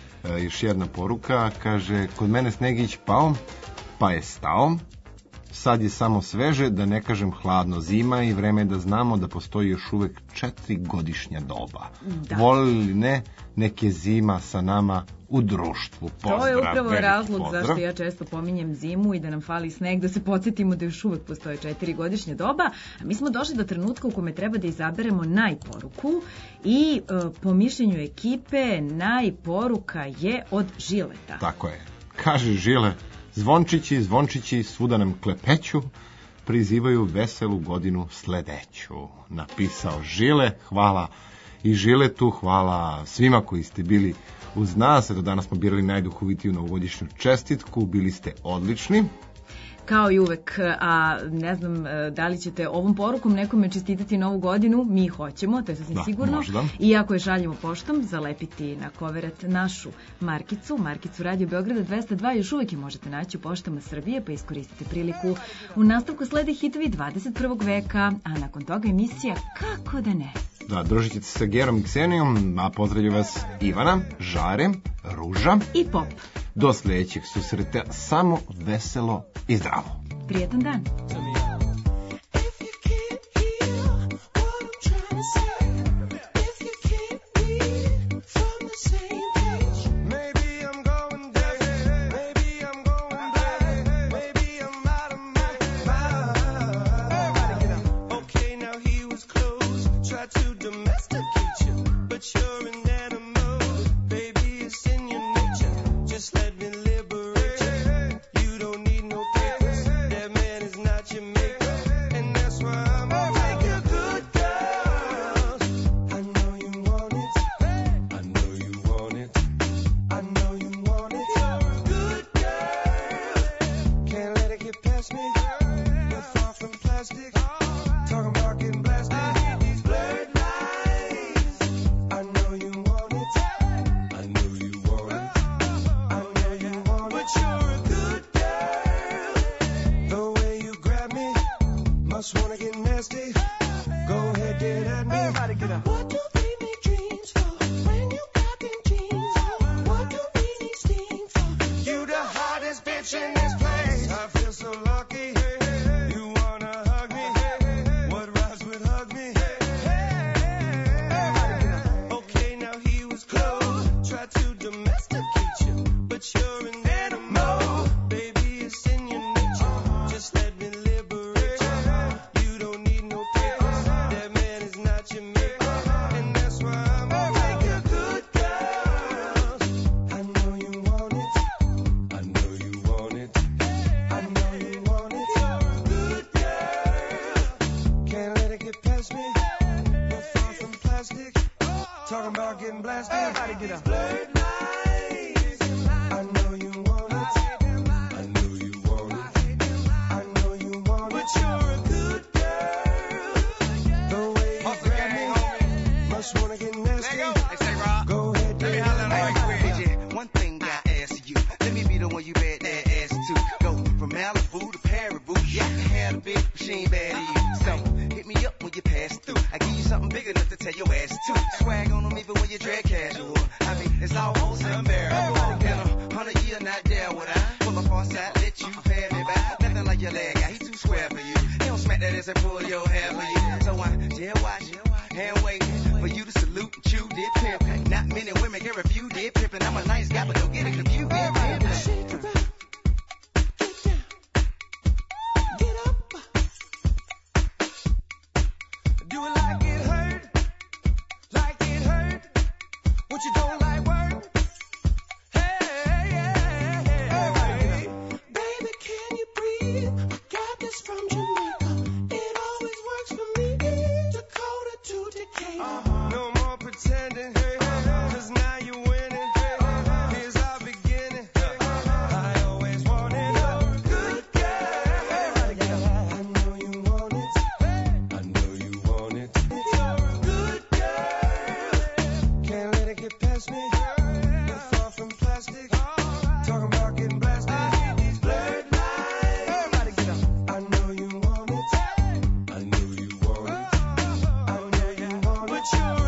još jedna poruka, kaže: kod mene Snegić pao, pa je stao, sad je samo sveže, da ne kažem hladno, zima i vreme je da znamo da postoji još uvek 4 godišnja doba. Da. Volili li ne, nek je zima sa nama u društvu. Pozdrav, to je upravo razlog pozdrav. zašto ja često pominjem zimu i da nam fali sneg, da se podsjetimo da još uvek postoje 4 godišnje doba. A mi smo došli do trenutka u kome treba da izaberemo najporuku i po mišljenju ekipe najporuka je od Žileta. Tako je. Kaže Žile: zvončići, zvončići, svuda nam klepeću, prizivaju veselu godinu sledeću. Napisao Žile, hvala i Žiletu, hvala svima koji ste bili uz nas. Eto, danas smo birali najduhovitiju novogodišnju čestitku, bili ste odlični. Kao i uvek, a ne znam da li ćete ovom porukom nekome čestitati novu godinu, mi hoćemo, to je sasvim sigurno. Možda. I ako je šaljemo poštom, zalepiti na koverat našu markicu Radio Beograda 202, još uvek je možete naći u poštama Srbije, pa iskoristite priliku. U nastavku slede hitovi 21. veka, a nakon toga emisija Kako da ne. Da, družite se sa Gerom i Ksenijom, a pozdravlja vas Ivana, Žare, Ruža i Pop. Do sledećeg susreta, samo veselo i zdravo. Prijetan dan!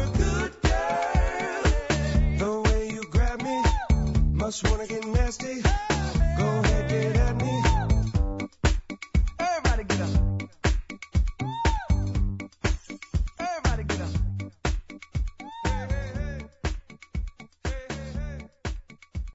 Just wanna get nasty.